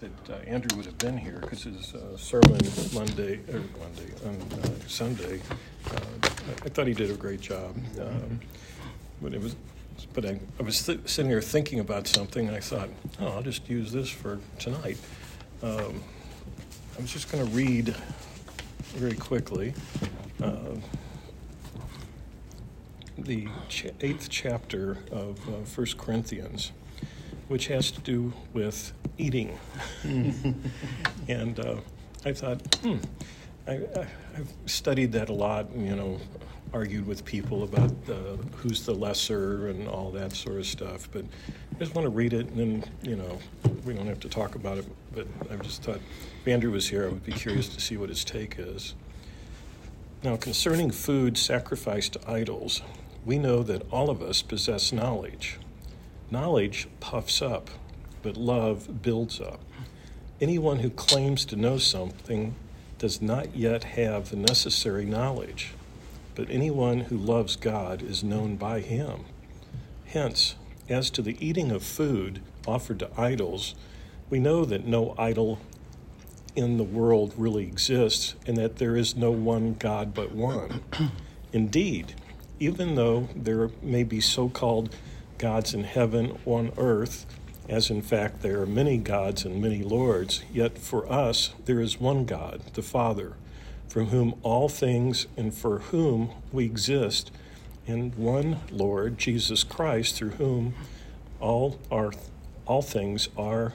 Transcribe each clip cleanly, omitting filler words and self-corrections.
that Andrew would have been here because his sermon on Sunday, I thought he did a great job. But I was sitting here thinking about something, and I thought, I'll just use this for tonight. I was just going to read very quickly the 8th chapter of 1 Corinthians, which has to do with eating. And I thought, I've studied that a lot, and, argued with people about who's the lesser and all that sort of stuff. But I just want to read it, and then, we don't have to talk about it. But I just thought, if Andrew was here, I would be curious to see what his take is. Now, concerning food sacrificed to idols, we know that all of us possess knowledge. Knowledge puffs up, but love builds up. Anyone who claims to know something does not yet have the necessary knowledge, but anyone who loves God is known by him. Hence, as to the eating of food offered to idols, we know that no idol in the world really exists, and that there is no one God but one. Indeed, even though there may be so-called gods in heaven on earth, as in fact there are many gods and many lords, yet for us there is one God, the Father, from whom all things and for whom we exist, and one Lord, Jesus Christ, through whom all things are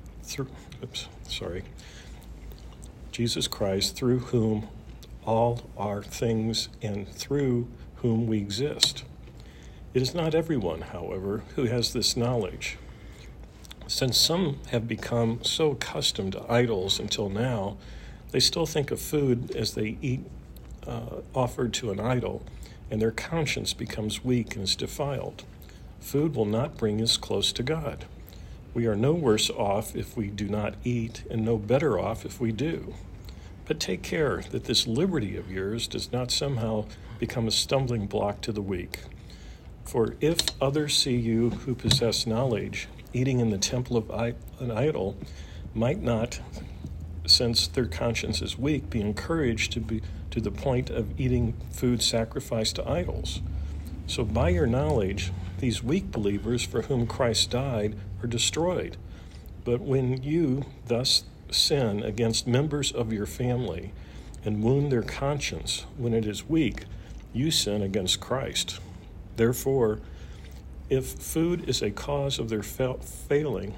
Jesus Christ, through whom all are things and through whom we exist. It is not everyone, however, who has this knowledge. Since some have become so accustomed to idols until now, they still think of food as they eat offered to an idol, and their conscience becomes weak and is defiled. Food will not bring us close to God. We are no worse off if we do not eat, and no better off if we do. But take care that this liberty of yours does not somehow become a stumbling block to the weak. For if others see you who possess knowledge eating in the temple of an idol, might not, since their conscience is weak, be encouraged to the point of eating food sacrificed to idols. So by your knowledge, these weak believers for whom Christ died are destroyed. But when you thus sin against members of your family and wound their conscience when it is weak, you sin against Christ. Therefore, if food is a cause of their falling,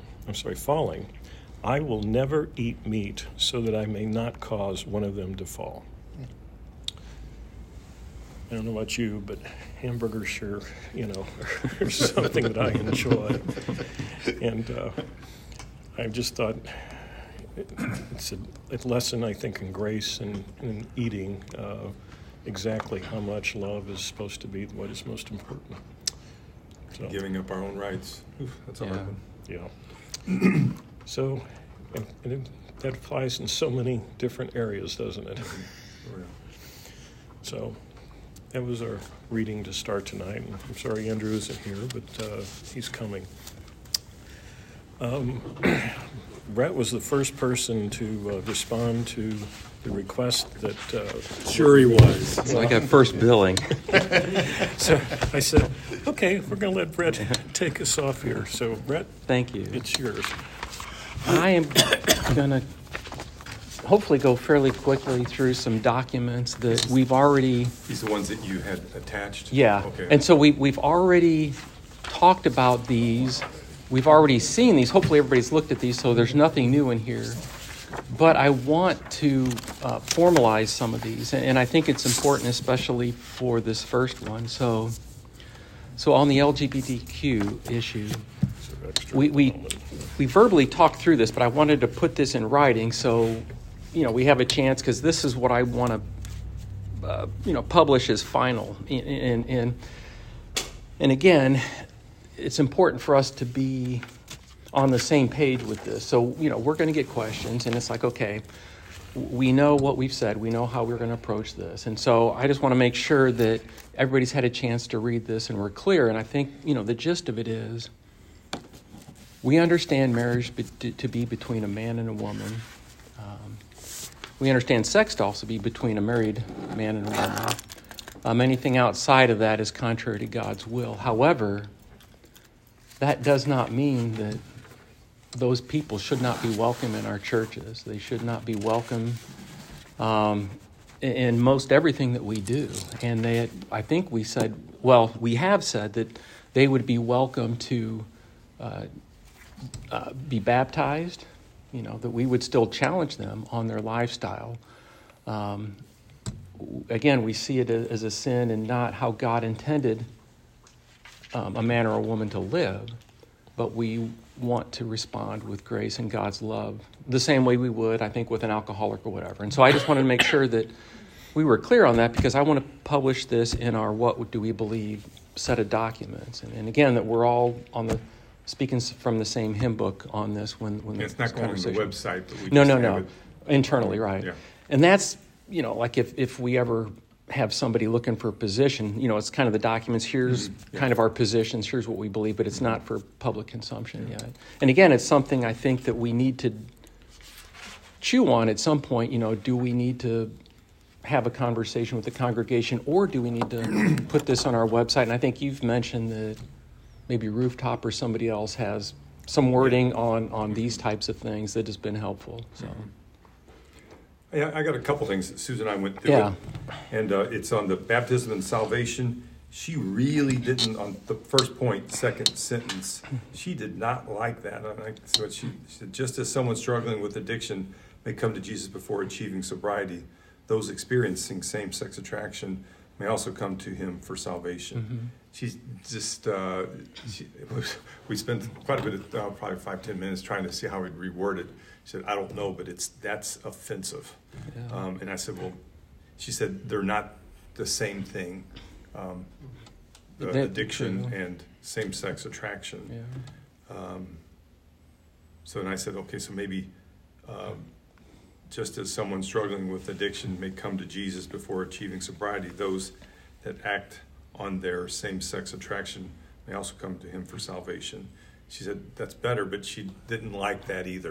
I will never eat meat so that I may not cause one of them to fall. I don't know about you, but hamburgers sure, are something that I enjoy. And I just thought it's a lesson, I think, in grace and in eating exactly how much love is supposed to be what is most important. So, giving up our own rights. Oof, that's a hard one. Yeah. So that applies in so many different areas, doesn't it? So that was our reading to start tonight. And I'm sorry Andrew isn't here, but he's coming. Brett was the first person to respond to the request that... Sure he was. It's like a first billing. So I said, okay, we're going to let Brett take us off here. So Brett, thank you. It's yours. I am going to hopefully go fairly quickly through some documents that we've already... These are the ones that you had attached? Yeah. Okay. And so we've already talked about these. We've already seen these. Hopefully everybody's looked at these, so there's nothing new in here. But I want to formalize some of these, and I think it's important, especially for this first one. So on the LGBTQ issue, we verbally talked through this, but I wanted to put this in writing so we have a chance, because this is what I want to publish as final. And again, it's important for us to be on the same page with this. So, we're going to get questions, and it's like, okay, we know what we've said. We know how we're going to approach this. And so I just want to make sure that everybody's had a chance to read this and we're clear. And I think, the gist of it is we understand marriage to be between a man and a woman. We understand sex to also be between a married man and a woman. Anything outside of that is contrary to God's will. However, that does not mean that those people should not be welcome in our churches. They should not be welcome in most everything that we do. And I think we have said that they would be welcome to be baptized, that we would still challenge them on their lifestyle. Again, we see it as a sin and not how God intended a man or a woman to live, but we want to respond with grace and God's love the same way we would, I think, with an alcoholic or whatever. And so I just wanted to make sure that we were clear on that, because I want to publish this in our What Do We Believe set of documents. And again, that we're all speaking from the same hymn book on this when it's not going on the website. But we no. It Internally, right. Yeah. And that's, like if we ever have somebody looking for a position, it's kind of the documents. Here's kind of our positions. Here's what we believe, but it's not for public consumption yet. And again, it's something I think that we need to chew on at some point. Do we need to have a conversation with the congregation, or do we need to put this on our website? And I think you've mentioned that maybe Rooftop or somebody else has some wording on these types of things that has been helpful. So. Yeah, I got a couple things that Susan and I went through. Yeah. And it's on the baptism and salvation. She really didn't, on the first point, second sentence, she did not like that. So she said, just as someone struggling with addiction may come to Jesus before achieving sobriety, those experiencing same-sex attraction may also come to him for salvation. Mm-hmm. She's just, we spent quite a bit of, probably 5-10 minutes trying to see how we'd reword it. She said, I don't know, but that's offensive. Yeah. And I said, well, she said, they're not the same thing, addiction and same-sex attraction. Yeah. So then I said, okay, so maybe just as someone struggling with addiction may come to Jesus before achieving sobriety, those that act on their same-sex attraction may also come to him for salvation. She said that's better, but she didn't like that either.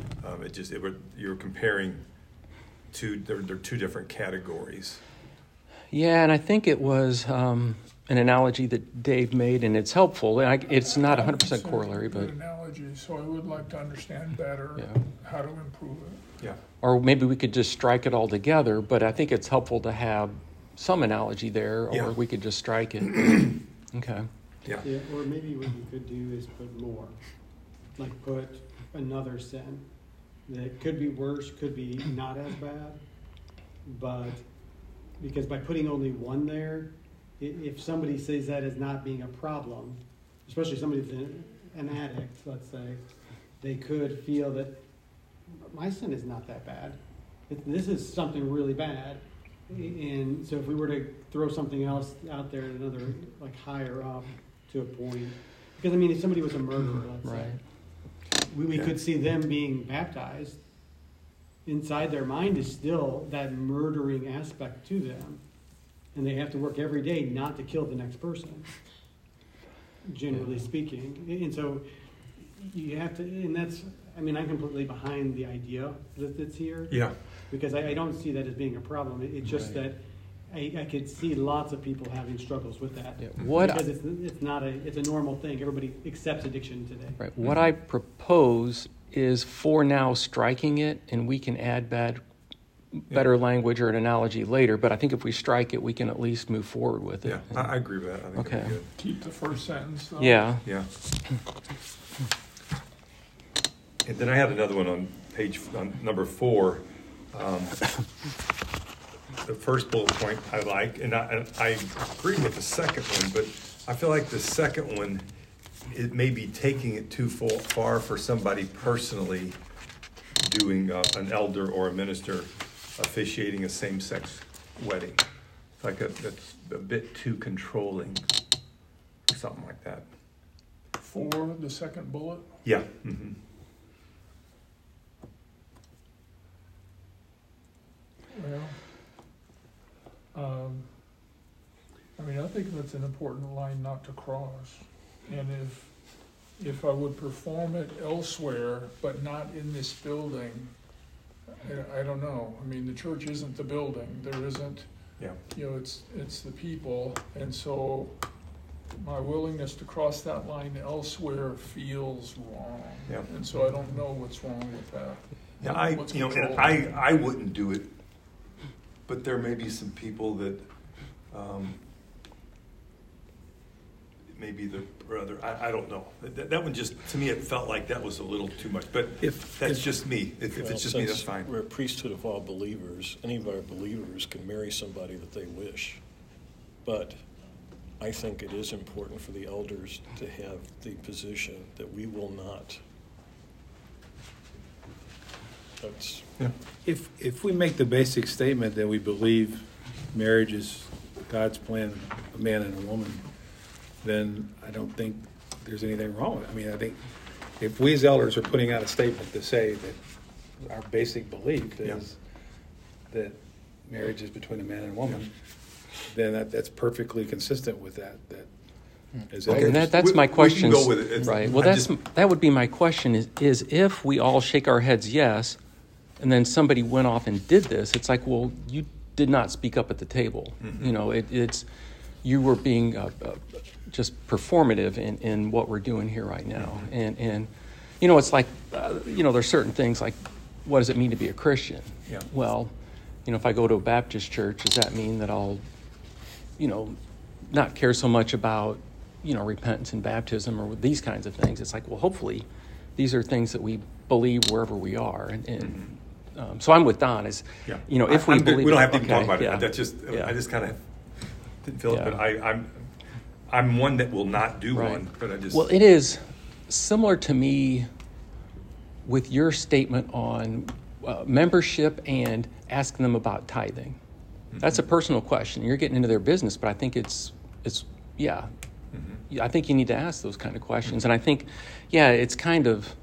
You're comparing they're two different categories. Yeah, and I think it was an analogy that Dave made, and it's helpful. It's not 100% corollary, but good analogy. So I would like to understand better how to improve it. Yeah. Or maybe we could just strike it all together. But I think it's helpful to have some analogy there, or we could just strike it. Okay. Yeah. Or maybe what you could do is put more, like put another sin that could be worse, could be not as bad, but because by putting only one there, if somebody sees that as not being a problem, especially somebody that's an addict, let's say, they could feel that my sin is not that bad. This is something really bad. And so if we were to throw something else out there, another like higher up to a point, because if somebody was a murderer, let's say, we could see them being baptized. Inside their mind is still that murdering aspect to them, and they have to work every day not to kill the next person, generally speaking. And so you have to, and that's, I'm completely behind the idea that's here. Yeah. Because I don't see that as being a problem. It's just that I could see lots of people having struggles with that. Yeah. Because it's a normal thing. Everybody accepts addiction today. Right. What I propose is for now striking it, and we can add better language or an analogy later. But I think if we strike it, we can at least move forward with it. Yeah, I agree with that. I think that'd be good. Keep the first sentence, though. Yeah. Yeah. And then I had another one on number 4. The first bullet point I like, and I agree with the second one, but I feel like the second one, it may be taking it too far for somebody personally doing an elder or a minister officiating a same-sex wedding. It's like that's a bit too controlling, something like that. For the second bullet? Yeah. Mm-hmm. Well, I think that's an important line not to cross. And if I would perform it elsewhere, but not in this building, I don't know. I mean, the church isn't the building. There isn't, Yeah. it's the people. And so my willingness to cross that line elsewhere feels wrong. Yeah. And so I don't know what's wrong with that. Yeah, What's and controlling I wouldn't do it, but there may be some people that, maybe the brother, I don't know. That one just, to me, it felt like that was a little too much, but that's just me. If Well, it's just me, that's since fine. We're a priesthood of all believers. Any of our believers can marry somebody that they wish. But I think it is important for the elders to have the position that we will not. That's, If we make the basic statement that we believe marriage is God's plan, a man and a woman, then I don't think there's anything wrong with it. I mean, I think if we as elders are putting out a statement to say that our basic belief is that marriage is between a man and a woman, then that's perfectly consistent with that. As Okay. And elders. that's my We question. can go with it. It's- Right. Well, I'm just- that would be my question is if we all shake our heads yes, and then somebody went off and did this, it's like, well, you did not speak up at the table. Mm-hmm. You know, it's you were being just performative in what we're doing here right now. Mm-hmm. And you know, it's like, there's certain things like, what does it mean to be a Christian? Yeah. Well, if I go to a Baptist church, does that mean that I'll, not care so much about, repentance and baptism or these kinds of things? It's like, well, hopefully these are things that we believe wherever we are. And so I'm with Don is, Yeah. if we I'm good. believe we don't have to okay, talk about yeah, it. That's just, yeah. I just kind of didn't feel Yeah. it, but I'm one that will not do Right. one, but I just. Well, it is similar to me with your statement on membership and asking them about tithing. That's a personal question. You're getting into their business, but I think it's yeah. I think you need to ask those kind of questions. And I think, it's kind of,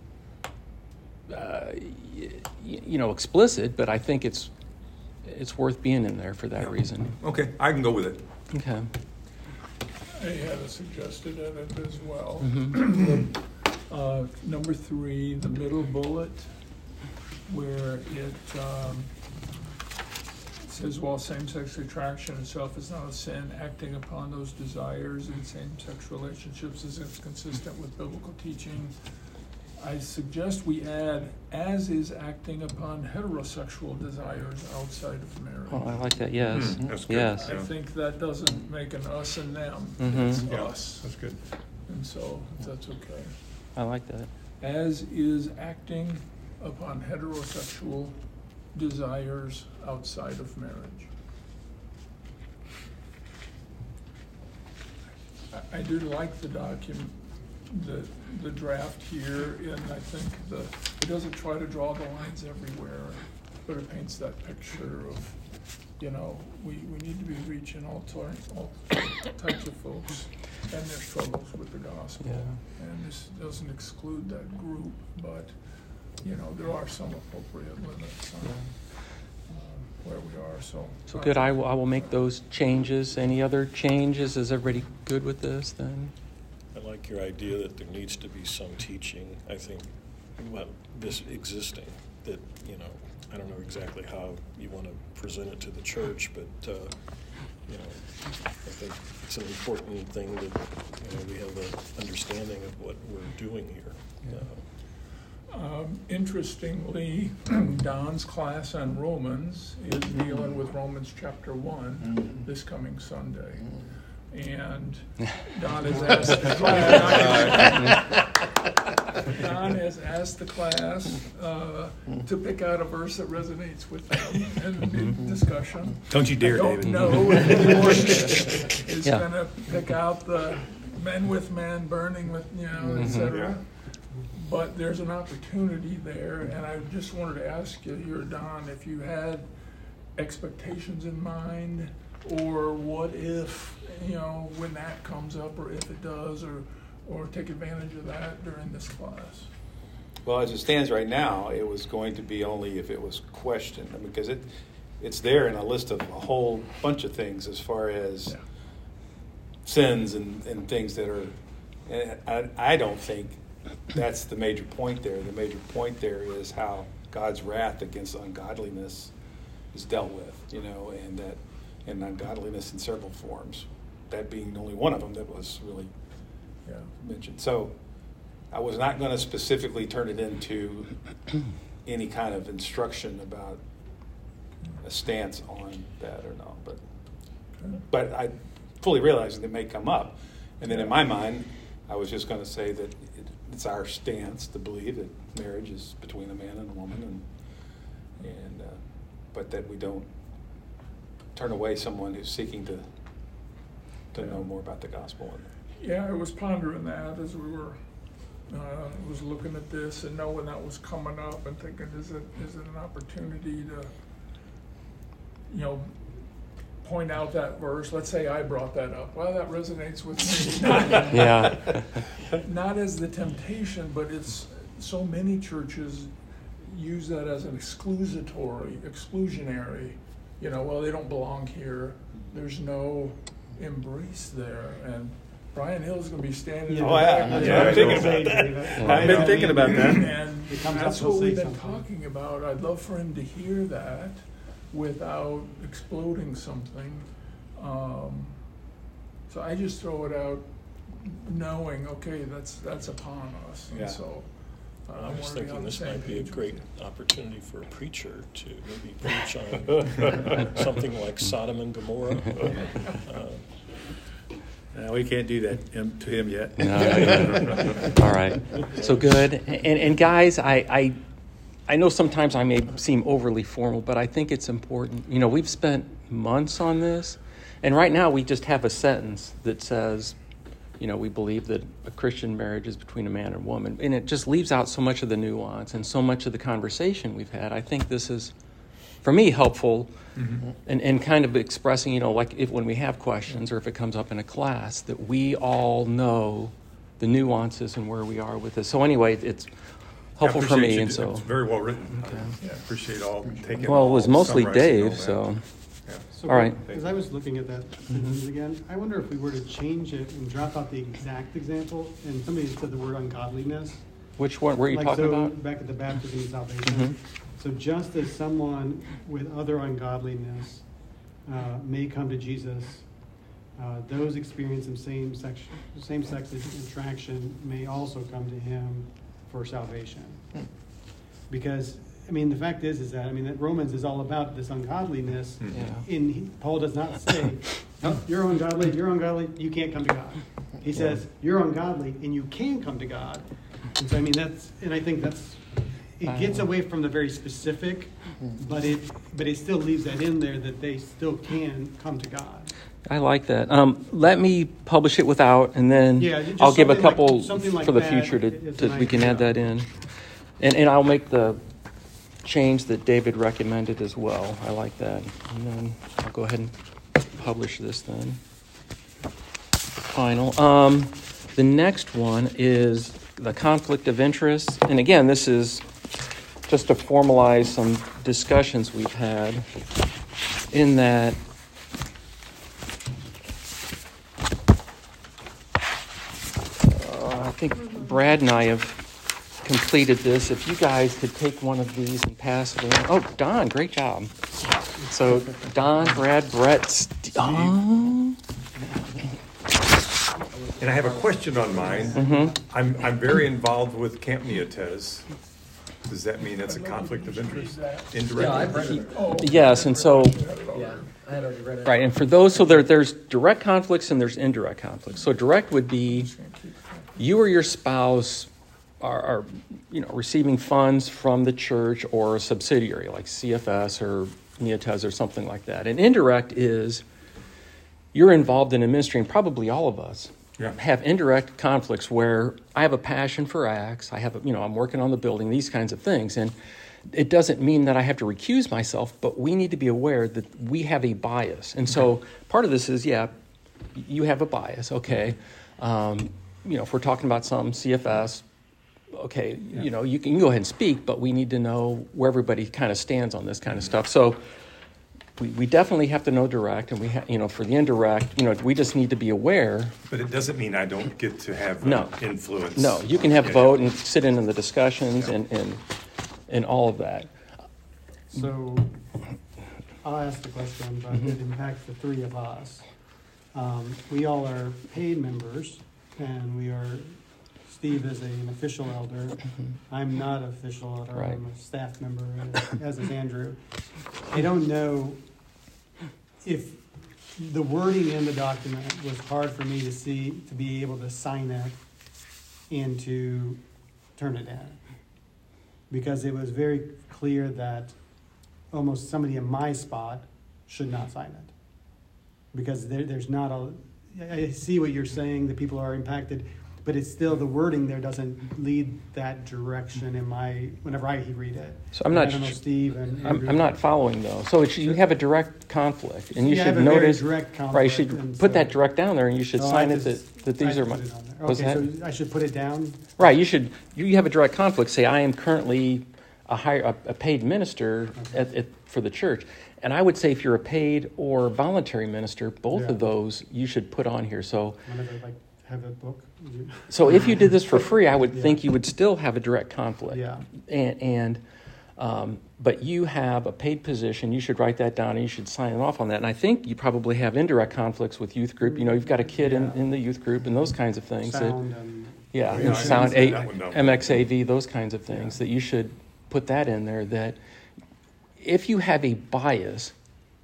explicit, but I think it's worth being in there for that reason. Okay, I can go with it. Okay. I had a suggested edit as well. Mm-hmm. Number 3, the middle bullet, where it says, while same-sex attraction itself is not a sin, acting upon those desires in same-sex relationships is inconsistent with biblical teaching. I suggest we add, as is acting upon heterosexual desires outside of marriage. Oh, I like that. Yes. That's good. Yes. I think that doesn't make an us and them. Mhm. It's Yeah, us. that's good. And so, if that's okay. I like that. As is acting upon heterosexual desires outside of marriage. I do like the document, the draft here, and I think it doesn't try to draw the lines everywhere, but it paints that picture of, we need to be reaching all types of folks and their struggles with the gospel. Yeah. And this doesn't exclude that group, but, there are some appropriate limits on where we are, so. So good. I will make those changes. Any other changes? Is everybody good with this then? I like your idea that there needs to be some teaching. I think, this existing, that, I don't know exactly how you want to present it to the church, but, I think it's an important thing that, we have an understanding of what we're doing here. Interestingly, Don's class on Romans is dealing with Romans chapter 1 this coming Sunday. And Don has asked the class to pick out a verse that resonates with them in discussion. Don't you dare, I don't David. know if anyone is Yeah. going to pick out the men with men, burning with, et cetera. Yeah. But there's an opportunity there, and I just wanted to ask you here, Don, if you had expectations in mind, or what if, when that comes up, or if it does, or take advantage of that during this class. Well, as it stands right now, it was going to be only if it was questioned, because it's there in a list of a whole bunch of things as far as sins and things that are. And I don't think that's the major point there. The major point there is how God's wrath against ungodliness is dealt with, and ungodliness in several forms, that being only one of them that was really mentioned. So I was not going to specifically turn it into any kind of instruction about a stance on that or not, but I fully realize that it may come up. And then in my mind, I was just going to say that it's our stance to believe that marriage is between a man and a woman, but that we don't turn away someone who's seeking to know more about the gospel. Yeah, I was pondering that as we were was looking at this and knowing that was coming up and thinking, is it an opportunity to, point out that verse? Let's say I brought that up. Well, that resonates with me. Not as the temptation, but it's so many churches use that as an exclusionary. Well, they don't belong here. There's no embrace there, and Brian Hill's going to be standing. Yeah. Oh yeah, I'm thinking about that. I've been thinking about that, and that's what we've been talking about. I'd love for him to hear that without exploding something. So I just throw it out, knowing that's upon us, and so. I was thinking this might be a great opportunity for a preacher to maybe preach on something like Sodom and Gomorrah. We can't do that to him yet. No. All right. So good. And guys, I know sometimes I may seem overly formal, but I think it's important. We've spent months on this, and right now we just have a sentence that says, we believe that a Christian marriage is between a man and a woman. And it just leaves out so much of the nuance and so much of the conversation we've had. I think this is, for me, helpful and kind of expressing, like when we have questions or if it comes up in a class, that we all know the nuances and where we are with this. So anyway, it's helpful for me. And so it's very well written. Okay. I appreciate all taking. Well, it was mostly Dave, so. So all right. As I was looking at that sentence again, I wonder if we were to change it and drop out the exact example, and somebody said the word ungodliness. Which one were you talking about? Back at the baptism and salvation. So just as someone with other ungodliness may come to Jesus, those experiencing same-sex attraction may also come to him for salvation. Because the fact is that that Romans is all about this ungodliness. Paul does not say, you're ungodly, you can't come to God. He says, you're ungodly and you can come to God. And so I think it gets away from the very specific, but it still leaves that in there that they still can come to God. I like that. Let me publish it without, and then I'll give a couple for the future to we can add that in. And I'll make the change that David recommended as well. I like that. And then I'll go ahead and publish this then. Final. The next one is the conflict of interest. And again, this is just to formalize some discussions we've had in that I think Brad and I have completed this. If you guys could take one of these and pass it around. Oh, Don, great job. So Don, Brad, Brett, And I have a question on mine. I'm very involved with Camp Neotez. Does that mean that's a conflict of interest? Indirectly? Yes, and so I had already read it. right, and for those, so there's direct conflicts and there's indirect conflicts. So direct would be you or your spouse are receiving funds from the church or a subsidiary like CFS or Neotez or something like that. And indirect is you're involved in a ministry, and probably all of us have indirect conflicts where I have a passion for Acts, I'm working on the building, these kinds of things. And it doesn't mean that I have to recuse myself, but we need to be aware that we have a bias. And so part of this is, you have a bias, okay. If we're talking about some CFS, okay, you can go ahead and speak, but we need to know where everybody kind of stands on this kind of stuff. So we definitely have to know direct, and for the indirect, we just need to be aware. But it doesn't mean I don't get to have No. influence. No, you can have vote and sit in the discussions and all of that. So I'll ask the question, but it impacts the three of us. We all are paid members, and Steve is an official elder. I'm not an official elder. Right. I'm a staff member, as is Andrew. I don't know if the wording in the document was hard for me to be able to sign it and to turn it in. Because it was very clear that almost somebody in my spot should not sign it. Because there's not I see what you're saying, that people are impacted, but it's still, the wording there doesn't lead that direction whenever I read it. So I'm not. I don't know, Steve and I'm not following though. So you have a direct conflict, and you should have a notice. very direct conflict, right, you should put that direct down there, and you should sign it that these are my. Okay, so I should put it down. Right, you should. You have a direct conflict. Say, I am currently a paid minister for the church, and I would say if you're a paid or voluntary minister, both of those you should put on here. So. Whenever have a book. So if you did this for free, I would think you would still have a direct conflict. Yeah. But you have a paid position. You should write that down, and you should sign off on that. And I think you probably have indirect conflicts with youth group. You've got a kid in the youth group and those kinds of things. Sound and sound, MXAV, those kinds of things that you should put that in there. That if you have a bias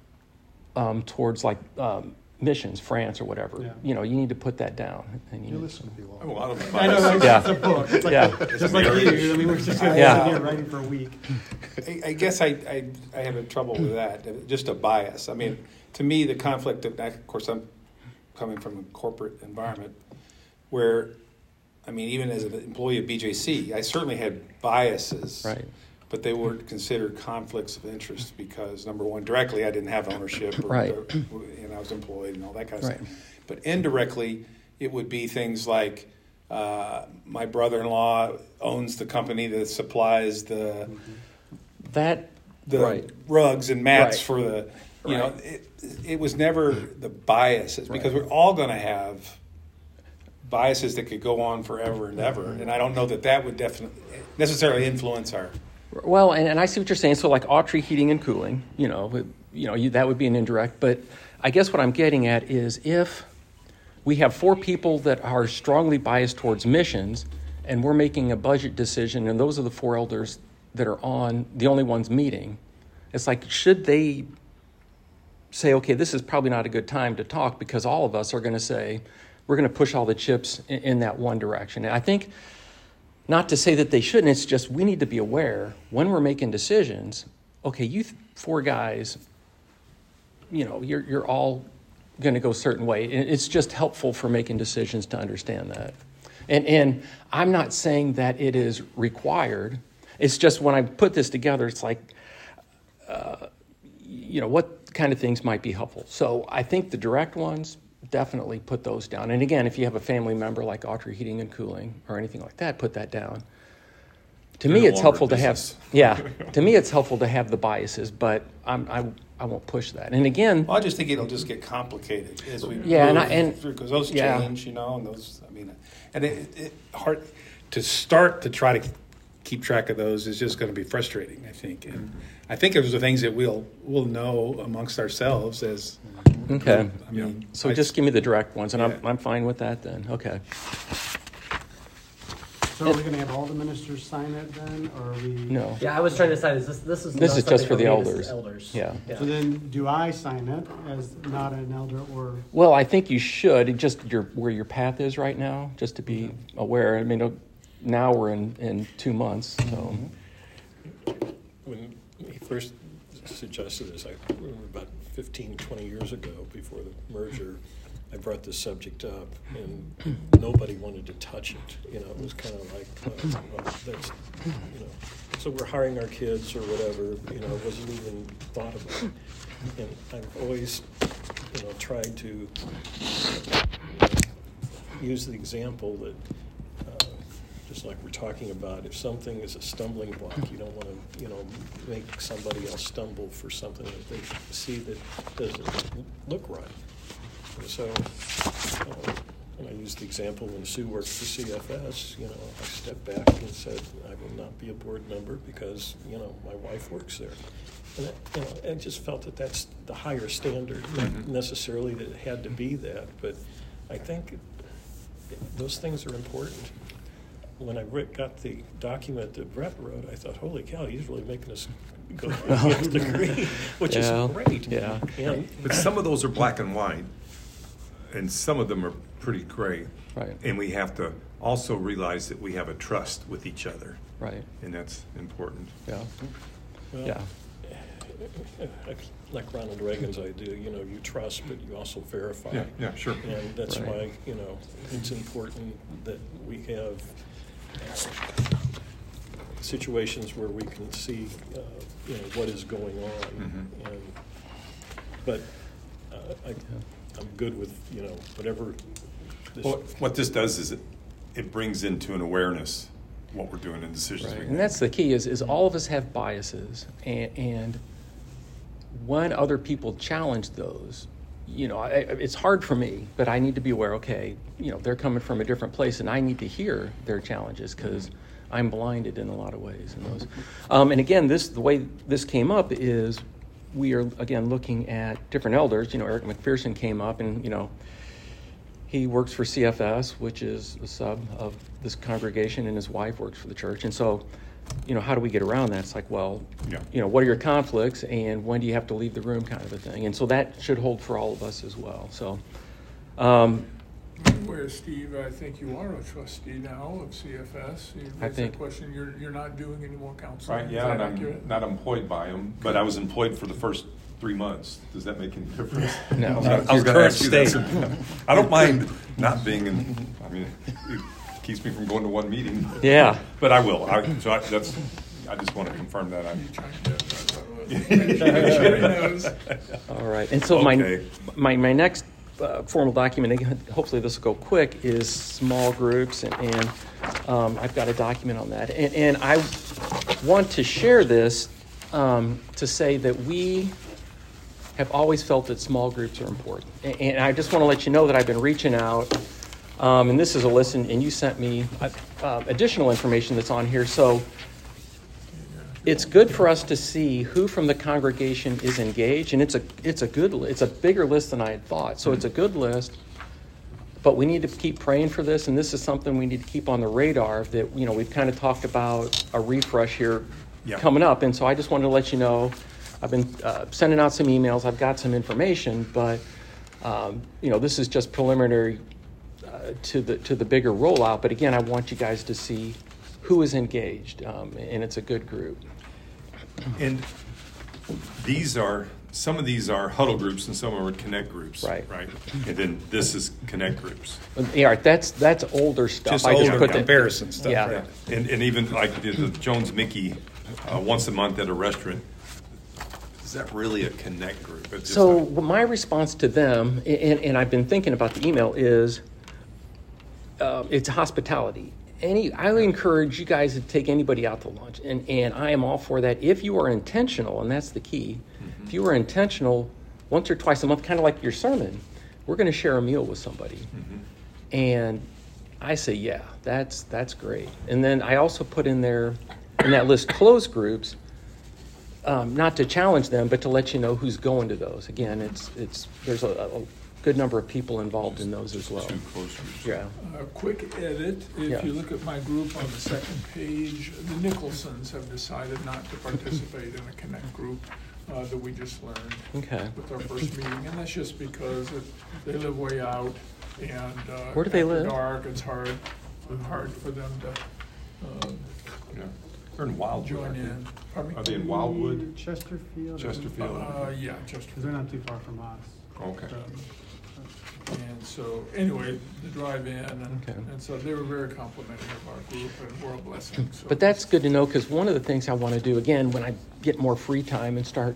towards missions, France or whatever, you need to put that down. And A lot of I know, it's a book. It's just like you. I mean, we're just going to sit here writing for a week. I guess I have trouble with that. Just a bias. I mean, to me, the conflict. Of course, I'm coming from a corporate environment where, I mean, even as an employee of BJC, I certainly had biases. Right. But they weren't considered conflicts of interest because, number one, directly I didn't have ownership, and I was employed and all that kind of stuff. But indirectly, it would be things like my brother-in-law owns the company that supplies the rugs and mats for the. It was never the biases because we're all going to have biases that could go on forever and ever, and I don't know that would definitely necessarily influence our. Well, and I see what you're saying. So like Autry Heating and Cooling, that would be an indirect. But I guess what I'm getting at is if we have 4 people that are strongly biased towards missions and we're making a budget decision and those are the 4 elders that are the only ones meeting, it's like, should they say, okay, this is probably not a good time to talk because all of us are going to say, we're going to push all the chips in that one direction. And I think, not to say that they shouldn't, it's just we need to be aware when we're making decisions, okay, you 4 guys, you're all going to go a certain way. It's just helpful for making decisions to understand that. And I'm not saying that it is required. It's just when I put this together, it's like, what kind of things might be helpful. So I think the direct ones, definitely put those down. And again, if you have a family member like Autry Heating and Cooling or anything like that, put that down. To me, it's helpful to have. To me, it's helpful to have the biases, but I won't push that. And again, I just think it'll just get complicated as we move through because those change, and those. I mean, and it hard to start to try to keep track of those is just going to be frustrating. I think, and I think those are things that we'll know amongst ourselves as. Okay. I mean, so just give me the direct ones, and I'm fine with that then. Okay. So are we going to have all the ministers sign it then, or are we? No. Yeah, I was trying to decide, this is just for the elders. Yeah. So then, do I sign it as not an elder, or? Well, I think you should. Just where your path is right now, just to be aware. I mean, now we're in 2 months, so. When he first suggested this, I remember about 15, 20 years ago, before the merger, I brought this subject up, and nobody wanted to touch it. It was kind of like, so we're hiring our kids or whatever. It wasn't even thought about. And I've always, tried to use the example that just like we're talking about, if something is a stumbling block, you don't want to, make somebody else stumble for something that they see that doesn't look right. And so, and I used the example when Sue worked for CFS, I stepped back and said, I will not be a board member because, my wife works there. And I just felt that that's the higher standard, not necessarily that it had to be that, but I think those things are important. When I got the document that Brett wrote, I thought, holy cow, he's really making us go against the grain, which is great. Yeah. But some of those are black and white, and some of them are pretty gray. Right. And we have to also realize that we have a trust with each other. Right. And that's important. Yeah. Well, Yeah. Like Ronald Reagan's idea, you trust, but you also verify. Yeah, sure. And that's Right. why, it's important that we have situations where we can see, what is going on. And, but I'm good with, whatever. Well, what this does is it brings into an awareness what we're doing in decisions we Right. make. And that's the key is all of us have biases, and when other people challenge those, it's hard for me, but I need to be aware, okay, they're coming from a different place, and I need to hear their challenges because I'm blinded in a lot of ways in those. And again, the way this came up is we are, again, looking at different elders. Eric McPherson came up, and, he works for CFS, which is a sub of this congregation, and his wife works for the church. And so, how do we get around that? It's like, well, what are your conflicts, and when do you have to leave the room, kind of a thing. And so that should hold for all of us as well. So, where, Steve, I think you are a trustee now of CFS. You I raised think- that question. You're not doing any more counseling. Right, Is yeah, that and accurate? I'm not employed by them, but I was employed for the first 3 months. Does that make any difference? No. I was going to ask you that. Current I don't mind not being in, it keeps me from going to one meeting. Yeah. But I will. I just want to confirm that. You trying to make sure he knows. All right. And so Okay. my next formal document, again, hopefully this will go quick, is small groups, and I've got a document on that. And I want to share this to say that we have always felt that small groups are important. And I just want to let you know that I've been reaching out, and this is a list, and you sent me additional information that's on here. So it's good for us to see who from the congregation is engaged, and it's a bigger list than I had thought. So it's a good list, but we need to keep praying for this, and this is something we need to keep on the radar. That we've kind of talked about a refresh here coming up, and so I just wanted to let you know. I've been sending out some emails. I've got some information, but this is just preliminary to the bigger rollout. But again, I want you guys to see who is engaged, and it's a good group. And some of these are huddle groups and some are connect groups. Right. And then this is connect groups. Yeah, that's older stuff. Just I just older put the comparison stuff. Yeah. Right. And even like the Jones Mickey once a month at a restaurant. Is that really a connect group? It's just So my response to them, and I've been thinking about the email, is it's hospitality. I would encourage you guys to take anybody out to lunch, and I am all for that if you are intentional, and that's the key. If you are intentional, once or twice a month, kind of like your sermon, we're going to share a meal with somebody. And I say, yeah, that's great. And then I also put in there, in that list, closed groups, not to challenge them, but to let you know who's going to those. Again, there's a good number of people involved in those as well. two close groups. Yeah. A quick edit, if Yeah. you look at my group on the second page, the Nicholsons have decided not to participate in a connect group that we just learned Okay. with our first meeting, and that's just because they live way out, and Where do they after live? dark, it's hard for them to Yeah. They're in Wildwood. join aren't they? in. Pardon me? Are they in Wildwood? Chesterfield. Chesterfield? Yeah, just. Because they're not too far from us. Okay. And so, anyway, the drive-in, Okay. and so they were very complimentary of our group, and we're a blessing. So But that's good to know, because one of the things I want to do, again, when I get more free time and start,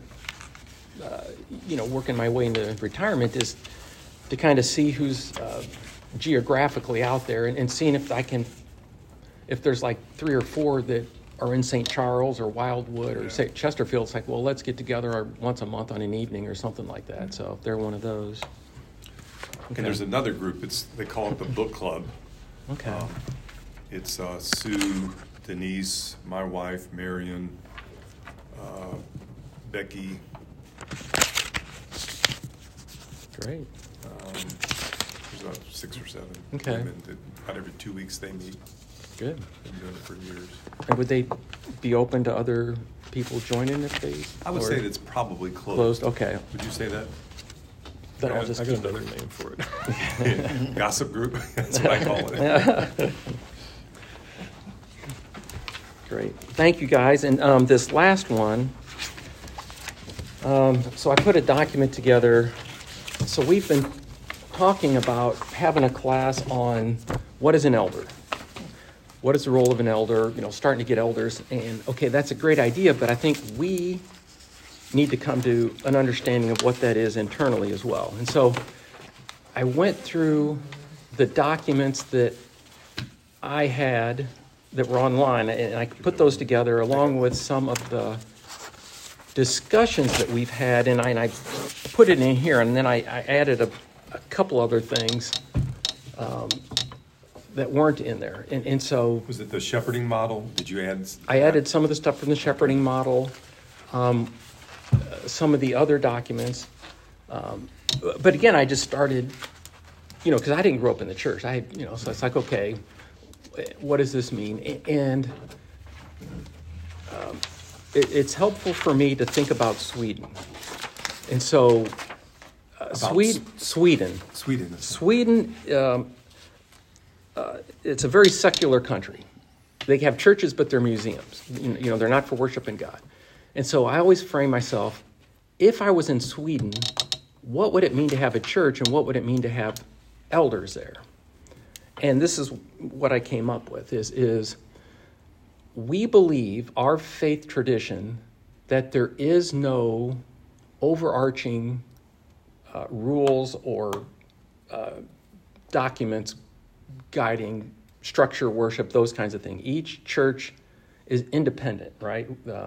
working my way into retirement, is to kind of see who's geographically out there, and seeing if if there's like 3 or 4 that are in St. Charles or Wildwood or say Chesterfield, it's like, well, let's get together once a month on an evening or something like that. So if they're one of those. And there's another group. They call it the Book Club. Okay. It's Sue, Denise, my wife, Marion, Becky. Great. There's about 6 or 7 Okay. women that about every 2 weeks they meet. Good. Been doing it for years. And would they be open to other people joining if they? I would or say that's probably closed. closed. Okay. Would you say that? Then I'll I just got keep another it. name for it. Gossip group. That's what I call it. Great. Thank you, guys. And this last one, so I put a document together. So we've been talking about having a class on what is an elder. What is the role of an elder? Starting to get elders. And, okay, that's a great idea, but I think we need to come to an understanding of what that is internally as well. And so I went through the documents that I had that were online, and I put those together along with some of the discussions that we've had, and I put it in here, and then I added a couple other things that weren't in there. And so... Was it the shepherding model? Did you add? I added some of the stuff from the shepherding model, some of the other documents. But again, I just started, because I didn't grow up in the church. So it's like, okay, what does this mean? And it's helpful for me to think about Sweden. And so Sweden, it's a very secular country. They have churches, but they're museums. They're not for worshiping God. And so I always frame myself, if I was in Sweden, what would it mean to have a church, and what would it mean to have elders there? And this is what I came up with, is we believe, our faith tradition, that there is no overarching rules or documents guiding structure, worship, those kinds of things. Each church is independent, right?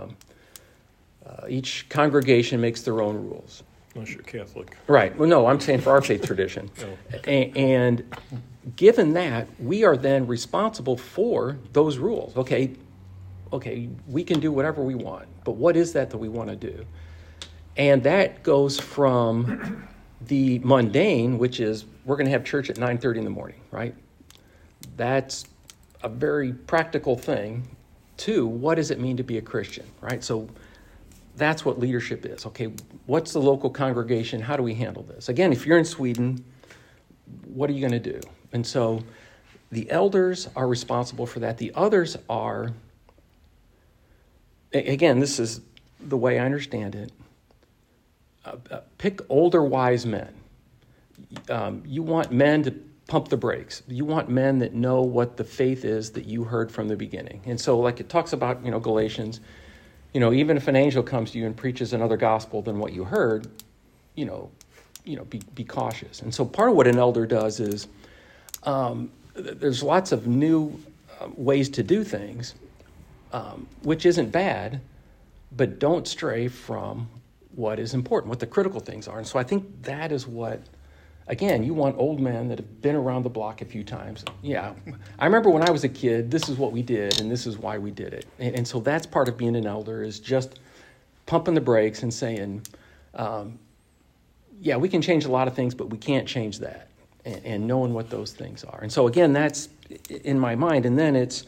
Each congregation makes their own rules. Unless you're Catholic. Right. Well, no, I'm saying for our faith tradition. And given that, we are then responsible for those rules. Okay, we can do whatever we want, but what is that we want to do? And that goes from the mundane, which is we're going to have church at 9:30 in the morning, right? That's a very practical thing, to what does it mean to be a Christian, right? So that's what leadership is. Okay, what's the local congregation? How do we handle this? Again, if you're in Sweden, what are you going to do? And so the elders are responsible for that. The others are, again, this is the way I understand it, pick older, wise men. You want men to pump the brakes. You want men that know what the faith is that you heard from the beginning. And so like it talks about, Galatians, even if an angel comes to you and preaches another gospel than what you heard, be cautious. And so part of what an elder does is there's lots of new ways to do things, which isn't bad, but don't stray from what is important, what the critical things are. And so I think that is what, again, you want old men that have been around the block a few times. Yeah, I remember when I was a kid, this is what we did, and this is why we did it. And so that's part of being an elder, is just pumping the brakes and saying, yeah, we can change a lot of things, but we can't change that, and knowing what those things are. And so, again, that's in my mind. And then it's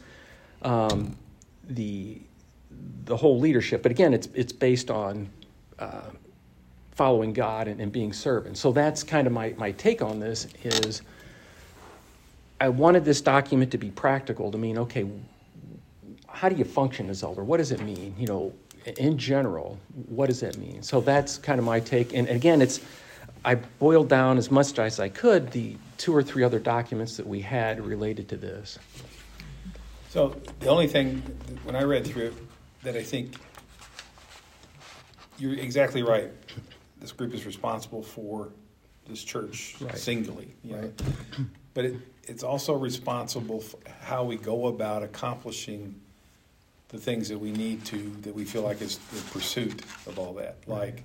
the whole leadership. But, again, it's based on following God and being servants. So that's kind of my take on this is I wanted this document to be practical, to mean, okay, how do you function as elder? What does it mean? In general, what does that mean? So that's kind of my take. And again, I boiled down as much as I could the 2 or 3 other documents that we had related to this. So the only thing, when I read through it, that I think you're exactly right. This group is responsible for this church singly. but it's also responsible for how we go about accomplishing the things that we need to, that we feel like is the pursuit of all that. Like,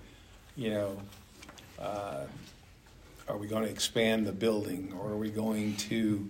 are we going to expand the building, or are we going to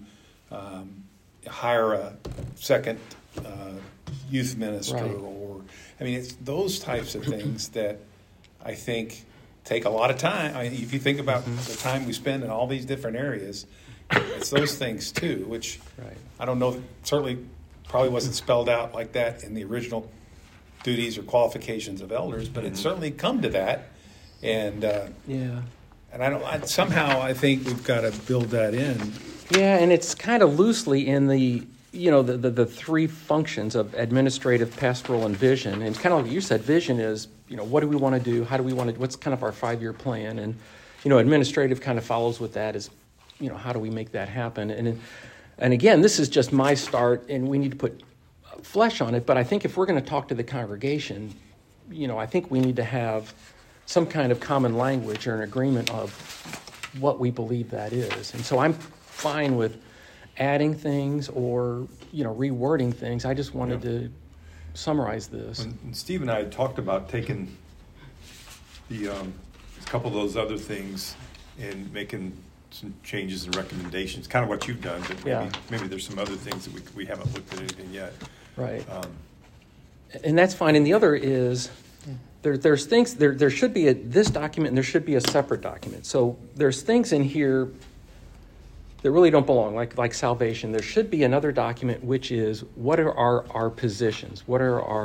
hire a second youth minister? Right. Or, I mean, it's those types of things that I think take a lot of time. I mean, if you think about the time we spend in all these different areas, it's those things too, which Right. I don't know, certainly probably wasn't spelled out like that in the original duties or qualifications of elders, but it's certainly come to that. And Yeah. and somehow I think we've got to build that in. Yeah, and it's kind of loosely in the the three functions of administrative, pastoral, and vision. And it's kind of like you said, vision is, what do we want to do? How do we want to, what's kind of our 5-year plan? And, administrative kind of follows with that is, how do we make that happen? And again, this is just my start, and we need to put flesh on it. But I think if we're going to talk to the congregation, I think we need to have some kind of common language or an agreement of what we believe that is. And so I'm fine with adding things or, rewording things. I just wanted to summarize this. When Steve and I had talked about taking the a couple of those other things and making some changes and recommendations, kind of what you've done, but maybe there's some other things that we haven't looked at anything yet. Right. And that's fine. And the other is there's things, there should be this document and there should be a separate document. So there's things in here that really don't belong, like salvation. There should be another document, which is what are our positions? What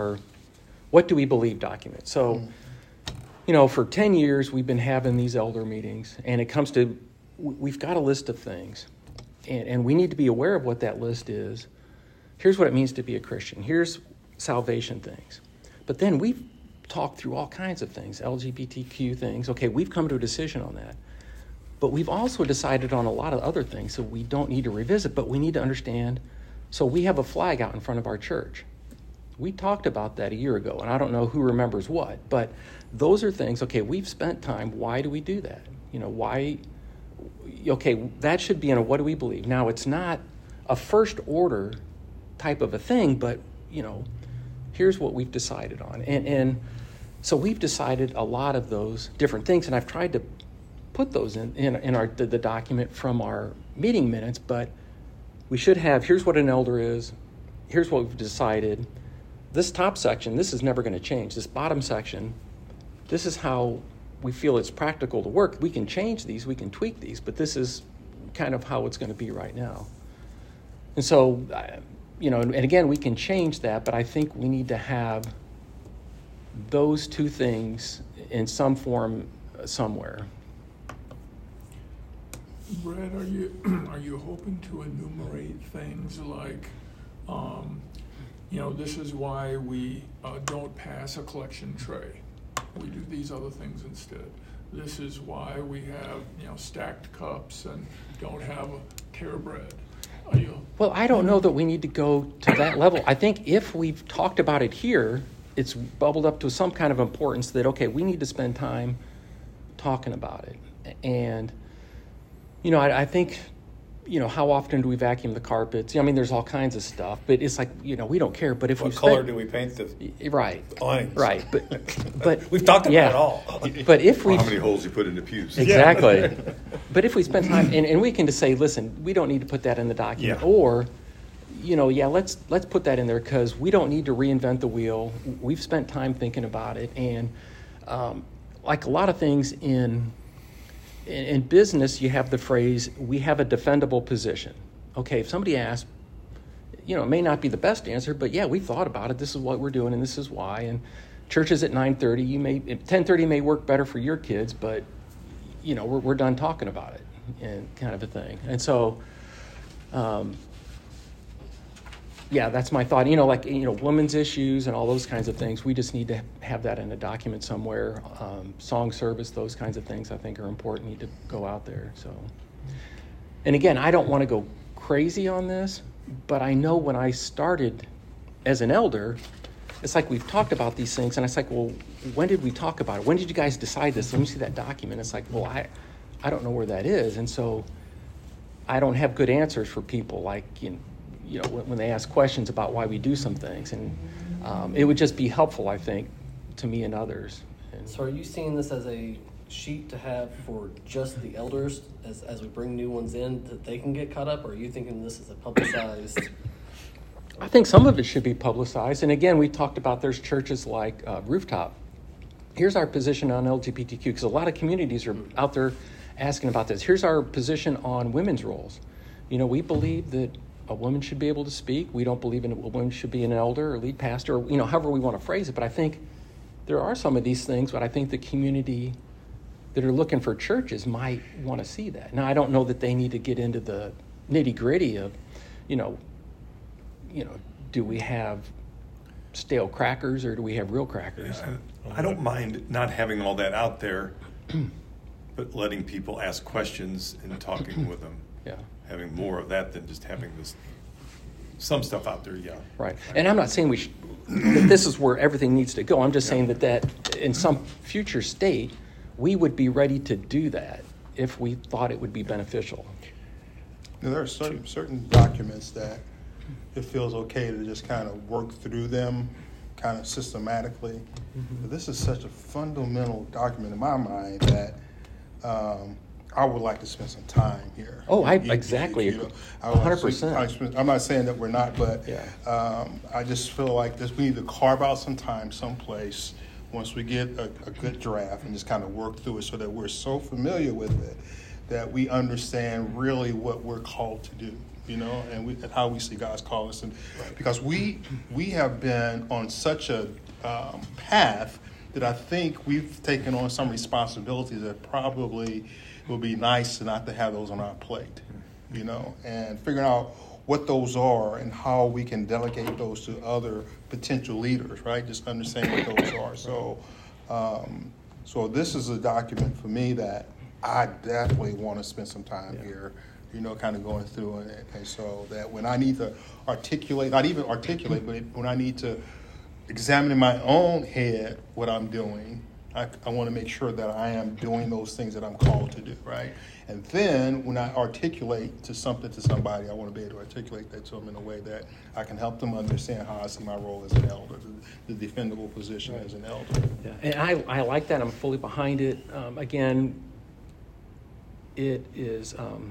do we believe document? So, for 10 years, we've been having these elder meetings, and it comes to, we've got a list of things, and we need to be aware of what that list is. Here's what it means to be a Christian. Here's salvation things. But then we've talked through all kinds of things, LGBTQ things. Okay, we've come to a decision on that. But we've also decided on a lot of other things, so we don't need to revisit, but we need to understand. So we have a flag out in front of our church. We talked about that a year ago, and I don't know who remembers what, but those are things, okay, we've spent time, why do we do that? Why? Okay, that should be in a what do we believe? Now, it's not a first order type of a thing, but, here's what we've decided on. And so we've decided a lot of those different things, and I've tried to put those in the document from our meeting minutes, but we should have, here's what an elder is, here's what we've decided. This top section, this is never going to change. This bottom section, this is how we feel it's practical to work. We can change these, we can tweak these, but this is kind of how it's going to be right now. And so, and again, we can change that, but I think we need to have those two things in some form somewhere. Brad, are you hoping to enumerate things like, this is why we don't pass a collection tray. We do these other things instead. This is why we have, stacked cups and don't have a tear bread. Well, I don't know that we need to go to that level. I think if we've talked about it here, it's bubbled up to some kind of importance that, okay, we need to spend time talking about it. And I think, how often do we vacuum the carpets? There's all kinds of stuff, but it's like, we don't care. But if what color do we paint the awnings? Right, but we've talked about it all. But if we, how many holes you put in the pews? Exactly. But if we spend time, and we can just say, listen, we don't need to put that in the document, or, let's put that in there because we don't need to reinvent the wheel. We've spent time thinking about it, and like a lot of things in business, you have the phrase, we have a defendable position. Okay, if somebody asks, it may not be the best answer, but we thought about it. This is what we're doing, and this is why. And churches at 9:30, 10:30 may work better for your kids, but, we're done talking about it, and kind of a thing. And so, that's my thought. Women's issues and all those kinds of things, we just need to have that in a document somewhere. Song service, those kinds of things I think are important, need to go out there. So, and again, I don't want to go crazy on this, but I know when I started as an elder, it's like we've talked about these things, and it's like, well, when did we talk about it? When did you guys decide this? Let me see that document. It's like, well, I don't know where that is. And so, I don't have good answers for people, like, when they ask questions about why we do some things. And it would just be helpful, I think, to me and others. And So are you seeing this as a sheet to have for just the elders as we bring new ones in that they can get caught up, or are you thinking this is a publicized? I think some of it should be publicized. And again, we talked about there's churches like Rooftop. Here's our position on LGBTQ, because a lot of communities are out there asking about this. Here's our position on women's roles. We believe that a woman should be able to speak. We don't believe a woman should be an elder or lead pastor, or, however we want to phrase it. But I think there are some of these things, but I think the community that are looking for churches might want to see that. Now, I don't know that they need to get into the nitty-gritty of, do we have stale crackers or do we have real crackers? I don't mind not having all that out there, but letting people ask questions and talking with them. Yeah. Having more of that than just having some stuff out there, yeah. Right. And I'm not saying that this is where everything needs to go. I'm just saying that in some future state, we would be ready to do that if we thought it would be beneficial. Now, there are certain documents that it feels okay to just kind of work through them kind of systematically. Mm-hmm. But this is such a fundamental document in my mind that I would like to spend some time here. Oh, exactly. 100%. I'm not saying that we're not, but I just feel like we need to carve out some time someplace once we get a good draft and just kind of work through it so that we're so familiar with it that we understand really what we're called to do, and how we see God's call us. And because we have been on such a path that I think we've taken on some responsibilities that probably would be nice not to have those on our plate, and figuring out what those are and how we can delegate those to other potential leaders, right? Just understand what those are. So this is a document for me that I definitely want to spend some time here, kind of going through it. And so that when I need to articulate, not even articulate, but when I need to examine in my own head what I'm doing, I want to make sure that I am doing those things that I'm called to do, right? And then when I articulate to somebody, I want to be able to articulate that to them in a way that I can help them understand how I see my role as an elder, the defendable position as an elder. Yeah, and I like that. I'm fully behind it. Again, it is,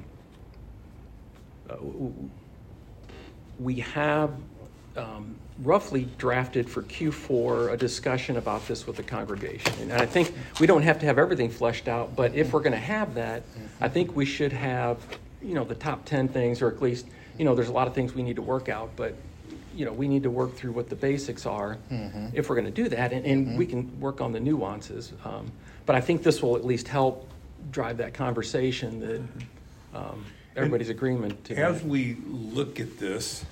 we have roughly drafted for Q4 a discussion about this with the congregation. And I think we don't have to have everything fleshed out, but if we're going to have that, I think we should have, the top 10 things, or at least, there's a lot of things we need to work out, but, we need to work through what the basics are if we're going to do that, and we can work on the nuances. But I think this will at least help drive that conversation that everybody's agreement to. As we look at this,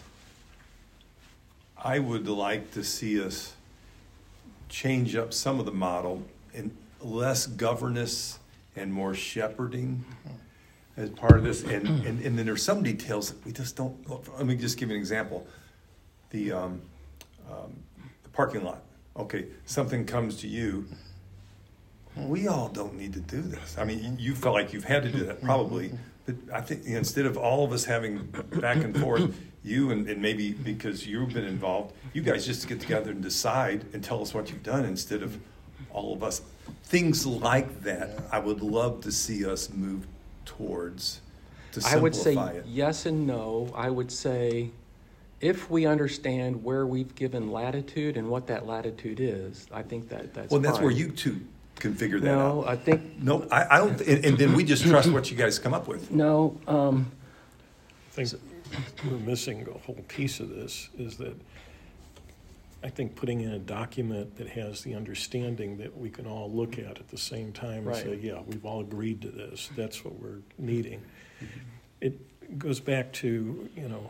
I would like to see us change up some of the model and less governance and more shepherding as part of this. And then there's some details that we just don't. Let me just give you an example. The parking lot. Okay, something comes to you. We all don't need to do this. I mean, you felt like you've had to do that probably. But I think instead of all of us having back and forth, you and maybe because you've been involved, you guys just get together and decide and tell us what you've done instead of all of us. Things like that, I would love to see us move towards to simplify it. I would say yes and no. I would say if we understand where we've given latitude and what that latitude is, I think that's well, that's fine. where you two can figure that out. No, I think... No, I don't... And then we just trust what you guys come up with. No. I think we're missing a whole piece of this is that I think putting in a document that has the understanding that we can all look at the same time and say, yeah, we've all agreed to this. That's what we're needing. Mm-hmm. It goes back to,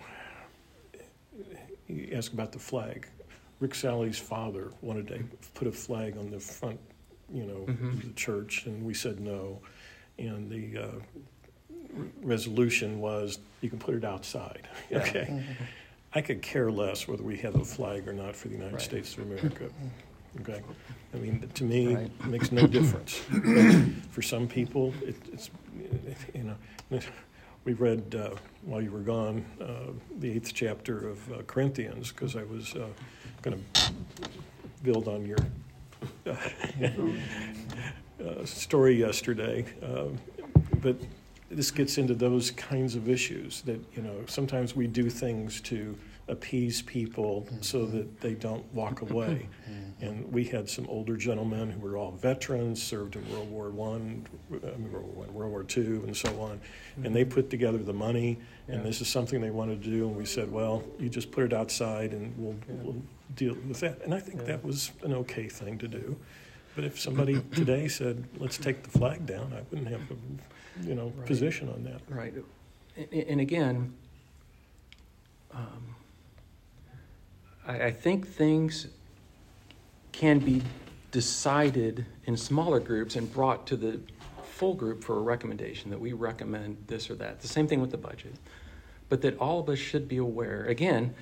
you ask about the flag. Rick Sally's father wanted to put a flag on the front the church, and we said no. And the resolution was you can put it outside. Okay. Mm-hmm. I could care less whether we have a flag or not for the United States of America. Okay. I mean, to me, it makes no difference. For some people, it's we read, while you were gone, the 8th chapter of Corinthians, because I was going to build on your story yesterday. But this gets into those kinds of issues that, sometimes we do things to appease people so that they don't walk away. And we had some older gentlemen who were all veterans, served in World War War II, and so on. And they put together the money, and this is something they wanted to do. And we said, well, you just put it outside, and we'll deal with that. And I think that was an okay thing to do. But if somebody today said, let's take the flag down, I wouldn't have a position on that. Right. And again, I think things can be decided in smaller groups and brought to the full group for a recommendation that we recommend this or that. The same thing with the budget. But that all of us should be aware. Again,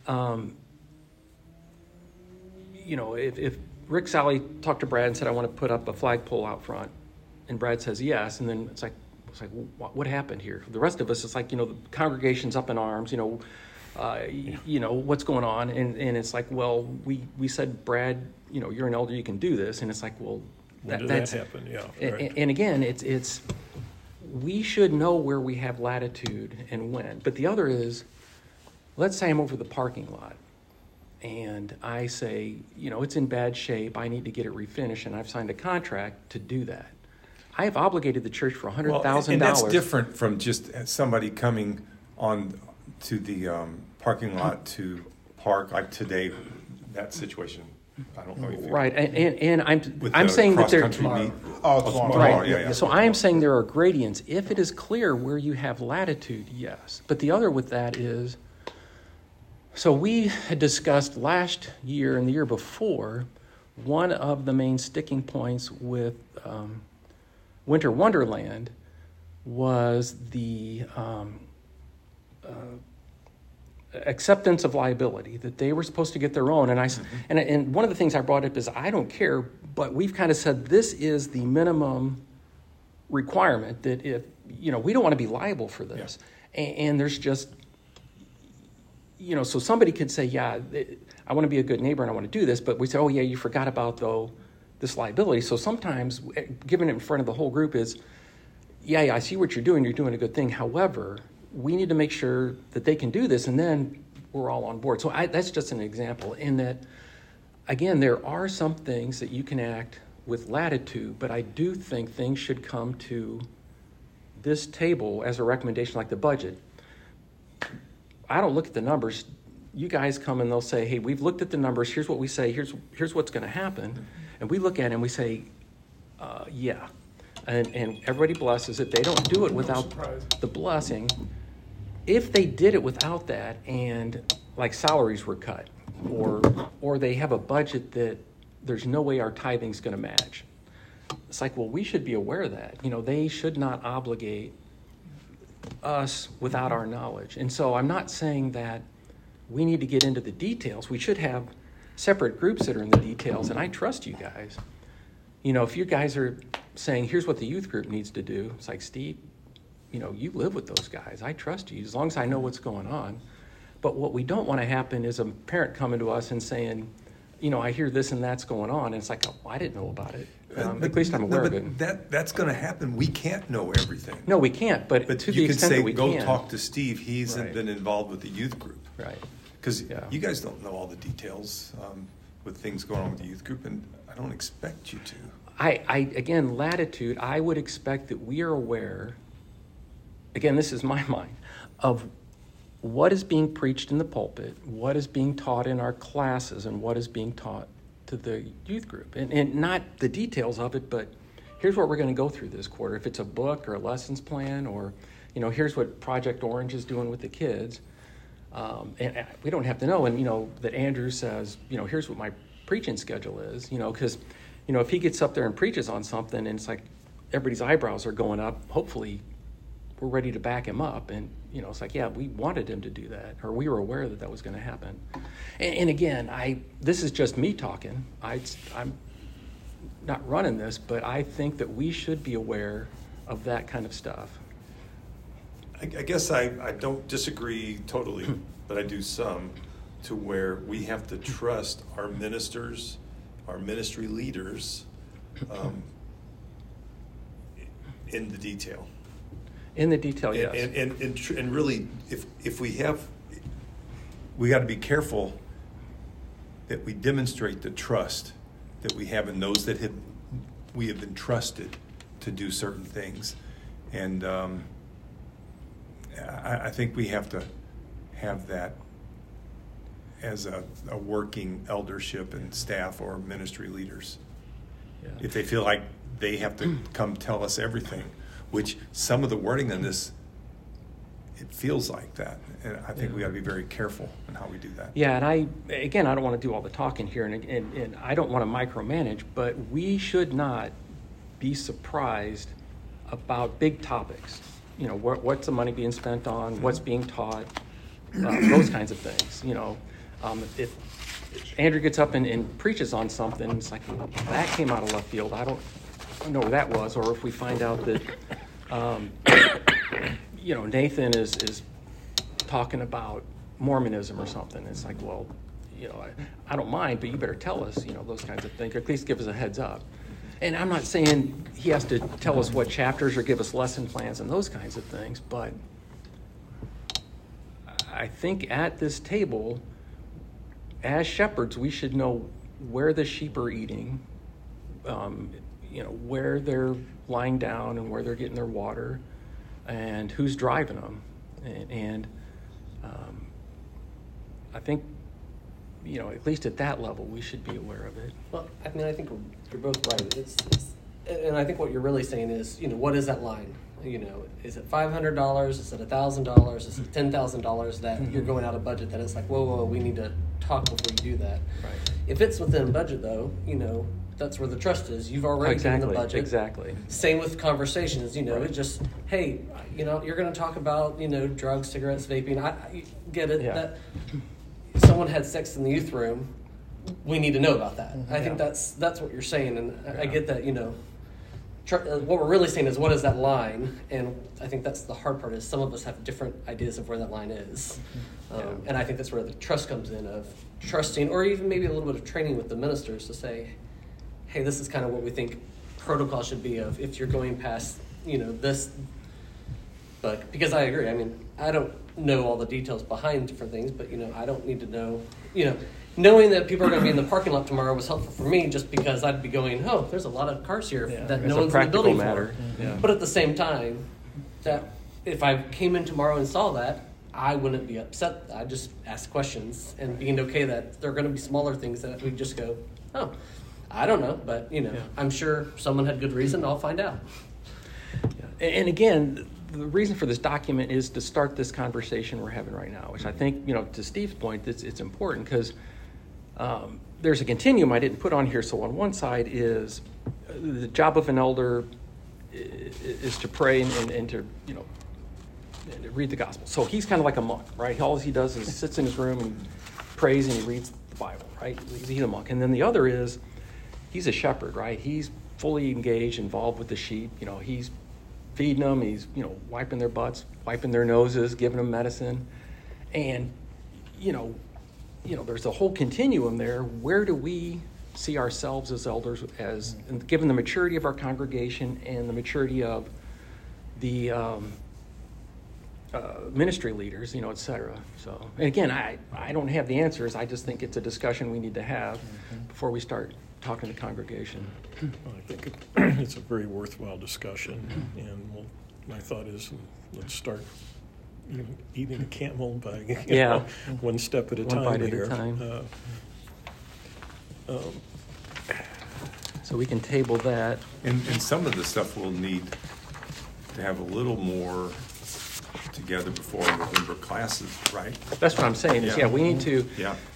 if Rick Sally talked to Brad and said, I want to put up a flagpole out front, and Brad says yes, and then it's like, what happened here? The rest of us, it's like, the congregation's up in arms, what's going on? And it's like, well, we said, Brad, you're an elder, you can do this. And it's like, well, when did that happen? Yeah. Right. And again, it's we should know where we have latitude and when. But the other is, let's say I'm over the parking lot and I say, it's in bad shape, I need to get it refinished, and I've signed a contract to do that. I have obligated the church for $100,000. And that's different from just somebody coming on to the parking lot to park, like today, that situation. I don't know if you... Right, and I'm saying that there... Right. Yeah. So I am saying there are gradients. If it is clear where you have latitude, yes. But the other with that is... So we had discussed last year and the year before, one of the main sticking points with Winter Wonderland was the acceptance of liability, that they were supposed to get their own. And one of the things I brought up is, I don't care, but we've kind of said this is the minimum requirement, that if, we don't want to be liable for this. Yeah. And there's just... so somebody could say, yeah, I want to be a good neighbor and I want to do this, but we say, oh, yeah, you forgot about, though, this liability. So sometimes giving it in front of the whole group is, yeah, I see what you're doing a good thing. However, we need to make sure that they can do this, and then we're all on board. So that's just an example in that, again, there are some things that you can act with latitude, but I do think things should come to this table as a recommendation, like the budget. I don't look at the numbers. You guys come and they'll say, hey, we've looked at the numbers. Here's what we say. Here's what's going to happen. And we look at it and we say, yeah. And everybody blesses it. They don't do it without the blessing. If they did it without that, and like salaries were cut, or they have a budget that there's no way our tithing's going to match, it's like, well, we should be aware of that. They should not obligate us without our knowledge. And so I'm not saying that we need to get into the details. We should have separate groups that are in the details, and I trust you guys. If you guys are saying, here's what the youth group needs to do, it's like, Steve, you live with those guys. I trust you as long as I know what's going on. But what we don't want to happen is a parent coming to us and saying, I hear this and that's going on. And it's like, oh, I didn't know about it. At least I'm aware of it. That's going to happen. We can't know everything. No, we can't. But to the extent that we can. You can say, go talk to Steve. He's been involved with the youth group. Right. Because you guys don't know all the details with things going on with the youth group, and I don't expect you to. Again, latitude, I would expect that we are aware, again, this is my mind, of what is being preached in the pulpit, what is being taught in our classes, and what is being taught to the youth group. And not the details of it, but here's what we're going to go through this quarter. If it's a book or a lessons plan, or, here's what Project Orange is doing with the kids. And we don't have to know. And, that Andrew says, here's what my preaching schedule is, because, if he gets up there and preaches on something and it's like everybody's eyebrows are going up, hopefully we're ready to back him up. And, it's like, yeah, we wanted him to do that, or we were aware that was going to happen. And again, this is just me talking. I'm not running this, but I think that we should be aware of that kind of stuff. I guess I don't disagree totally, but I do some, to where we have to trust our ministers, our ministry leaders, in the detail. In the detail, yes. And really, if we got to be careful that we demonstrate the trust that we have in those that we have been trusted to do certain things. And I think we have to have that as a working eldership and staff or ministry leaders. Yeah. If they feel like they have to come tell us everything, which some of the wording in this, it feels like that. And I think we got to be very careful in how we do that. Yeah, and I don't want to do all the talking here, and I don't want to micromanage, but we should not be surprised about big topics. You know, what's the money being spent on, what's being taught, those kinds of things. You know, if Andrew gets up and preaches on something, it's like, well, that came out of left field. I don't know where that was. Or if we find out that, you know, Nathan is talking about Mormonism or something, it's like, well, you know, I don't mind, but you better tell us, you know, those kinds of things, or at least give us a heads up. And I'm not saying he has to tell us what chapters or give us lesson plans and those kinds of things, but I think at this table, as shepherds, we should know where the sheep are eating, you know, where they're lying down and where they're getting their water, and who's driving them. And I think, you know, at least at that level, we should be aware of it. Well, I mean, I think you're both right. And I think what you're really saying is, you know, what is that line? You know, is it $500? Is it $1,000? Is it $10,000 that you're going out of budget? That it's like, whoa, we need to talk before you do that. Right. If it's within budget, though, you know, that's where the trust is. You've already given the budget. Exactly. Same with conversations, you know, Right. It's just, hey, you know, you're going to talk about, you know, drugs, cigarettes, vaping. I get it. Yeah. That if someone had sex in the youth room, we need to know about that. I think that's what you're saying, and I get that, you know. What we're really saying is, what is that line? And I think that's the hard part, is some of us have different ideas of where that line is. And I think that's where the trust comes in, of trusting, or even maybe a little bit of training with the ministers to say, hey, this is kind of what we think protocol should be of if you're going past, you know, this. But because I agree, I mean, I don't know all the details behind different things, but, you know, I don't need to know, you know, knowing that people are going to be in the parking lot tomorrow was helpful for me, just because I'd be going, oh, there's a lot of cars here that no one's in the building for. Yeah. But at the same time, that if I came in tomorrow and saw that, I wouldn't be upset. I just ask questions and being okay that there are going to be smaller things that we just go, oh, I don't know, but, you know, I'm sure someone had good reason. I'll find out. Yeah. And again, the reason for this document is to start this conversation we're having right now, which I think, you know, to Steve's point, it's important, because there's a continuum I didn't put on here. So on one side is the job of an elder is to pray and to, you know, read the gospel. So he's kind of like a monk, right? All he does is sits in his room and prays and he reads the Bible, right? He's a monk. And then the other is he's a shepherd, right? He's fully engaged, involved with the sheep. You know, he's feeding them. He's, you know, wiping their butts, wiping their noses, giving them medicine. And, you know, there's a whole continuum there. Where do we see ourselves as elders, as given the maturity of our congregation and the maturity of the ministry leaders, you know, et cetera. So, and again, I don't have the answers. I just think it's a discussion we need to have before we start talking to the congregation. Well, I think it's a very worthwhile discussion, and my thought is, let's start eating a camel by one step at a one time bite here. at a time. So we can table that. And some of the stuff we'll need to have a little more together before November classes, right? That's what I'm saying. Is, we need to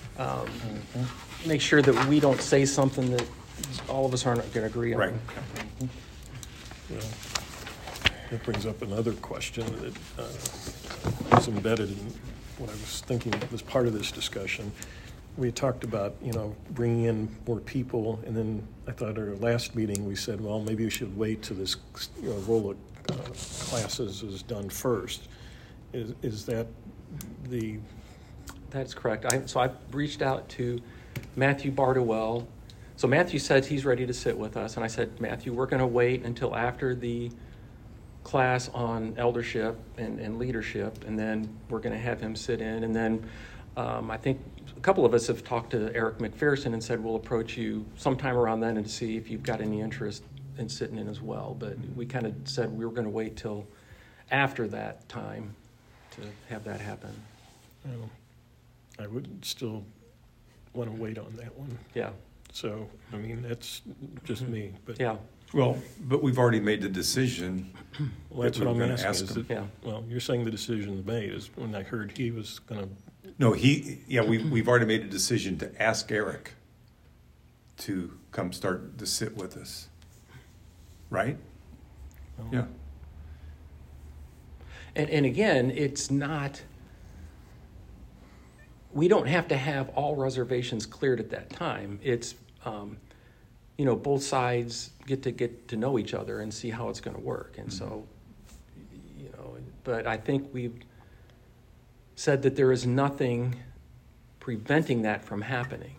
make sure that we don't say something that all of us aren't going to agree on. Right. Well, that brings up another question that was embedded in what I was thinking was part of this discussion. We talked about, you know, bringing in more people, and then I thought at our last meeting we said, well, maybe we should wait till this, you know, roll of classes is done first. Is that the... That's correct. So I reached out to Matthew Bardowell. So Matthew said he's ready to sit with us, and I said, Matthew, we're going to wait until after the class on eldership and leadership, and then we're going to have him sit in. And then I think a couple of us have talked to Eric McPherson and said we'll approach you sometime around then and see if you've got any interest in sitting in as well. But we kind of said we were going to wait till after that time to have that happen. Well, I would still want to wait on that one. Yeah. So, I mean, that's just me. But Yeah. Well, but we've already made the decision. Well, that's that what we're I'm gonna asking. ask Is him. that, Yeah. Well, you're saying the decision is made. Is when I heard he was going to... No, we've already made a decision to ask Eric to come start to sit with us. Right? Well, Yeah. And again, it's not, we don't have to have all reservations cleared at that time. It's, both sides get to know each other and see how it's going to work. And so, but I think we've said that there is nothing preventing that from happening.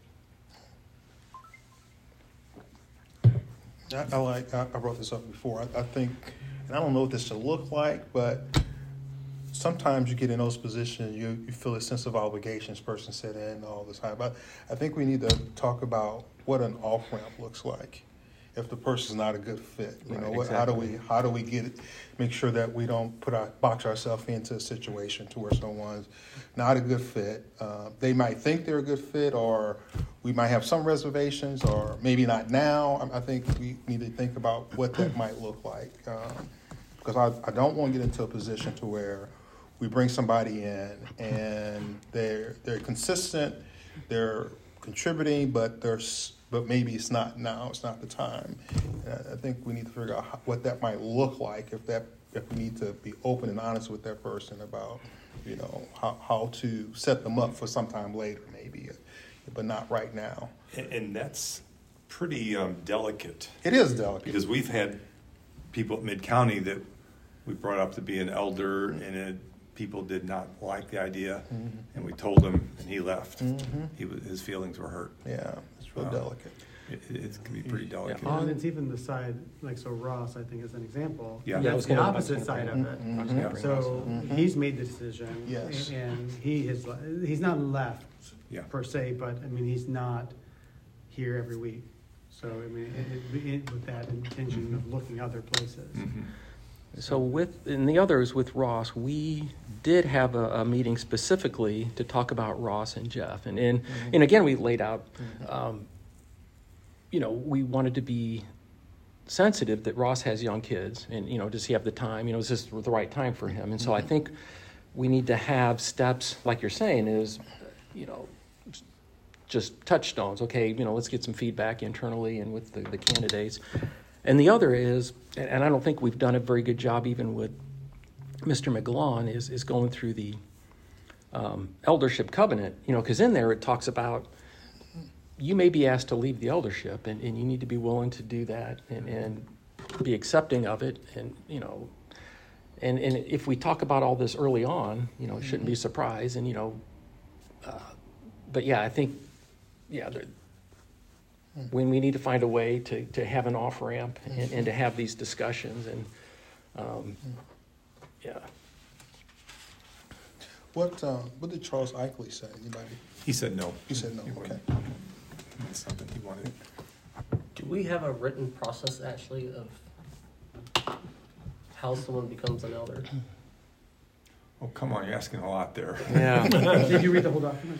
I brought this up before. I think, and I don't know what this should look like, but sometimes you get in those positions, you feel a sense of obligation, this person said in all the time. But I think we need to talk about what an off-ramp looks like if the person's not a good fit. Exactly. How do we make sure that we don't box ourselves into a situation to where someone's not a good fit. They might think they're a good fit, or we might have some reservations, or maybe not now. I think we need to think about what that might look like. Because I don't want to get into a position to where we bring somebody in and they're consistent, they're contributing, but maybe it's not now. It's not the time. I think we need to figure out what that might look like if we need to be open and honest with that person about how to set them up for sometime later, maybe, but not right now. And that's pretty delicate. It is delicate Because we've had people at Mid-County that we brought up to be an elder, and people did not like the idea, and we told him, and he left. His feelings were hurt. Yeah, it's real delicate. It can be pretty delicate. Well, and it's even the side, like, so Ross, I think, is an example. Yeah. Yeah, I That's was the gonna- opposite side of it. Yeah. So he's made the decision. Yes. And he's not left, Yeah. per se, but, I mean, he's not here every week. So, I mean, with that intention of looking other places. So and the others with Ross, we did have a meeting specifically to talk about Ross and Jeff. And again, we laid out, we wanted to be sensitive that Ross has young kids, and, does he have the time? Is this the right time for him? And so I think we need to have steps, like you're saying, is, just touchstones. Okay, let's get some feedback internally and with the candidates. And the other is, and I don't think we've done a very good job even with Mr. McGlone, is going through the eldership covenant, because in there it talks about you may be asked to leave the eldership, and you need to be willing to do that and be accepting of it. And, and if we talk about all this early on, it shouldn't be a surprise. And, but yeah, I think, when we need to find a way to have an off-ramp and to have these discussions. And, What did Charles Eichley say? Anybody? He said no. He said no. Okay. That's something he wanted. Do we have a written process actually of how someone becomes an elder? Oh, come on, you're asking a lot there. yeah. Did you read the whole document?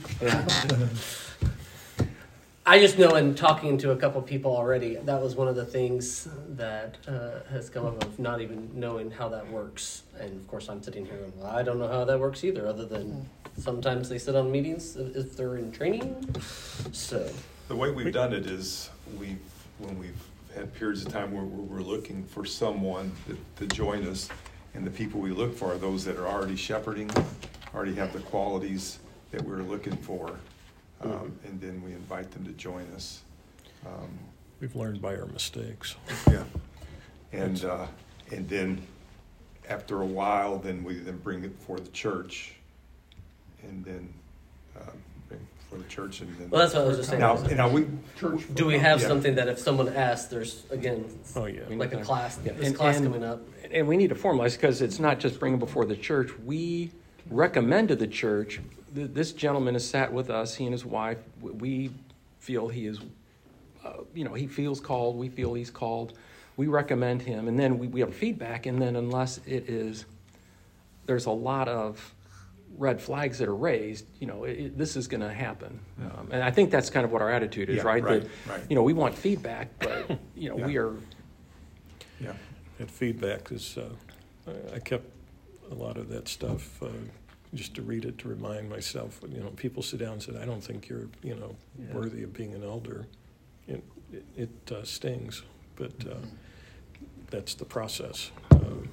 I just know in talking to a couple of people already, that was one of the things that has come up of not even knowing how that works. And of course I'm sitting here and I don't know how that works either, other than sometimes they sit on meetings if they're in training. So The way we've done it is when we've had periods of time where we're looking for someone to join us, and the people we look for are those that are already shepherding, already have the qualities that we're looking for. And then we invite them to join us. We've learned by our mistakes. Yeah. And then after a while, then we then bring it before the church, and then bring it before the church, and then. Well, that's what I was just saying. Now we. Do we have Yeah. something that if someone asks, there's again, Oh, yeah. like a class, Yeah. this class coming up? And we need to formalize, because it's not just bringing before the church. We recommend to the church, this gentleman has sat with us, he and his wife. We feel he is, he feels called. We feel he's called. We recommend him. And then we have feedback. And then unless there's a lot of red flags that are raised, this is going to happen. And I think that's kind of what our attitude is, Yeah, right? right, That, right. we want feedback, but, we are... Yeah. That feedback is, I kept a lot of that stuff just to read it, to remind myself. People sit down and say, I don't think you're, worthy of being an elder. It stings, but that's the process. And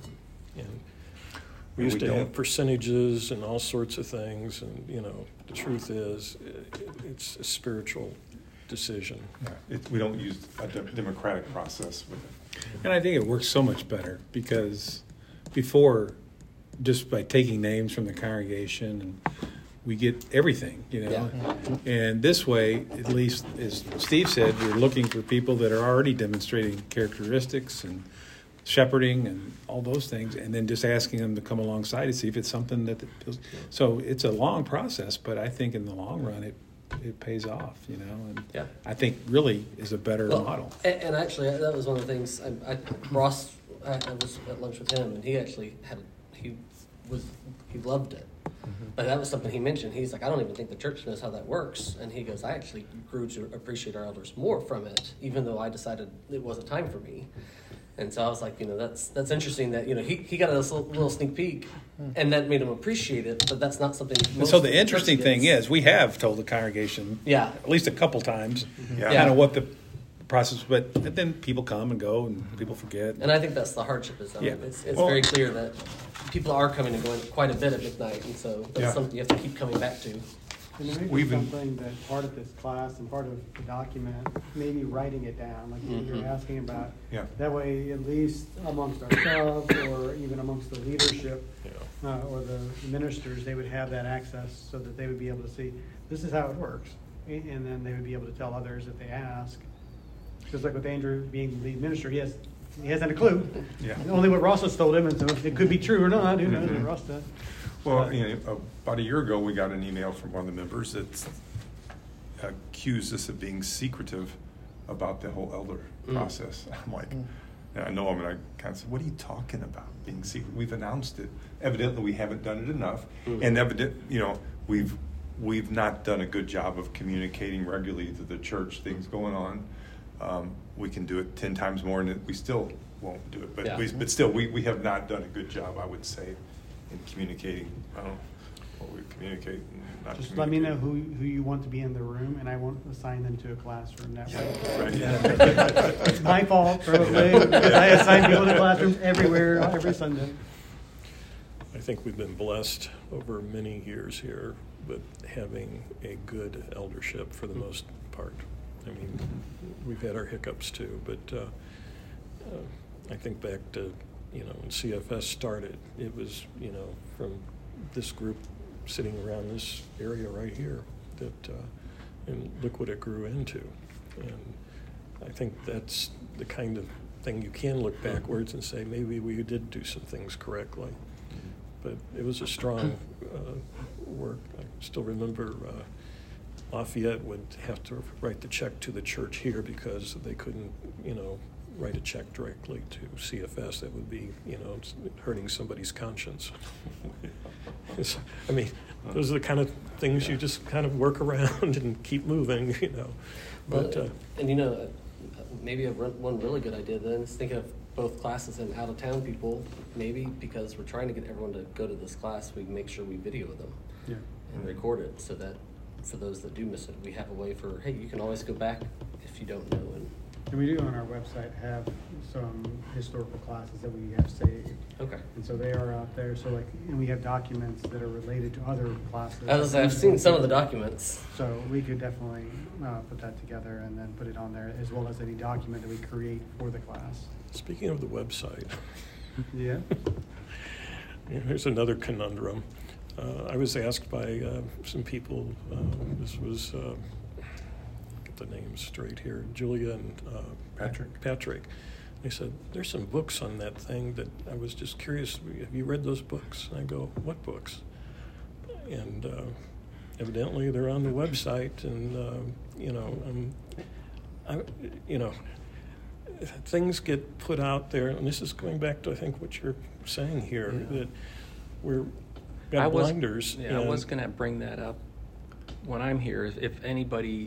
we used to have percentages and all sorts of things, and, the truth is, it's a spiritual decision. Yeah. We don't use a democratic process with it. And I think it works so much better because before, just by taking names from the congregation, and we get everything, Yeah. And this way, at least, as Steve said, we're looking for people that are already demonstrating characteristics and shepherding and all those things, and then just asking them to come alongside to see if it's something that. So it's a long process, but I think in the long run, it pays off, and Yeah. I think really is a better model. And actually, that was one of the things. Ross, I was at lunch with him, and he actually he loved it. But that was something he mentioned. He's like, I don't even think the church knows how that works. And he goes, I actually grew to appreciate our elders more from it, even though I decided it wasn't time for me. And so I was like, that's interesting that, he got a little sneak peek, and that made him appreciate it, but that's not something. And so the interesting thing is, we have told the congregation, at least a couple times, kind of what the process. But then people come and go, and people forget. And I think that's the hardship. Is it's very clear that people are coming and going quite a bit at midnight, and so that's something you have to keep coming back to. And there may be something that part of this class and part of the document, maybe writing it down, like you're asking about. Yeah. That way, at least amongst ourselves or even amongst the leadership or the ministers, they would have that access so that they would be able to see, this is how it works. And then they would be able to tell others if they ask. Just like with Andrew being the lead minister, he hasn't a clue. Yeah. Only what Ross has told him, and so it could be true or not. Who knows what Ross does. Well, about a year ago, we got an email from one of the members that accused us of being secretive about the whole elder process. I'm like, I know him, and I kind of said, what are you talking about, being secret? We've announced it. Evidently, we haven't done it enough. And we've not done a good job of communicating regularly to the church things going on. We can do it 10 times more, and we still won't do it. But still, we have not done a good job, I would say, in communicating. I don't know what we communicate. And not Just let me know who you want to be in the room, and I won't assign them to a classroom that way. Right. It's my fault, probably. I assign people to classrooms everywhere, every Sunday. I think we've been blessed over many years here with having a good eldership for the most part. I mean, we've had our hiccups too, but I think back to, when CFS started, it was, from this group sitting around this area right here that, and look what it grew into. And I think that's the kind of thing you can look backwards and say, maybe we did do some things correctly. But it was a strong work. I still remember Lafayette would have to write the check to the church here because they couldn't, write a check directly to CFS. That would be, hurting somebody's conscience. I mean, those are the kind of things you just kind of work around and keep moving, But maybe one really good idea then is think of both classes and out-of-town people, maybe because we're trying to get everyone to go to this class, we make sure we video them and record it so that for those that do miss it, we have a way for, hey, you can always go back if you don't know. And we do on our website have some historical classes that we have saved. Okay. And so they are out there. So and we have documents that are related to other classes. I've seen some of the documents. So we could definitely put that together and then put it on there, as well as any document that we create for the class. speaking of the website, Yeah. here's another conundrum. I was asked by some people, this was, get the names straight here, Julia and Patrick. They said, there's some books on that thing that I was just curious, have you read those books? And I go, what books? And evidently they're on the website, and, things get put out there, and this is going back to, I think, what you're saying here, that we're got blinders. I was going to bring that up when I'm here. If anybody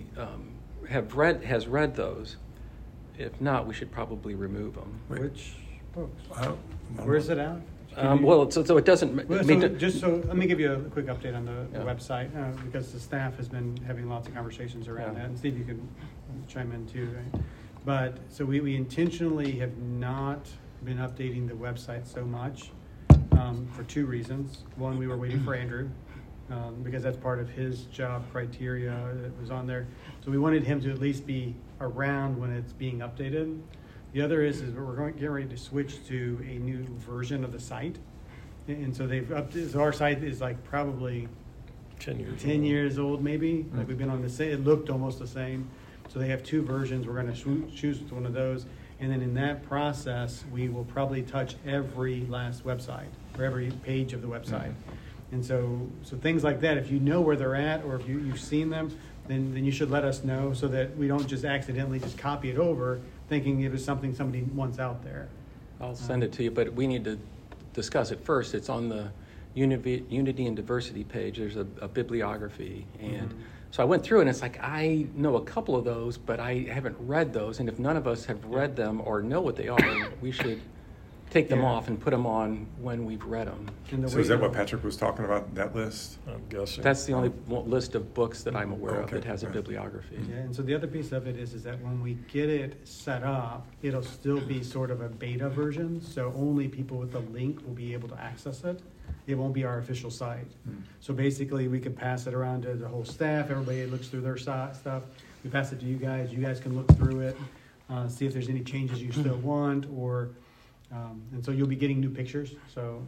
has read those, if not, we should probably remove them. Which books? Where is it at? So it doesn't. Let me give you a quick update on the website, because the staff has been having lots of conversations around that, and Steve, you can chime in too, right? But so we intentionally have not been updating the website so much for two reasons. One, we were waiting for Andrew, because that's part of his job criteria that was on there. So we wanted him to at least be around when it's being updated. The other is we're getting ready to switch to a new version of the site. And so they've updated, so our site is like probably 10 years old maybe. Like we've been on the same, it looked almost the same. So they have two versions. We're going to choose one of those. And then in that process, we will probably touch every last website or every page of the website. And so things like that, if you know where they're at, or if you've seen them, then you should let us know, so that we don't just accidentally just copy it over thinking it was something somebody wants out there. I'll send it to you, but we need to discuss it first. It's on the Unity and Diversity page. There's a bibliography. And so I went through it, and it's like, I know a couple of those, but I haven't read those. And if none of us have read them or know what they are, we should take them off and put them on when we've read them. So is that what Patrick was talking about, that list? I'm guessing. That's the only list of books that I'm aware of that has a bibliography. Yeah, and so the other piece of it is that when we get it set up, it'll still be sort of a beta version, so only people with the link will be able to access it. It won't be our official site. So basically, we can pass it around to the whole staff. Everybody looks through their stuff. We pass it to you guys. You guys can look through it, see if there's any changes you still want, or and so you'll be getting new pictures. So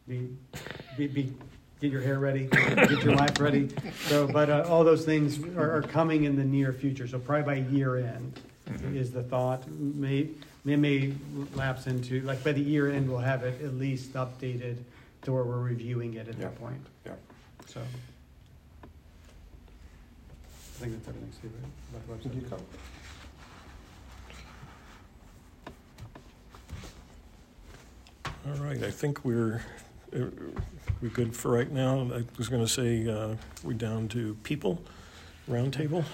get your hair ready, get your life ready. So, but all those things are coming in the near future. So probably by year end is the thought. May lapse into, like, by the year end we'll have it at least updated to where we're reviewing it at that point. Yeah. So I think that's everything, Steve, right? About the website. All right, I think we're good for right now. I was going to say we're down to people, roundtable.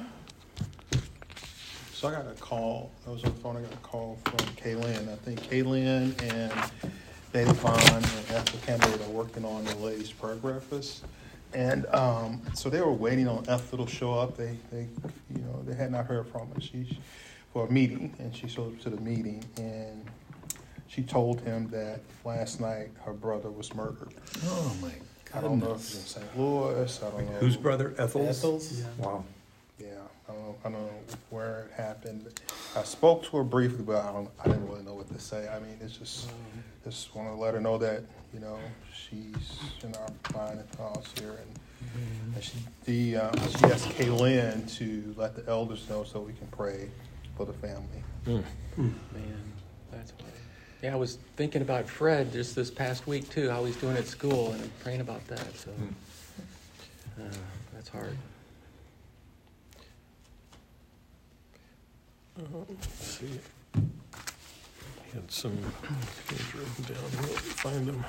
So I got a call. I was on the phone. I got a call from Kaylin. I think Kaylin and Betty Vaughn and Ethel Campbell are working on the ladies' prayer breakfast, and so they were waiting on Ethel to show up. They had not heard from her. She's for a meeting, and she showed up to the meeting, and she told him that last night her brother was murdered. Oh my I don't know if it's in St. Louis. I don't know whose brother. Ethel's. Yeah. Wow. Yeah, I don't know where it happened. I spoke to her briefly, but I didn't really know what to say. I mean, it's just want to let her know that she's in our mind and thoughts here, and she asked Kaylin to let the elders know so we can pray for the family. Man, that's hard. Yeah, I was thinking about Fred just this past week too, how he's doing at school, and I'm praying about that. So that's hard. Let's see. I had some things written down here. Let me find them.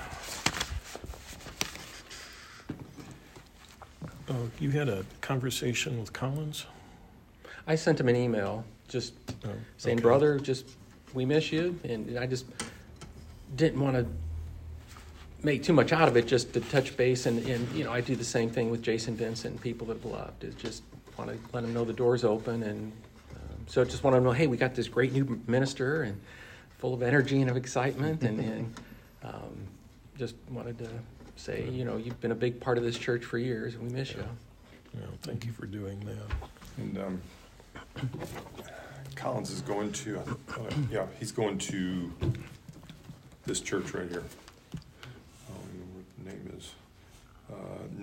Oh, you had a conversation with Collins? I sent him an email just saying, okay. brother, we miss you. And I just didn't want to make too much out of it, just to touch base. And I do the same thing with Jason Vincent and people that have left. Is just want to let them know the door's open. And so I just want to know, hey, we got this great new minister and full of energy and of excitement. And just wanted to say, you've been a big part of this church for years, and we miss you. Yeah, thank you for doing that. And Collins is going to, he's going to this church right here.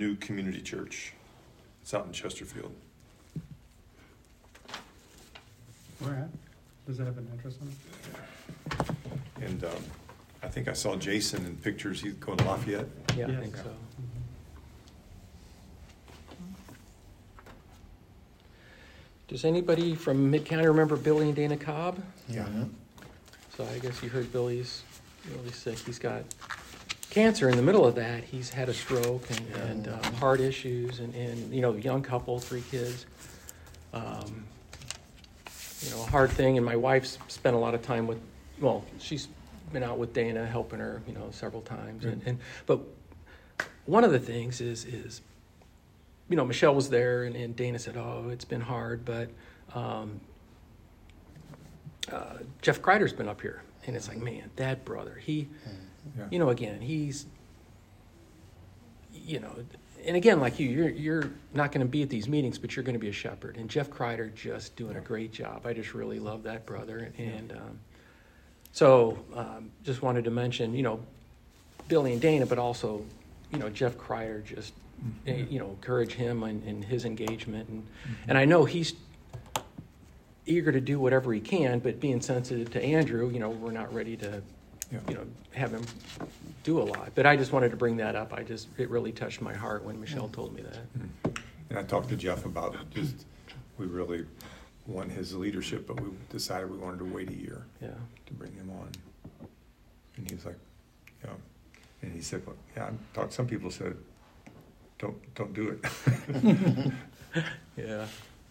New Community Church. It's out in Chesterfield. Where at? Does it have an address on it? And I think I saw Jason in pictures. He's going to Lafayette. Yeah, I Yes. think so. Does anybody from Mid-County remember Billy and Dana Cobb? Yeah. So I guess you heard Billy's really sick. He's got cancer. In the middle of that, he's had a stroke and heart issues and young couple, 3 kids. A hard thing. And my wife's spent a lot of time she's been out with Dana helping her, several times. But one of the things is Michelle was there and Dana said, oh, it's been hard, but Jeff Kreider's been up here. And it's like, man, that brother, again, he's, and again, like you're not going to be at these meetings, but you're going to be a shepherd. And Jeff Kreider just doing a great job. I just really love that brother. And just wanted to mention, Billy and Dana, but also, Jeff Kreider, just, encourage him in his engagement. And I know he's eager to do whatever he can, but being sensitive to Andrew, we're not ready to, have him do a lot. But I just wanted to bring that up. It really touched my heart when Michelle told me that. And I talked to Jeff about it. We really want his leadership, but we decided we wanted to wait a year to bring him on. And he was like, and he said, some people said, don't do it. Yeah.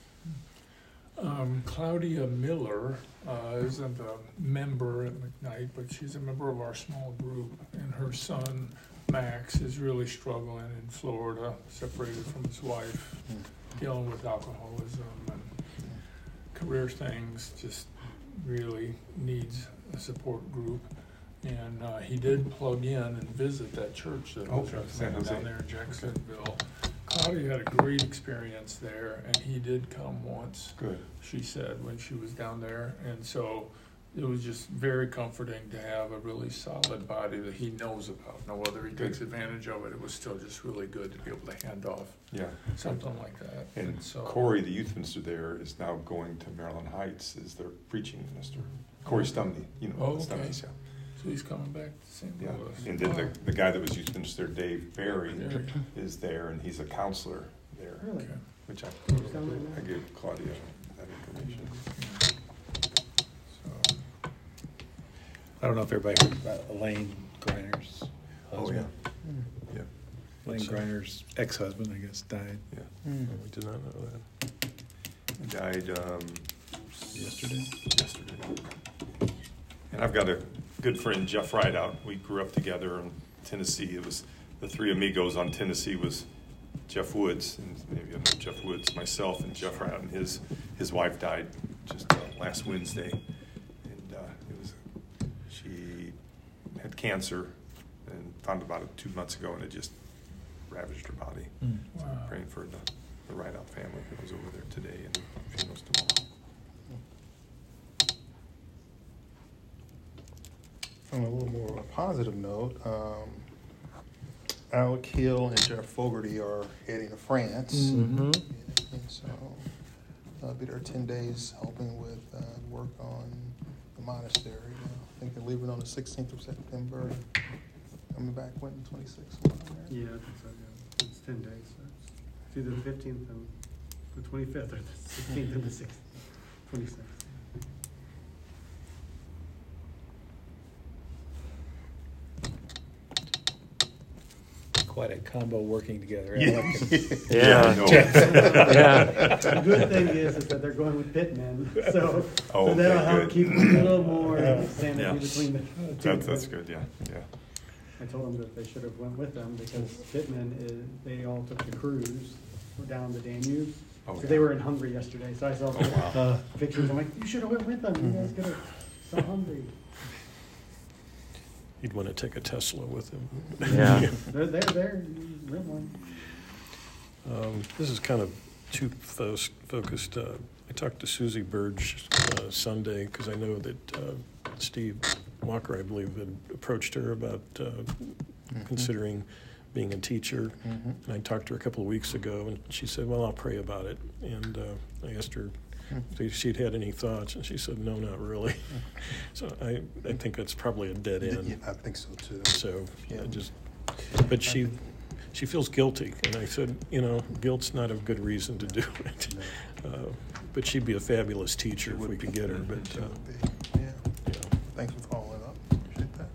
Claudia Miller isn't a member at McKnight, but she's a member of our small group, and her son Max is really struggling in Florida, separated from his wife, dealing with alcoholism and career things, just really needs a support group. And he did plug in and visit that church that was down there in Jacksonville. Claudia had a great experience there, and he did come once. Good. She said when she was down there, and so it was just very comforting to have a really solid body that he knows about. No whether he takes advantage of it, it was still just really good to be able to hand off something like that. And so Corey, the youth minister there, is now going to Maryland Heights as their preaching minister. Corey Stumney, Stumney's, So he's coming back to St. Louis. And then the guy that was youth minister, Dave Berry, is there, and he's a counselor there. Really? Which I gave Claudia that information. So, I don't know if everybody heard about Elaine Griner's husband. Yeah. Elaine Griner's ex-husband, I guess, died. Yeah. We did not know that. He died Yesterday. And I've got a good friend, Jeff Rideout. We grew up together in Tennessee. It was the three amigos on Tennessee was Jeff Woods, and maybe you know Jeff Woods, myself, and Jeff Rideout. And his wife died just last Wednesday, and she had cancer and found about it 2 months ago, and it just ravaged her body. So I'm praying for the Rideout family who was over there today, and the funeral's tomorrow. On a little more of a positive note, Alec Hill and Jeff Fogarty are heading to France. Mm-hmm. And so they'll be there 10 days helping with work on the monastery. I think they're leaving on the 16th of September, coming back when, the 26th? Yeah, I think so, yeah. It's 10 days. So it's either the 15th and the 25th or the 16th and the 6th, 26th. Quite a combo working together. Yeah. The good thing is that they're going with Pittman, so that'll help keep a little more sanity between the two. That's good, yeah. I told them that they should have went with them because Pittman they all took the cruise down the Danube. They were in Hungary yesterday, so I saw the pictures. I'm like, you should have went with them. You guys could have so hungry. You'd want to take a Tesla with him. Yeah. They're real one. This is kind of too focused. I talked to Susie Burge Sunday because I know that Steve Walker, I believe, had approached her about considering being a teacher. Mhm. And I talked to her a couple of weeks ago, and she said, well, I'll pray about it. And I asked her if she'd had any thoughts, and she said, no, not really. So I think that's probably a dead end. Yeah, I think so too. So Yeah. but she feels guilty, and I said, guilt's not a good reason to do it. But she'd be a fabulous teacher if we could get her. But Yeah. Thank you for following up. Appreciate that.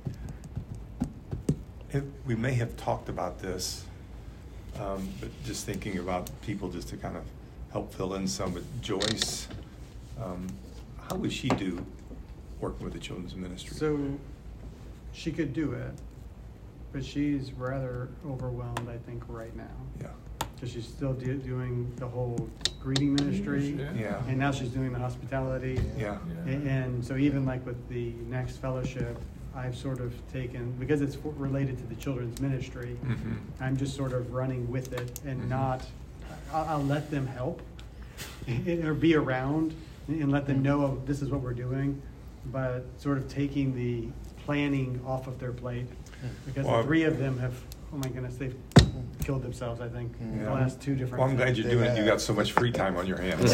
We may have talked about this, but just thinking about people just to kind of help fill in some. But Joyce, how would she do working with the children's ministry? So she could do it, but she's rather overwhelmed, I think, right now. Yeah. Because she's still doing the whole greeting ministry, Yeah. and now she's doing the hospitality. Yeah. And so even like with the next fellowship, I've sort of taken, because it's related to the children's ministry, Mhm. I'm just sort of running with it and Mhm. not, I'll let them help or be around and let them know of this is what we're doing, but sort of taking the planning off of their plate. Because Well, the three of them have, oh my goodness, they've killed themselves, I think, in the Yeah. last two different. Well, I'm glad you're doing it. You got so much free time on your hands.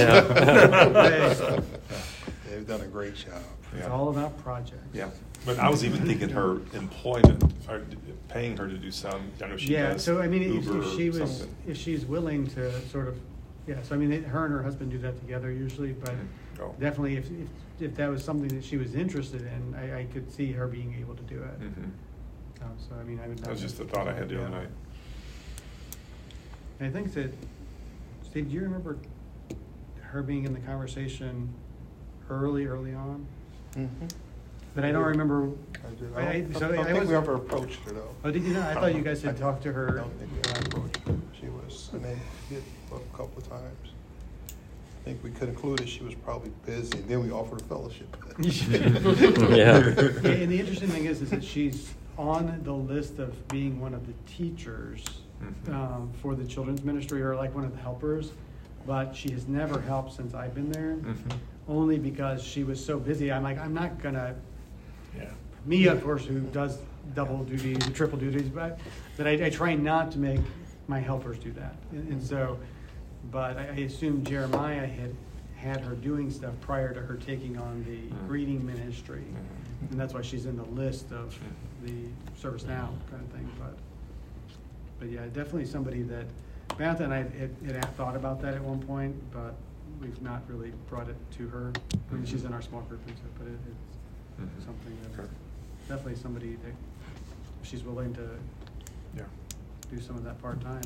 They've done a great job. It's Yeah. all about projects. Yeah, but I was even thinking her employment, or paying her to do some, I know she Yeah, does so I mean, Uber if she or was, something. if she's willing to sort of, yeah, so I mean, her and her husband do that together usually, but Oh. definitely if that was something that she was interested in, I could see her being able to do it. Mhm. So I mean, I would. That was just a thought I had the other Yeah. night. And I think that, Steve, do you remember her being in the conversation early on? Mhm. But I don't remember. I do. I I don't was- think we ever approached her though. Oh, did you not? I thought you guys had I talked to her. don't think we ever approached her. She was, and they did a couple of times. I think we concluded she was probably busy, and then we offered a fellowship. Yeah. And the interesting thing is that she's on the list of being one of the teachers for the children's ministry, or like one of the helpers, but she has never helped since I've been there, only because she was so busy. I'm like, I'm not gonna, me, of course, who does double duties, triple duties, but I try not to make my helpers do that. And so, but I assume Jeremiah had her doing stuff prior to her taking on the greeting ministry. And that's why she's in the list of the Service Now kind of thing. But yeah, definitely somebody that, Bantha and I had thought about that at one point, but we've not really brought it to her. I mean, she's in our small group, and stuff, but it's something that, definitely somebody that, if she's willing to Yeah. do some of that part-time.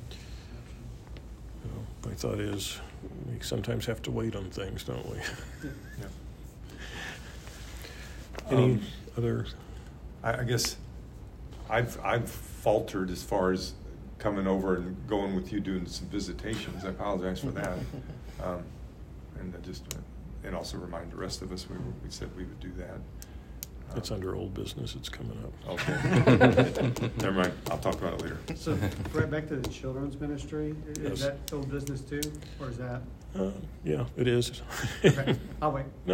my thought is, we sometimes have to wait on things, don't we? Yeah. Any other? I guess I've faltered as far as coming over and going with you doing some visitations. I apologize for that. And I just, and also remind the rest of us, we said we would do that. It's under old business. It's coming up. Okay. Never mind. I'll talk about it later. So, right back to the children's ministry, Yes. is that old business too, or is that? Yeah, it is. Okay, I'll wait. No,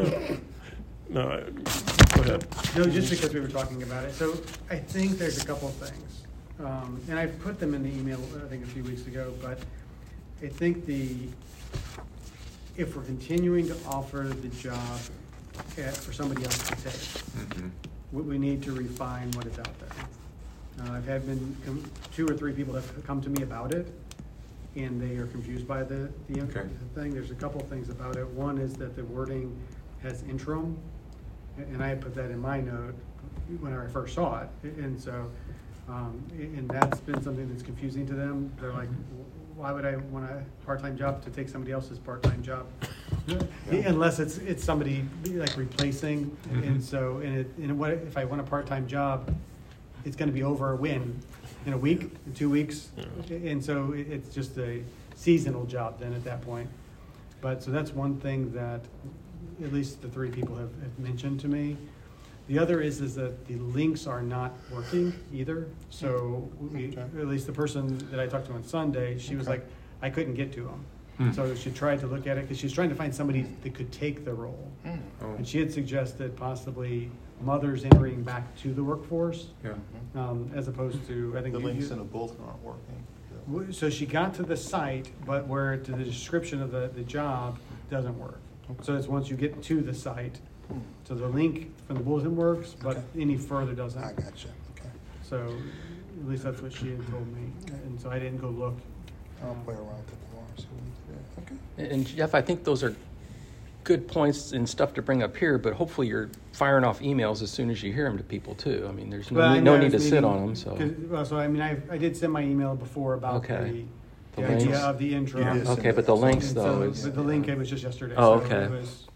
go ahead. No, just because we were talking about it. So I think there's a couple of things. And I put them in the email, I think a few weeks ago, but I think if we're continuing to offer the job for somebody else to take, we need to refine what is out there. I've had two or three people that have come to me about it, and they are confused by the thing. There's a couple of things about it. One is that the wording has interim, and I had put that in my note when I first saw it. And so, and that's been something that's confusing to them. They're like, why would I want a part-time job to take somebody else's part-time job? Unless it's somebody like replacing. And so, and what if I want a part-time job, it's going to be over when? In a week, in 2 weeks? And so it's just a seasonal job then at that point. But so that's one thing that at least the three people have mentioned to me. The other is that the links are not working either. So at least the person that I talked to on Sunday, she was like, I couldn't get to them. So she tried to look at it because she's trying to find somebody that could take the role. And she had suggested possibly mothers entering back to the workforce, Yeah. as opposed to, I think. The you- links in the bulletin aren't working. So she got to the site, but where to the description of the job doesn't work. So it's once you get to the site, so the link from the bulletin works, but Okay. any further doesn't. I got you. Okay. So at least that's what she had told me, and so I didn't go look. I'll play around with it tomorrow. See what we can do. Okay. And Jeff, I think those are good points and stuff to bring up here, but hopefully you're firing off emails as soon as you hear them to people too. I mean, there's Well, I no know need to it's sit maybe- on them. So 'cause- well, so I mean, I did send my email before about Okay. the The idea links? of the intro. You did. okay, but the links And though so is the link, it was just yesterday. Oh, so okay. It was,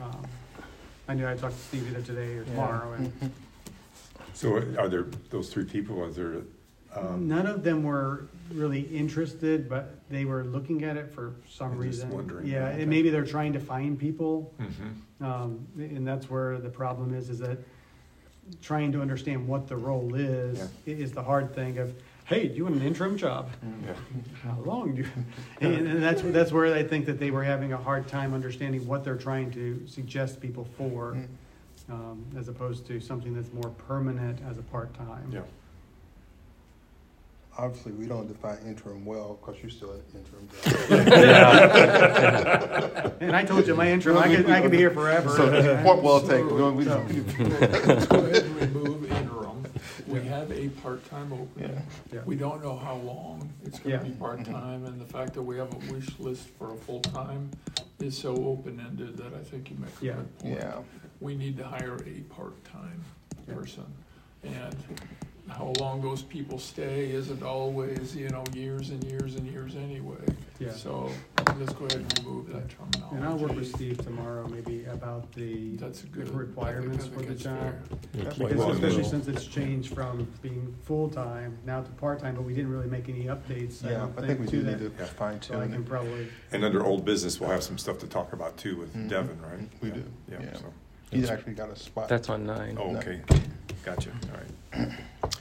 I knew I'd talk to Steve either today or tomorrow, and So are there those three people? Is there? none of them were really interested, but they were looking at it for some They're just reason. wondering. Yeah, Okay. and maybe they're trying to find people, Mm-hmm. and that's where the problem is that trying to understand what the role is the hard thing of, hey, do you want an interim job? Yeah. How long do you? And that's where I think that they were having a hard time understanding what they're trying to suggest people for, as opposed to something that's more permanent as a part-time. Yeah. Obviously, we don't define interim well because you're still an interim job. And I told you, my interim, I could be here forever. So, point well taken. Let's go ahead and remove interim. We have a part-time opening. Yeah. We don't know how long it's gonna be Yeah. part-time, and the fact that we have a wish list for a full-time is so open-ended that I think you make a Yeah. good point. Yeah. We need to hire a part-time Yeah. person. And how long those people stay isn't always, years and years and years anyway. Yeah. So let's go ahead and remove that terminology. And I'll work with Steve tomorrow, maybe about the That's a good. requirements I think for the it's job. fair. Yeah, Because like, Because Well, especially no. since it's changed from being full-time now to part-time, but we didn't really make any updates, I Yeah, don't I think we think, do to need that. to fine So I tune can it. probably, And under old business, we'll have some stuff to talk about too with Mhm. Devin, right? We do, Yeah. yeah. So. He's actually got a spot. that's on 9. Oh, okay. Gotcha. All right.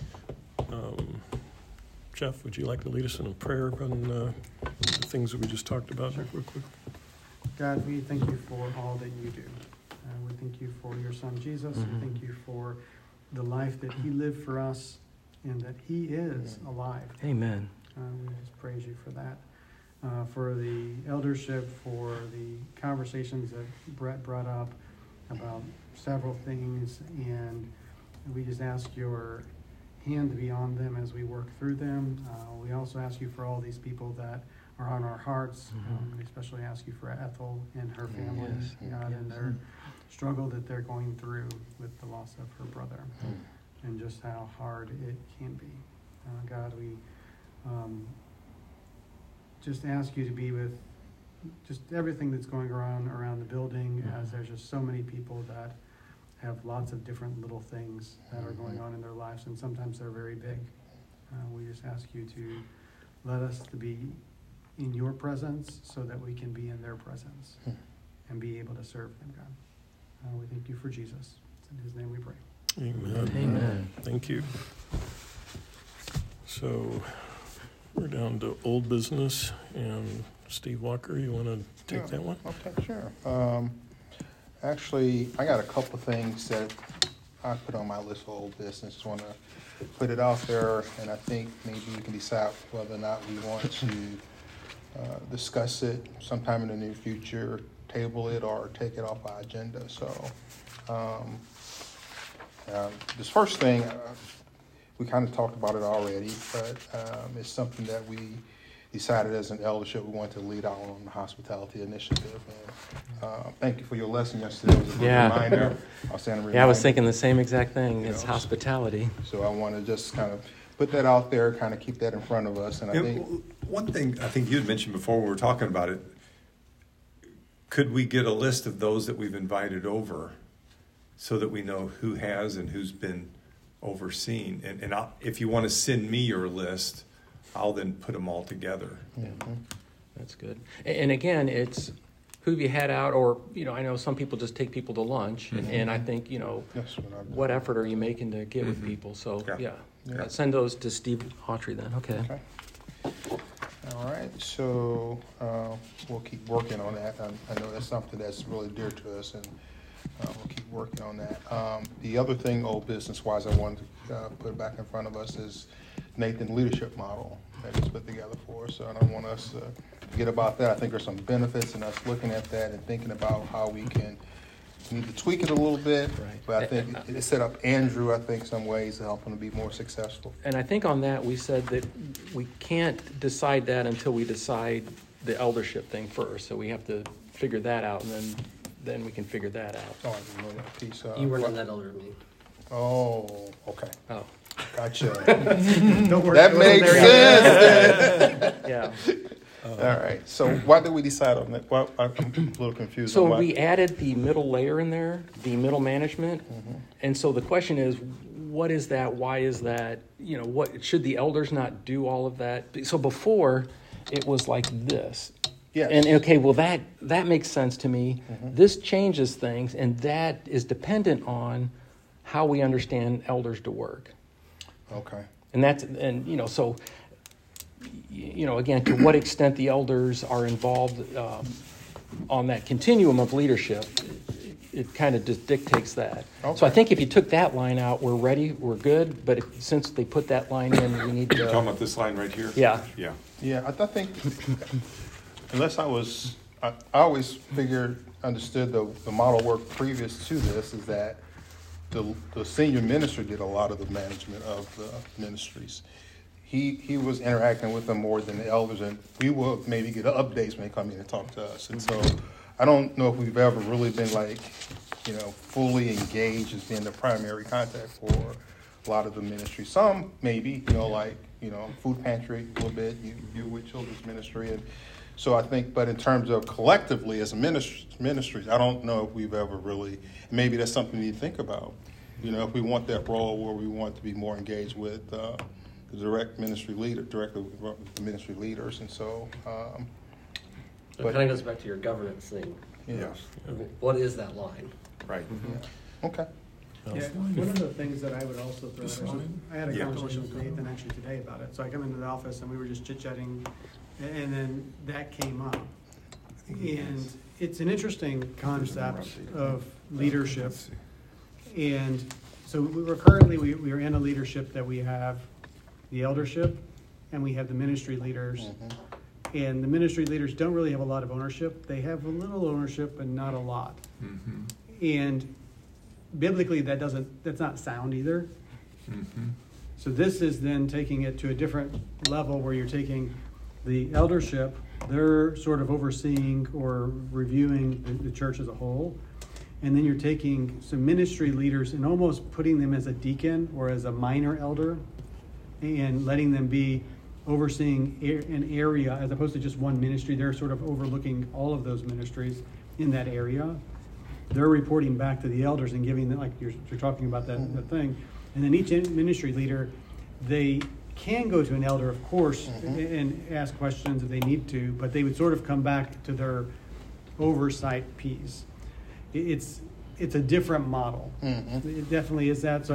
Jeff, would you like to lead us in a prayer on the things that we just talked about real quickly? God, we thank you for all that you do. We thank you for your son, Jesus. Mhm. We thank you for the life that he lived for us and that he is alive. Amen. We just praise you for that. For the eldership, for the conversations that Brett brought up about several things, and we just ask your hand to be on them as we work through them. We also ask you for all these people that are on our hearts. We especially ask you for Ethel and her family, Yes. God, and their struggle that they're going through with the loss of her brother, and just how hard it can be. God, we just ask you to be with just everything that's going around the building, as there's just so many people that have lots of different little things that are going on in their lives, and sometimes they're very big. We just ask you to let us to be in your presence so that we can be in their presence and be able to serve them, God. We thank you for Jesus. It's in his name we pray. Amen. Amen. Thank you. So we're down to old business, and Steve Walker, you want to take that one? Okay, sure. Actually, I got a couple of things that I put on my list of old business. Just want to put it out there, and I think maybe we can decide whether or not we want to discuss it sometime in the near future, table it, or take it off our agenda. So, this first thing, we kind of talked about it already, but it's something that we decided as an eldership we wanted to lead out on the hospitality initiative. And thank you for your lesson yesterday. It was a good reminder. Yeah, I was thinking the same exact thing. You It's know, hospitality. So I want to just kind of put that out there, kind of keep that in front of us. And I think One thing I think you had mentioned before when we were talking about it, could we get a list of those that we've invited over so that we know who has and who's been overseen? And if you want to send me your list, I'll then put them all together. That's good. And again, it's who have you had out, or, I know some people just take people to lunch, and I think, that's what I've done. what effort are you making to get with people? So, Yeah. Yeah. Send those to Steve Autry then. Okay. Okay. All right, so we'll keep working on that. I know that's something that's really dear to us, and We'll keep working on that. The other thing, old business-wise, I wanted to put back in front of us is Nathan's leadership model that he's put together for us. So I don't want us to forget about that. I think there's some benefits in us looking at that and thinking about how we need to tweak it a little bit. Right. But I think it set up Andrew, I think, some ways to help him to be more successful. And I think on that, we said that we can't decide that until we decide the eldership thing first. So we have to figure that out, and then we can figure that out. Oh, I didn't know that piece. You weren't in that elder meeting. Oh, okay. Oh, Gotcha. Don't worry, That I wasn't makes there yet. sense. yeah. All right. So why did we decide on that? Well, I'm a little confused. So on why. we added the middle layer in there, the middle management. And so the question is, what is that? Why is that? You know, what should the elders not do all of that? So before it was like this. Yes. And okay, well that makes sense to me. This changes things, and that is dependent on how we understand elders to work. Okay. And you know, so you know, again, to what extent the elders are involved on that continuum of leadership, it kind of just dictates that. Okay. So I think if you took that line out, we're ready, we're good. But since they put that line in, we need to. You're talking about this line right here? Yeah. Yeah. Yeah, I think unless I always understood the model work previous to this is that the senior minister did a lot of the management of the ministries. He was interacting with them more than the elders, and we will maybe get updates when they come in and talk to us. And so I don't know if we've ever really been fully engaged as being the primary contact for a lot of the ministry. Some maybe, food pantry a little bit, you with children's ministry. And so I think, but in terms of collectively as a ministries, I don't know if we've ever really, maybe that's something you think about. If we want that role where we want to be more engaged with the direct ministry leader, directly with the ministry leaders. And so, It kind of goes back to your governance thing. yes. What is that line? Right. Yeah. Okay. Yeah, one of the things that I would also throw This there, so line? I had a Yeah. conversation with Nathan actually today about it. So I come into the office and we were just chit-chatting, and then that came up. And it's an interesting concept of leadership. And so we are in a leadership that we have the eldership and we have the ministry leaders. And the ministry leaders don't really have a lot of ownership. They have a little ownership, but not a lot. And biblically, that's not sound either. So this is then taking it to a different level where you're taking the eldership, they're sort of overseeing or reviewing the church as a whole. And then you're taking some ministry leaders and almost putting them as a deacon or as a minor elder and letting them be overseeing an area as opposed to just one ministry. They're sort of overlooking all of those ministries in that area. They're reporting back to the elders and giving them, like you're talking about that thing. And then each ministry leader, they can go to an elder, of course, and ask questions if they need to, but they would sort of come back to their oversight piece. It's a different model. It definitely is that.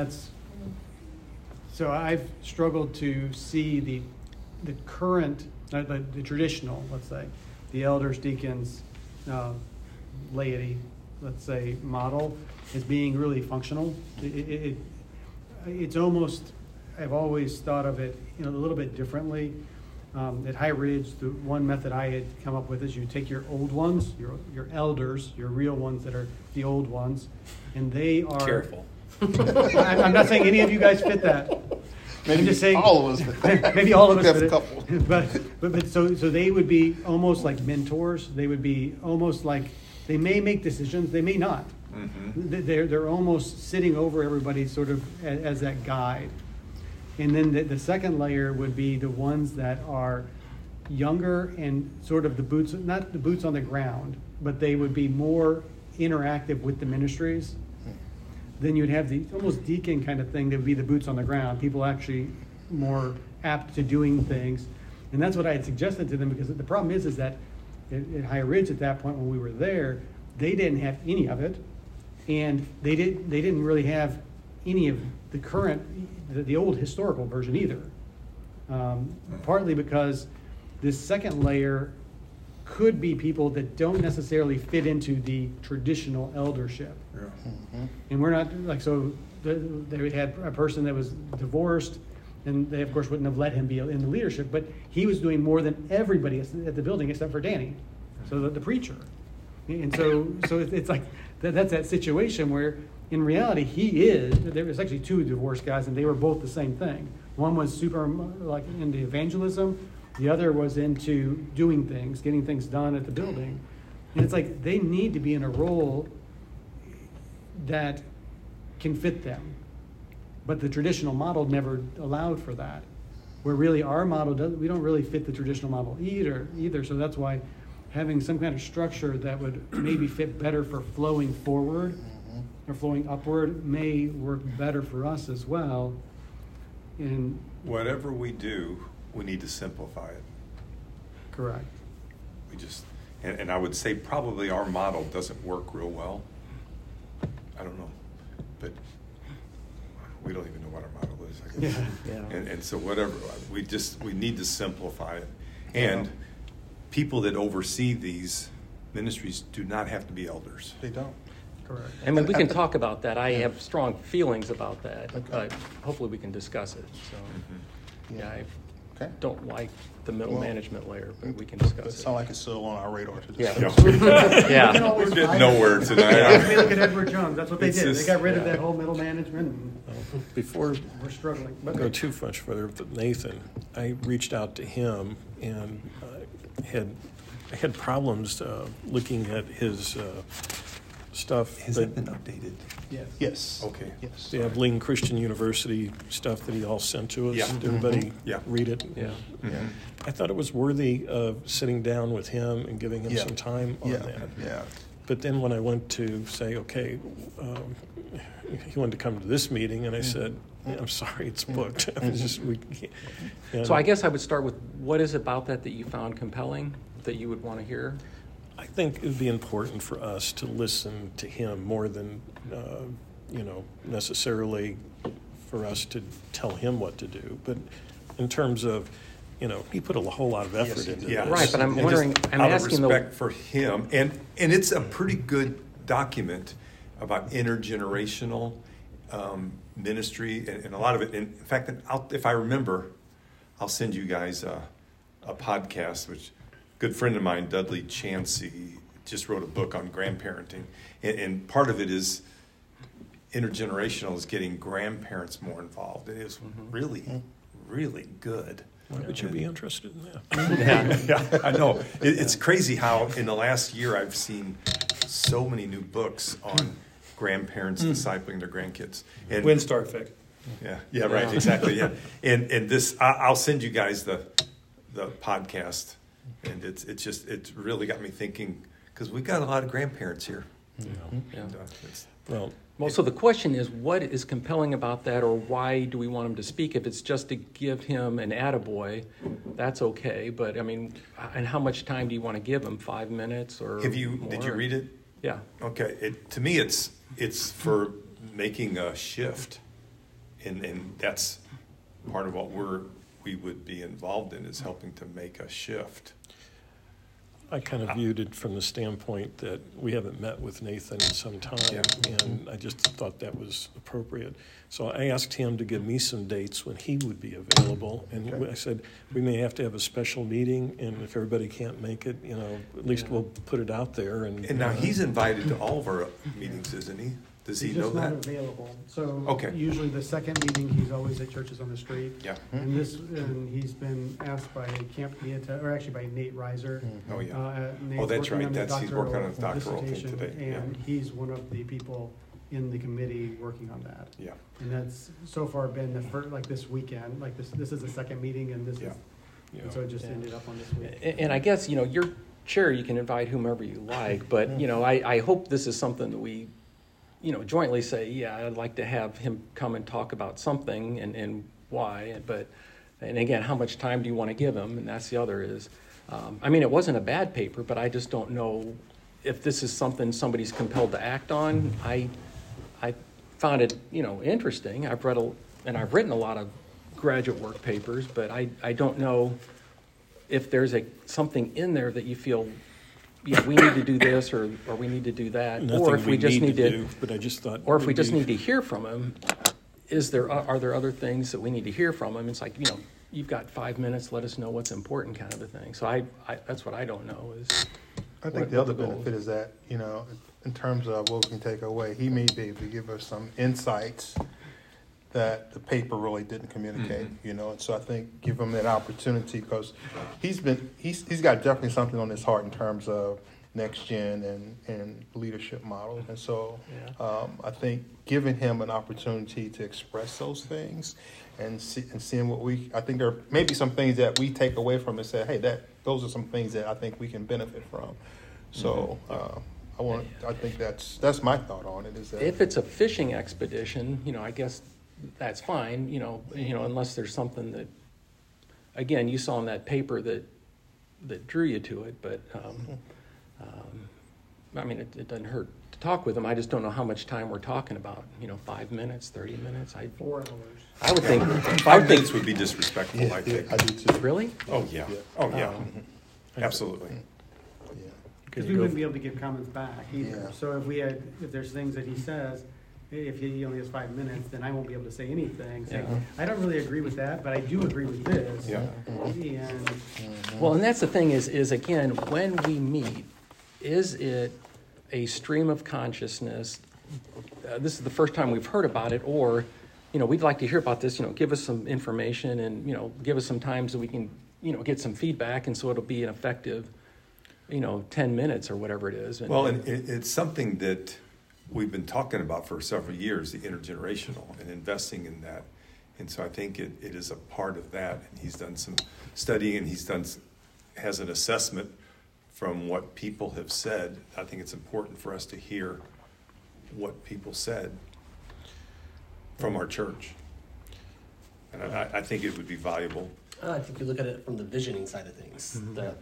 So I've struggled to see the current, the traditional, let's say, the elders, deacons, laity, let's say, model as being really functional. It's almost, I've always thought of it a little bit differently. At High Ridge, the one method I had come up with is you take your old ones, your elders, your real ones that are the old ones, and they are... Careful. I'm not saying any of you guys fit that. Maybe I'm just saying all of us. maybe all of us Have fit a it. couple. But so they would be almost like mentors. They would be almost like they may make decisions, they may not. They're almost sitting over everybody sort of as that guide. And then the second layer would be the ones that are younger and sort of the boots, not the boots on the ground, but they would be more interactive with the ministries. Then you'd have the almost deacon kind of thing that would be the boots on the ground, people actually more apt to doing things. And that's what I had suggested to them, because the problem is that at High Ridge at that point when we were there, they didn't have any of it. And they didn't really have any of the current, the old historical version either. Partly because this second layer could be people that don't necessarily fit into the traditional eldership. And we're not, like, so they had a person that was divorced, and they, of course, wouldn't have let him be in the leadership, but he was doing more than everybody at the building except for Danny, so the preacher. And so it's like, that's that situation where, in reality, there was actually two divorced guys, and they were both the same thing. One was super, like, into evangelism. The other was into doing things, getting things done at the building. And it's like they need to be in a role that can fit them. But the traditional model never allowed for that. Where really our model, we don't really fit the traditional model either. So that's why having some kind of structure that would maybe fit better for flowing forward or flowing upward may work better for us as well. And Whatever we do, we need to simplify it. correct. We just, and I would say probably our model doesn't work real well. I don't know, but we don't even know what our model is, I guess. Yeah. And so whatever, we need to simplify it. And people that oversee these ministries do not have to be elders. They don't. Correct. I mean, we can talk about that. I have strong feelings about that, but hopefully we can discuss it. So, yeah, I Okay. don't like the middle Well, management layer, but we can It discuss it. sounds like it's still on our radar to Yeah. discuss. Yeah. We're getting nowhere We tonight. look at Edward Jones. That's what they It's did. just- They got rid of that whole middle management, and Before we're struggling. I go too much further with Nathan, I reached out to him and had problems looking at his stuff. Has that been updated? Yes. Yes. Okay. Yes. The Abilene Christian University stuff that he all sent to us. Yeah. Did everybody Yeah. read it? Yeah. Mhm. I thought it was worthy of sitting down with him and giving him Yeah. some time on Yeah. that. Yeah. But then when I went to say, okay, he wanted to come to this meeting, and I said, I'm sorry, it's booked. It was just, we can't. And So I guess I would start with, what is about that you found compelling, that you would want to hear? I think it would be important for us to listen to him more than, necessarily for us to tell him what to do. But in terms of, he put a whole lot of effort into Yeah. this. Right, but I'm And wondering, just I'm out asking of though. respect for him, and it's a pretty good document about intergenerational ministry, and a lot of it. In fact, if I remember, I'll send you guys a podcast. Which a good friend of mine, Dudley Chansey, just wrote a book on grandparenting, and part of it is intergenerational is getting grandparents more involved. It is really, really good. Why would you be interested in that? Yeah, I know. It's crazy how in the last year I've seen so many new books on grandparents discipling their grandkids. And Windstar effect. yeah, right, exactly, yeah. And this, I'll send you guys the podcast, and it's really got me thinking, because we've got a lot of grandparents here. Yeah. And, Well, so the question is, what is compelling about that, or why do we want him to speak? If it's just to give him an attaboy, that's okay. But, I mean, and how much time do you want to give him? 5 minutes or did you more? read it? Yeah. Okay. To me, it's for making a shift, and that's part of what we would be involved in, is helping to make a shift. I kind of viewed it from the standpoint that we haven't met with Nathan in some time, and I just thought that was appropriate. So I asked him to give me some dates when he would be available, and I said, we may have to have a special meeting, and if everybody can't make it, at least we'll put it out there. And And now he's invited to all of our meetings, isn't he? Does he He's know just not that? available. So Okay. usually the second meeting, he's always at Churches on the Street. Yeah. And he's been asked by Camp Pieta, or actually by Nate Reiser. Oh, yeah. Nate's Oh, that's working right. on the He's working on his doctoral doctoral thing dissertation, today. Yeah. And he's one of the people in the committee working on that. Yeah. And that's so far been the first, like this weekend, like this is the second meeting, and this is, Yeah. and so it just ended up on this week. And I guess, your chair, you can invite whomever you like, but, I hope this is something that we, jointly say, yeah, I'd like to have him come and talk about something and why, and again, how much time do you want to give him? And that's the other is, it wasn't a bad paper, but I just don't know if this is something somebody's compelled to act on. I found it, interesting. I've written a lot of graduate work papers, but I don't know if there's something in there that you feel, yeah, we need to do this or we need to do that, Nothing or if we just need to do, but I just thought, or if we just need to hear from him, are there other things that we need to hear from him? It's like, you've got 5 minutes, let us know what's important, kind of a thing. So I that's what I don't know is. I think the other benefit is that, in terms of what we can take away, he may be able to give us some insights that the paper really didn't communicate, and so I think give him that opportunity, because he's got definitely something on his heart in terms of next gen and leadership model, and so I think giving him an opportunity to express those things and seeing I think there may be some things that we take away from it and say, hey, those are some things that I think we can benefit from. So I think that's my thought on it. Is that if it's a fishing expedition, I guess that's fine. Unless there's something that, again, you saw in that paper that drew you to it. But I mean, it doesn't hurt to talk with them. I just don't know how much time we're talking about. 5 minutes, 30 minutes. 4 hours. I would think 5 minutes would be disrespectful. I think. I do too. Really? Oh yeah. Oh yeah. Absolutely. Because we wouldn't be able to give comments back either. Yeah. So if there's things that he says, if he only has 5 minutes, then I won't be able to say anything. Say, I don't really agree with that, but I do agree with this. Yeah. Well, and that's the thing is again, when we meet, is it a stream of consciousness? This is the first time we've heard about it, or we'd like to hear about this. Give us some information, and give us some time so we can get some feedback, and so it'll be an effective 10 minutes or whatever it is. And it's something that we've been talking about for several years, the intergenerational and investing in that. And so I think it is a part of that. And he's done some studying, and has an assessment from what people have said. I think it's important for us to hear what people said from our church. And I think it would be valuable. I think you look at it from the visioning side of things, that,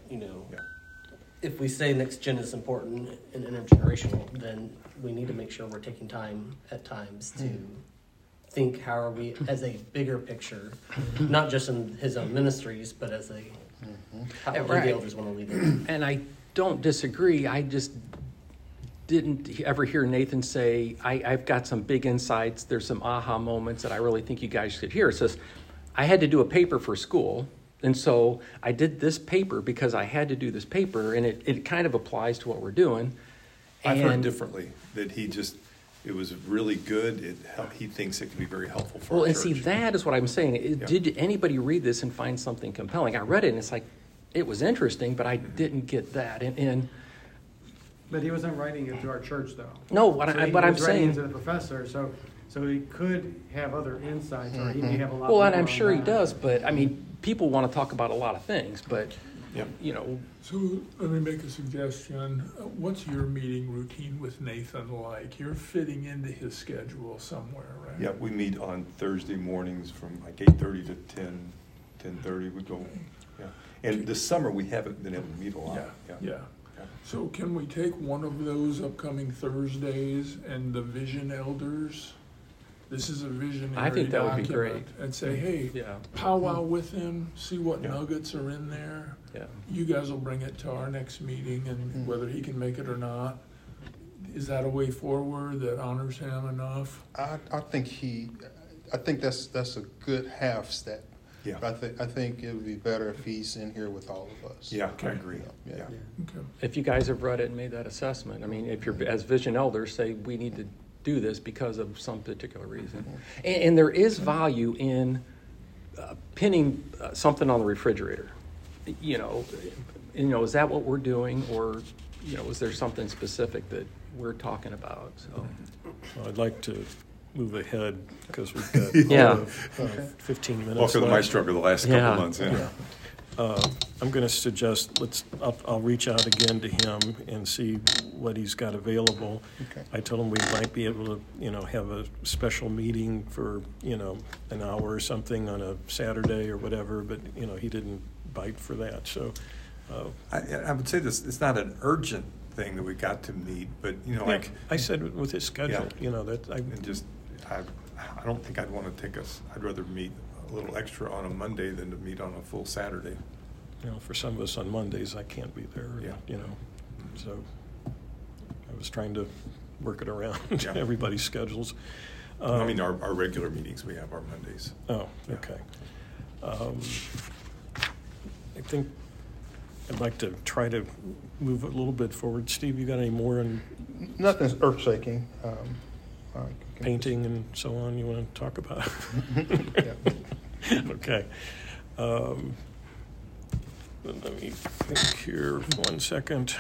if we say next gen is important and intergenerational, then we need to make sure we're taking time at times to think, how are we, as a bigger picture, not just in his own ministries, but as how do the elders want to lead it. And I don't disagree. I just didn't ever hear Nathan say, I've got some big insights. There's some aha moments that I really think you guys should hear. It says, I had to do a paper for school. And so I did this paper because I had to do this paper, and it kind of applies to what we're doing. I've heard differently, that it was really good. He thinks it can be very helpful for our and church. see, that is what I'm saying. Did anybody read this and find something compelling? I read it, and it's like, it was interesting, but I didn't get that. But he wasn't writing it to our church, though. No, what I'm He was saying writing it to the professor, so he could have other insights, or he may have a lot. Well, and more I'm on sure he that. does, but I mean, people want to talk about a lot of things, but So let me make a suggestion. What's your meeting routine with Nathan like? You're fitting into his schedule somewhere, right? Yeah, we meet on Thursday mornings from like 8:30 to 10:30. We go, And this summer we haven't been able to meet a lot. Yeah. So can we take one of those upcoming Thursdays and the Vision Elders? This is a visionary I think that would be document, great. and say, hey, powwow with him, see what nuggets are in there. Yeah. You guys will bring it to our next meeting, and whether he can make it or not. Is that a way forward that honors him enough? I think that's a good half step. Yeah. I think it would be better if he's in here with all of us. Yeah, I agree. Yeah. Okay. If you guys have read it and made that assessment, I mean, if you're, as vision elders, say we need to do this because of some particular reason. And there is value in pinning something on the refrigerator. Is that what we're doing, or, is there something specific that we're talking about? So, Well, I'd like to move ahead because we've got 15 minutes Welcome to my left. struggle the last couple of months. Yeah. I'm going to suggest I'll reach out again to him and see what he's got available. Okay. I told him we might be able to, have a special meeting for, an hour or something on a Saturday or whatever, but, he didn't bite for that. So I would say this, it's not an urgent thing that we got to meet, but, like I said with his schedule, I don't think I'd want to I'd rather meet a little extra on a Monday than to meet on a full Saturday. for some of us on Mondays, I can't be there, Yeah. So I was trying to work it around Yeah. everybody's schedules. I mean, our regular meetings, we have our Mondays. Oh, Yeah. okay. I think I'd like to try to move a little bit forward. Steve, you got any more on Nothing's earth-shaking. painting and so on you want to talk about? Yeah. Okay. Let me think here for 1 second.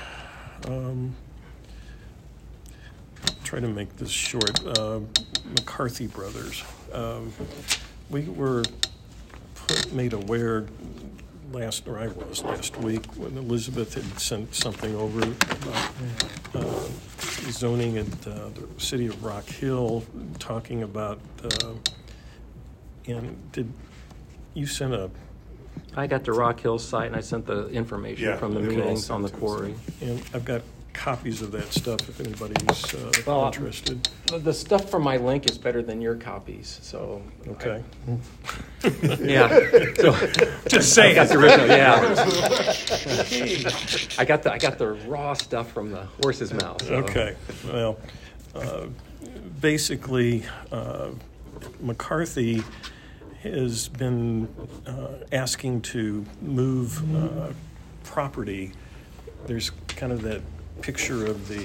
Try to make this short. McCarthy Brothers. We were made aware last week when Elizabeth had sent something over about zoning at the city of Rock Hill, talking about, and did you send a, I got the Rock Hill site and I sent the information Yeah, from the they were all meetings on the sent to us. quarry. and I've got copies of that stuff if anybody's Well, interested. The stuff from my link is better than your copies, so. Okay. Yeah. So, Just say I got it. the original, yeah. I got the raw stuff from the horse's mouth. So. Okay. Well, basically, McCarthy has been asking to move property. There's kind of that picture of the.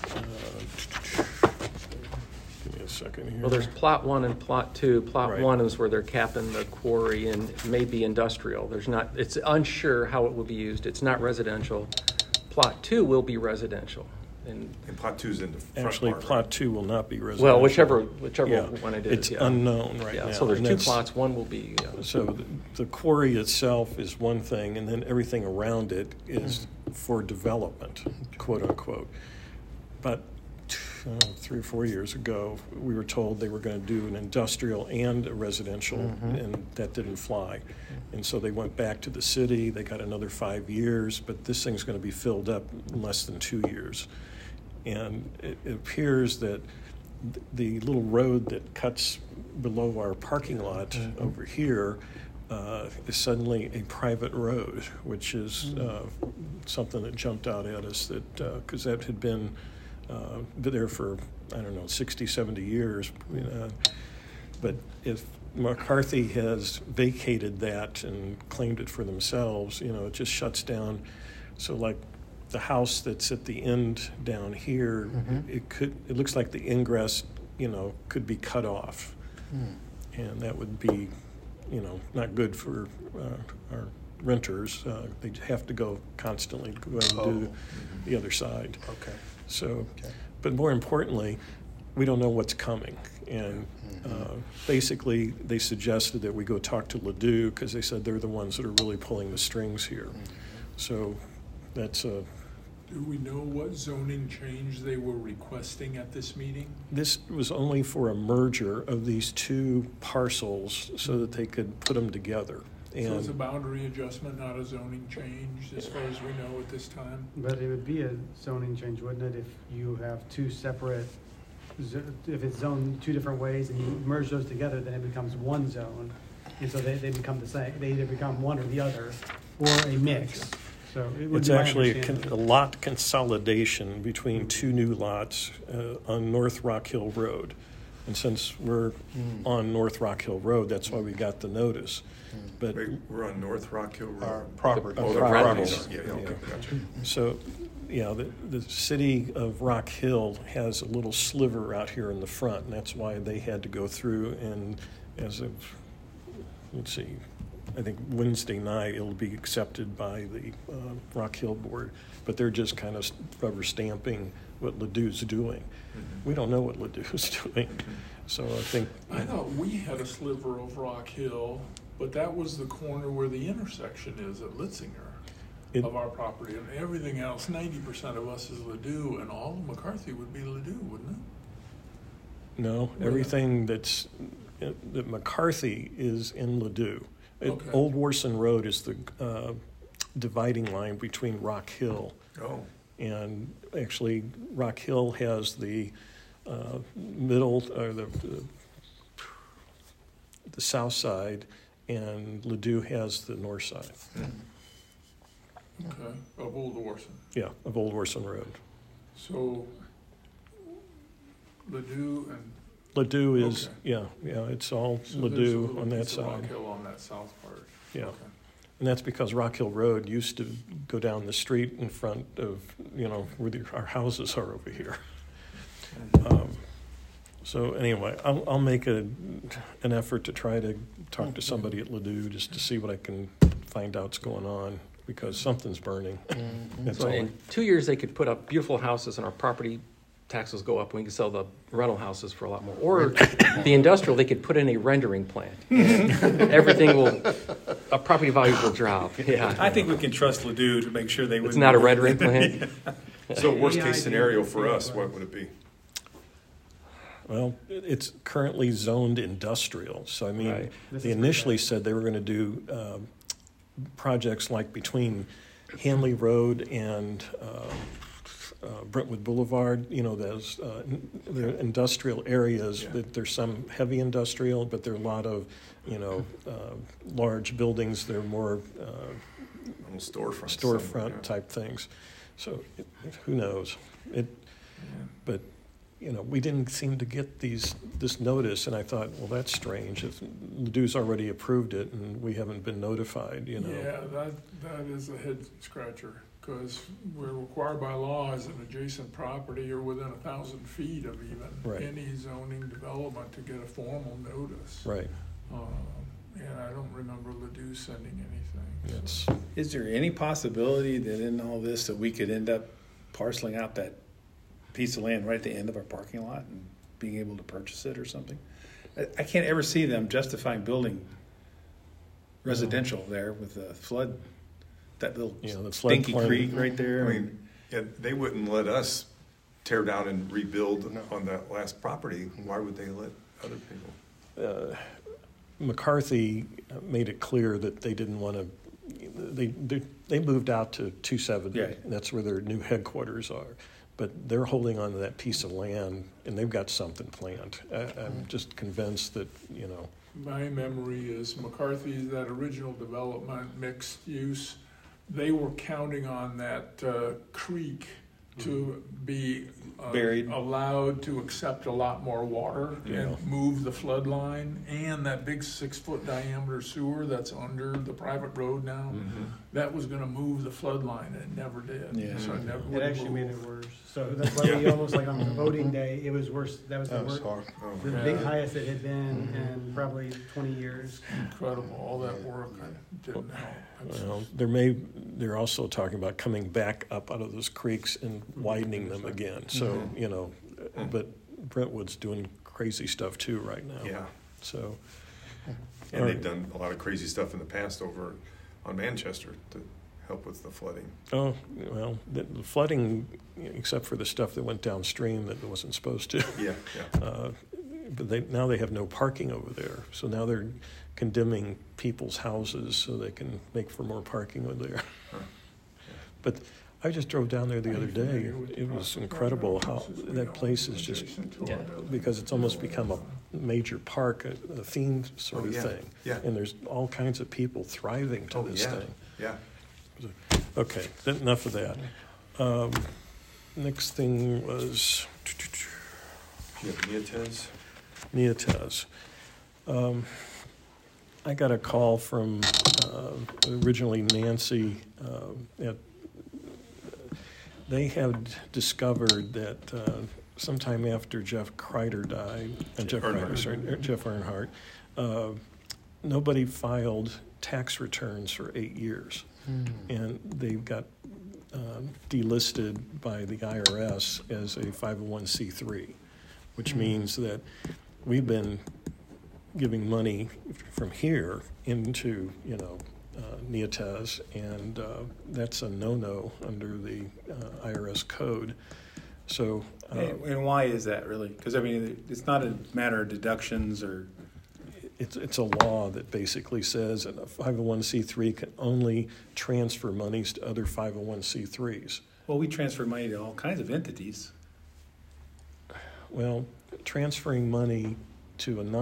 Give me a second here. Well, there's plot 1 and plot 2. Plot Right. 1 is where they're capping the quarry and maybe industrial. It's unsure how it will be used. It's not residential. Plot 2 will be residential. And Plot 2's in the front Actually, part, plot right? 2 will not be residential. well, whichever Yeah. one it is. It's yeah. unknown right Yeah, now. so there's and 2 that's- plots. One will be. So the quarry itself is one thing, and then everything around it is for development, quote unquote. But 3 or 4 years ago, we were told they were going to do an industrial and a residential, and that didn't fly. And so they went back to the city. They got another 5 years, but this thing's going to be filled up in less than 2 years. And it appears that the little road that cuts below our parking lot over here is suddenly a private road, which is something that jumped out at us, that because that had been there for, 60, 70 years. But if McCarthy has vacated that and claimed it for themselves, it just shuts down. So like the house that's at the end down here, it looks like the ingress, could be cut off. And that would be, not good for our renters. They'd have to go constantly go and do the other side. Okay. So, but more importantly, we don't know what's coming. And basically, they suggested that we go talk to Ladue because they said they're the ones that are really pulling the strings here. So that's a. Do we know what zoning change they were requesting at this meeting? This was only for a merger of these 2 parcels so that they could put them together. So it's a And boundary adjustment, not a zoning change, as far as we know at this time? But it would be a zoning change, wouldn't it, if you have 2 separate, if it's zoned 2 different ways and you merge those together, then it becomes one zone. And so they become the same, they either become one or the other, or a mix. So it would it's be my actually a understanding. lot consolidation between 2 new lots on North Rock Hill Road. And since we're on North Rock Hill Road, that's why we got the notice. But Wait, we're on North Rock Hill Our Road. property. Oh, the properties. properties. Yeah, okay, gotcha. so, the city of Rock Hill has a little sliver out here in the front, and that's why they had to go through. And as of, I think Wednesday night, it'll be accepted by the Rock Hill Board. But they're just kind of rubber stamping what Ladue's doing. We don't know what Ladue's doing. So I think. I thought we had a sliver of Rock Hill, but that was the corner where the intersection is at Litzinger of our property. And everything else, 90% of us is Ladue, and all of McCarthy would be Ladue, wouldn't it? No, everything that McCarthy is in Ladue. Okay. Old Warson Road is the dividing line between Rock Hill. Oh, And actually, Rock Hill has the middle, or the south side, and Ladue has the north side. Okay, of Old Orson. Yeah, of Old Orson Road. So Ladue and. Ladue is, Okay. yeah, it's all So there's a Ladue little on that piece of Rock side. Hill on that south part. Yeah. Okay. And that's because Rock Hill Road used to go down the street in front of, where our houses are over here. So anyway, I'll make an effort to try to talk to somebody at Ladue just to see what I can find out's going on, because something's burning. That's So all. in 2 years, they could put up beautiful houses and our property taxes go up and we can sell the rental houses for a lot more. Or the industrial, they could put in a rendering plant. And everything property values will drop. Yeah. I think we can trust Ladue to make sure they wouldn't. It's not a rendering plant. So worst Yeah, I case do scenario think for us, so. what would it be? Well, it's currently zoned industrial. So, I mean, Right. they initially said they were going to do projects like between Hanley Road and Brentwood Boulevard. Those they're industrial areas. Yeah. That there's some heavy industrial, but there are a lot of, large buildings. They're more Almost storefront. storefront type things. So who knows? But we didn't seem to get this notice, and I thought, well, that's strange. If Ladue's already approved it, and we haven't been notified. Yeah, that is a head scratcher, because we're required by law as an adjacent property or within 1,000 feet of even Right. any zoning development to get a formal notice. Right. And I don't remember Ladue sending anything. It's Is there any possibility that in all this that we could end up parceling out that piece of land right at the end of our parking lot and being able to purchase it or something? I can't ever see them justifying building residential there with the flood, that little the flood stinky plain. creek right there. I mean, they wouldn't let us tear down and rebuild on that last property. Why would they let other people? McCarthy made it clear that they didn't want to. They moved out to 270. Yeah. And that's where their new headquarters are. But they're holding on to that piece of land, and they've got something planned. I'm just convinced that My memory is McCarthy's, that original development, mixed use, they were counting on that creek to be Buried. allowed to accept a lot more water Yeah. and move the flood line, and that big 6-foot diameter sewer that's under the private road now, that was gonna move the flood line, and it never did. Yeah. So it never It would actually made move. it worse. So that's why we almost like on the voting day, it was worse. That was the That was worst, hard. the Yeah. big highest it had been in probably 20 years. Incredible, all that work didn't help. Well, they're also talking about coming back up out of those creeks and widening them again. So, but Brentwood's doing crazy stuff too right now. Yeah. So, And they've done a lot of crazy stuff in the past over on Manchester to help with the flooding. oh, well, the flooding, except for the stuff that went downstream that wasn't supposed to. Yeah. But now they have no parking over there. So now they're condemning people's houses so they can make for more parking over there. But I just drove down there the other day. It was incredible how that place is just, because it's almost become a major park, a theme sort Oh, of yeah. thing. Yeah. And there's all kinds of people thriving to this thing. Yeah. Okay, enough of that. Next thing was Do you have Neotez? Neotez. I got a call from originally Nancy. They had discovered that sometime after Jeff Kreider died, Jeff Earnhardt, nobody filed tax returns for 8 years, and they got delisted by the IRS as a 501c3, which means that we've been giving money from here into, Neotez, and that's a no-no under the IRS code. So, And why is that really? Because, I mean, it's not a matter of deductions or... it's a law that basically says that a 501c3 can only transfer monies to other 501c3s. Well, we transfer money to all kinds of entities. Well, transferring money to a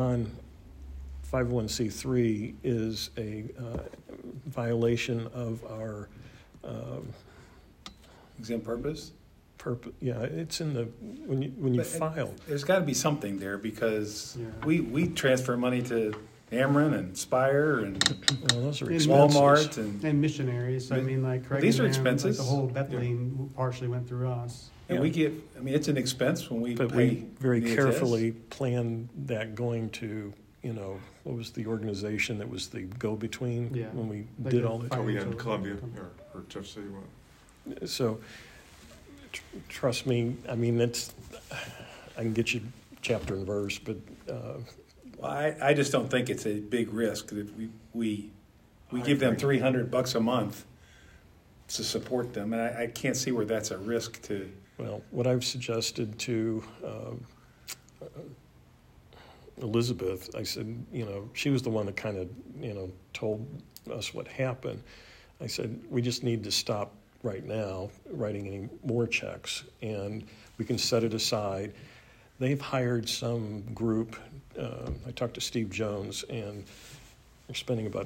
non-501c3 is a violation of our Exempt purpose? Yeah, it's in the, when you But file. There's got to be something there because Yeah. we transfer money to Ameren and Spire and Well, those are And expenses. Walmart and And missionaries, I mean, like Craig These are and them, like expenses. the whole Bethlehem partially went through us. we get. I mean, it's an expense when we But pay. we very the carefully planned that going to, what was the organization that was the go-between Yeah. when we Like did the all that? Are we in Financial- Columbia or Touch City? What? So, trust me, I mean, I can get you chapter and verse, but Well, I just don't think it's a big risk that we I give them agree. $300 a month to support them, and I can't see where that's a risk to. well, what I've suggested to Elizabeth, I said, she was the one that kind of, told us what happened. I said, we just need to stop right now writing any more checks, and we can set it aside. They've hired some group. I talked to Steve Jones, and they're spending about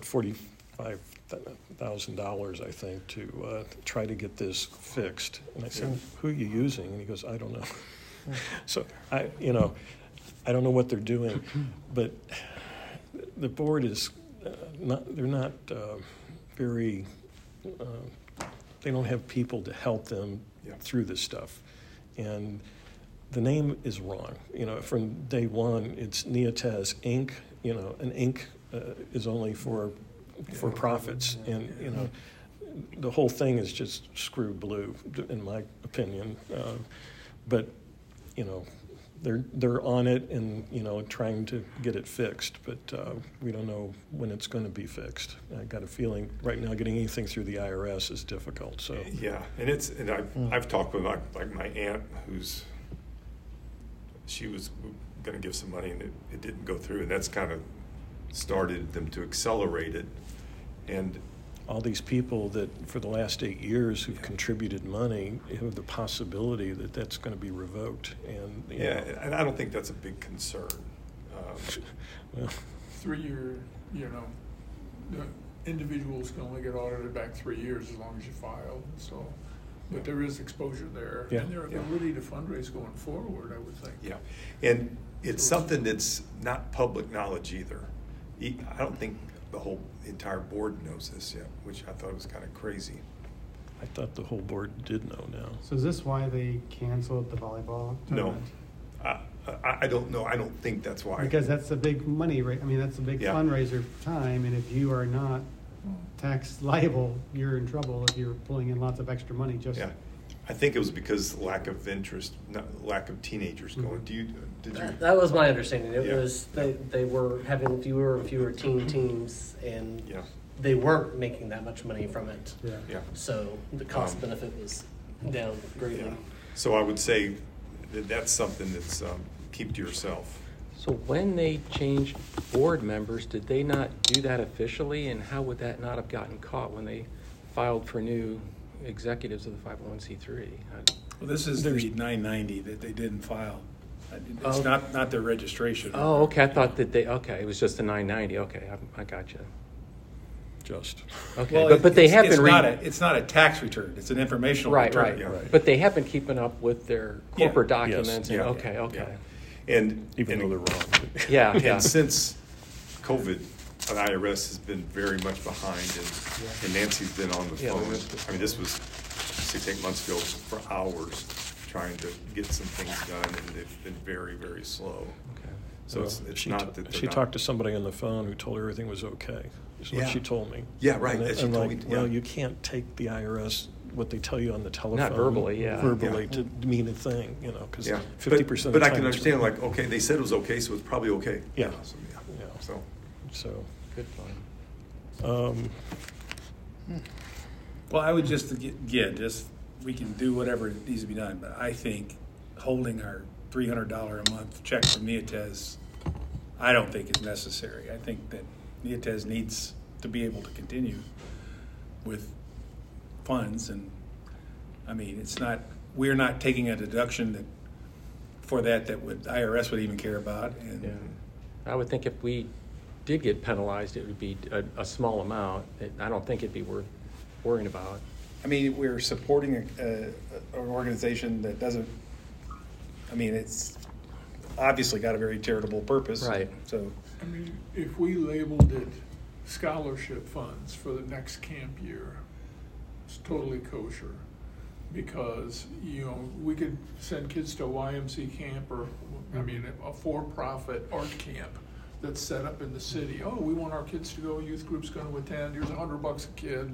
$45,000, I think, to try to get this fixed. And I said, who are you using? And he goes, I don't know. So I don't know what they're doing, but the board is they're not very. They don't have people to help them through this stuff, and the name is wrong. From day one, it's Neotez Inc. An Inc. Is only for profits, and the whole thing is just screwed blue, in my opinion. But they're on it and trying to get it fixed, but we don't know when it's going to be fixed. I got a feeling right now getting anything through the IRS is difficult. So Yeah, and I've talked with like my aunt she was going to give some money and it didn't go through, and that's kind of started them to accelerate it. And all these people that for the last 8 years who've contributed money have the possibility that that's going to be revoked. And and I don't think that's a big concern. Well, 3 year, the individuals can only get audited back 3 years as long as you file, so. But there is exposure there, Yeah. and their ability to fundraise going forward, I would think. Yeah, and it's something that's not public knowledge either. I don't think the entire board knows this yet, which I thought was kind of crazy. I thought the whole board did know now. So is this why they canceled the volleyball No, tournament? I don't know. I don't think that's why. Because that's a big money, I mean, that's a big Yeah. fundraiser time, and if you are not tax liable, you're in trouble if you're pulling in lots of extra money just. Yeah, I think it was because lack of interest, lack of teenagers going. Mhm. Did you? That was my understanding. It Yeah. was they were having fewer and fewer teams, and Yeah. they weren't making that much money from it. Yeah. Yeah. So the cost benefit was down greatly. Yeah. So I would say that that's something that's keep to yourself. So when they changed board members, did they not do that officially? And how would that not have gotten caught when they filed for new executives of the 501c3? Well, this is the 990 that they didn't file. It's Oh. not their registration. Oh, okay. I thought that it was just the 990. Okay, I got you. Just Okay, Well, but they have it's been it's not a tax return. It's an informational right, return. right, Yeah. Right. But they have been keeping up with their corporate Yes. documents. And, Yeah. okay, okay. Yeah. And even though they're wrong. Yeah, yeah. And since COVID, the IRS has been very much behind, and Nancy's been on the Yeah, phone. they missed it. I mean, this was 6, 8 months ago for hours trying to get some things done, and they've been very, very slow. Okay. So Well, it's she not that they're she not- talked to somebody on the phone who told her everything was okay. Is what Yeah. she told me. Yeah, right, And that she I'm told like, me, well, yeah. you can't take the IRS what they tell you on the telephone. Not verbally, yeah. Verbally Yeah. to mean a thing, because Yeah, 50% but of I the can time it's understand, wrong. like, okay, they said it was okay, so it's probably okay. Yeah. So, Yeah. So, So, Good point. Well, I would just we can do whatever needs to be done, but I think holding our $300 a month check from Neotez, I don't think is necessary. I think that Neotez needs to be able to continue with funds, and I mean, we're not taking a deduction that would IRS would even care about. And Yeah. I would think if we did get penalized, it would be a small amount. I don't think it'd be worth worrying about. I mean, we're supporting an organization that doesn't, I mean, it's obviously got a very charitable purpose. Right. So, I mean, if we labeled it scholarship funds for the next camp year, it's totally kosher. Because, we could send kids to a YMC camp or, a for-profit art camp that's set up in the city. Oh, we want our kids to go, youth group's going to attend, here's $100 a kid.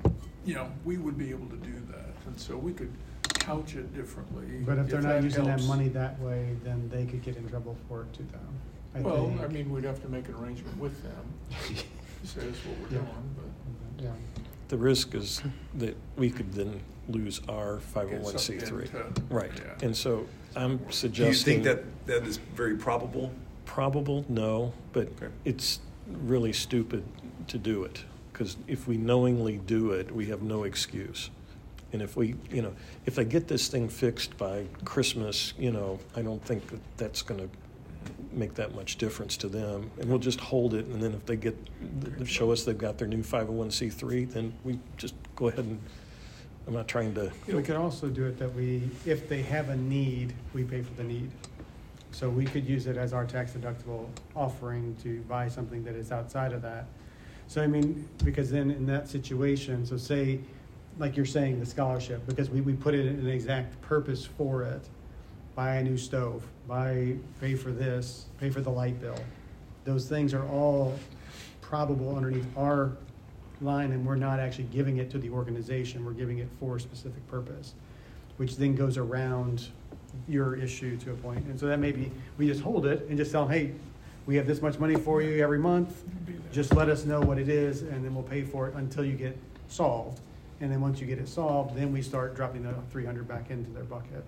We would be able to do that. And so we could couch it differently. But if they're not that using that helps. money that way, then they could get in trouble for it too, though. I think. We'd have to make an arrangement with them. Say that's what we're Yeah. doing, but. Yeah. The risk is that we could then lose our 501c3. Get something Right. yeah. And so I'm Do you suggesting. think that is very probable? Probable, no, but Okay. it's really stupid to do it, because if we knowingly do it, we have no excuse. And if if they get this thing fixed by Christmas, I don't think that's going to make that much difference to them. And we'll just hold it, and then if they show us they've got their new 501c3, then we just go ahead and, I'm not trying to. We could also do it that if they have a need, we pay for the need. So we could use it as our tax deductible offering to buy something that is outside of that. So because then in that situation, so say, like you're saying, the scholarship, because we put it in an exact purpose for it, buy a new stove, pay for this, pay for the light bill. Those things are all probable underneath our line, and we're not actually giving it to the organization, we're giving it for a specific purpose, which then goes around your issue to a point. And so that maybe we just hold it and just tell them, hey, we have this much money for you every month, just let us know what it is, and then we'll pay for it until you get solved. And then once you get it solved, then we start dropping the $300 back into their bucket.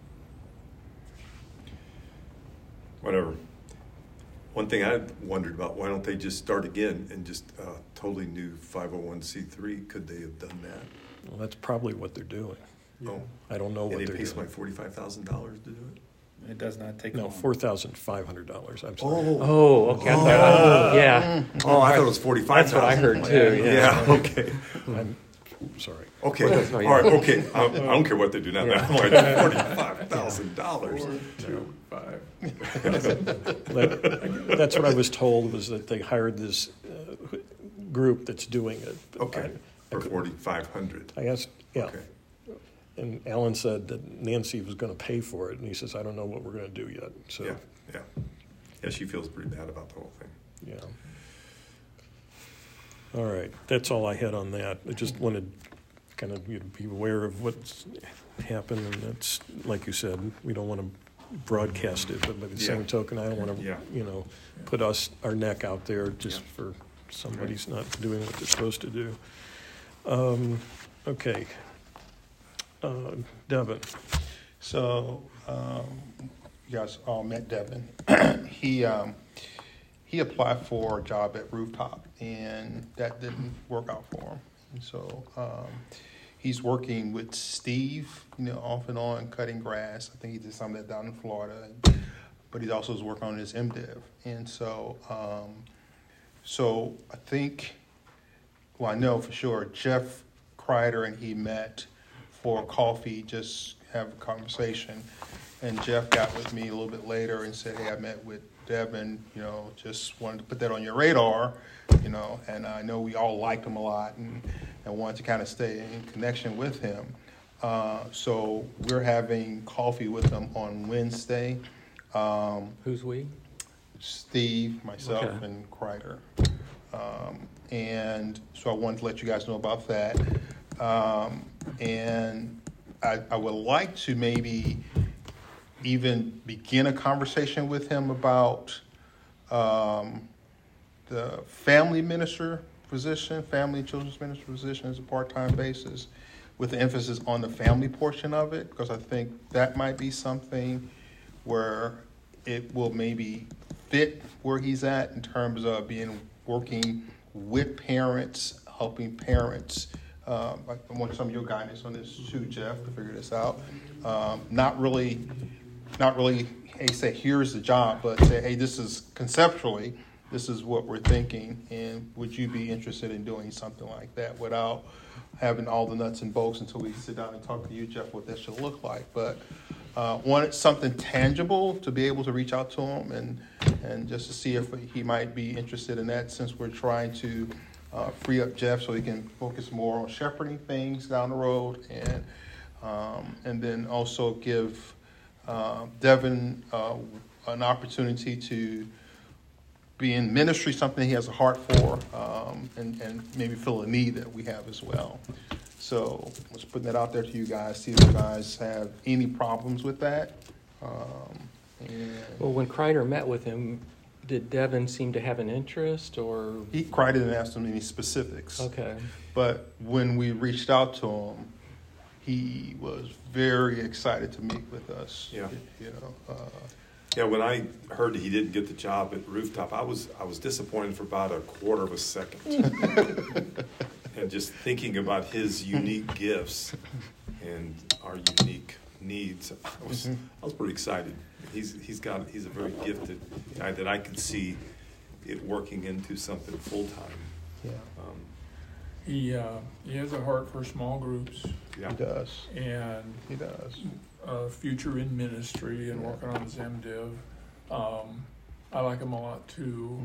Whatever. One thing I wondered about, why don't they just start again and just totally new 501c3? Could they have done that? Well, that's probably what they're doing. Oh, I don't know what and they're they pay doing. somebody $45,000 to do it? it does not take No, long. $4,500. I'm sorry. Oh, okay. Yeah. Oh, I thought it was 45,000. That's what I heard too. Yeah, okay. I'm sorry. Okay, Well, all that's right, right, yeah. okay. I don't care what they do now. Yeah. I'm like, $45,000. 4, 2, 5. That's what I was told, was that they hired this group that's doing it. But Okay, for 4,500. I asked, yeah. Okay. And Alan said that Nancy was going to pay for it, and he says, I don't know what we're going to do yet. So, Yeah. Yeah, she feels pretty bad about the whole thing. yeah. All right, that's all I had on that. I just wanted kind of you to be aware of what's happened, and that's, like you said, we don't want to broadcast it, but by the same Yeah. token, I don't want to, Yeah. put our neck out there just for somebody's not doing what they're supposed to do. Okay. Devin. So, you guys all met Devin. He applied for a job at Rooftop, and that didn't work out for him. And so, he's working with Steve, off and on, cutting grass. I think he did some of that down in Florida, but he also is working on his MDiv. And so, I think, I know for sure, Jeff Kreider and he met for coffee, just have a conversation. And Jeff got with me a little bit later and said, hey, I met with Devin, just wanted to put that on your radar, and I know we all liked him a lot and wanted to kind of stay in connection with him. So we're having coffee with him on Wednesday. Who's we? Steve, myself, Okay. and Kreider. And so I wanted to let you guys know about that. And I would like to maybe even begin a conversation with him about the family minister position, family and children's minister position as a part-time basis, with the emphasis on the family portion of it, because I think that might be something where it will maybe fit where he's at in terms of working with parents, helping parents. I want some of your guidance on this too, Jeff, to figure this out. Not really, hey, say, here's the job, but say, hey, this is conceptually this is what we're thinking, and would you be interested in doing something like that without having all the nuts and bolts until we sit down and talk to you, Jeff, what that should look like. But wanted something tangible to be able to reach out to him and just to see if he might be interested in that, since we're trying to free up Jeff so he can focus more on shepherding things down the road, and then also give Devin an opportunity to be in ministry, something he has a heart for, and maybe fill a need that we have as well. So let's put that out there to you guys, see if you guys have any problems with that. Well, when Kreider met with him, did Devin seem to have an interest, or? Kreider didn't ask him any specifics. Okay. But when we reached out to him, he was very excited to meet with us. Yeah. You know. Yeah, when I heard he didn't get the job at Rooftop, I was disappointed for about a quarter of a second. And just thinking about his unique gifts and our unique needs, I was pretty excited. He's a very gifted guy that I could see it working into something full time. Yeah. He has a heart for small groups. Yeah. He does. And He does. future in ministry and working on his MDiv. I like him a lot too.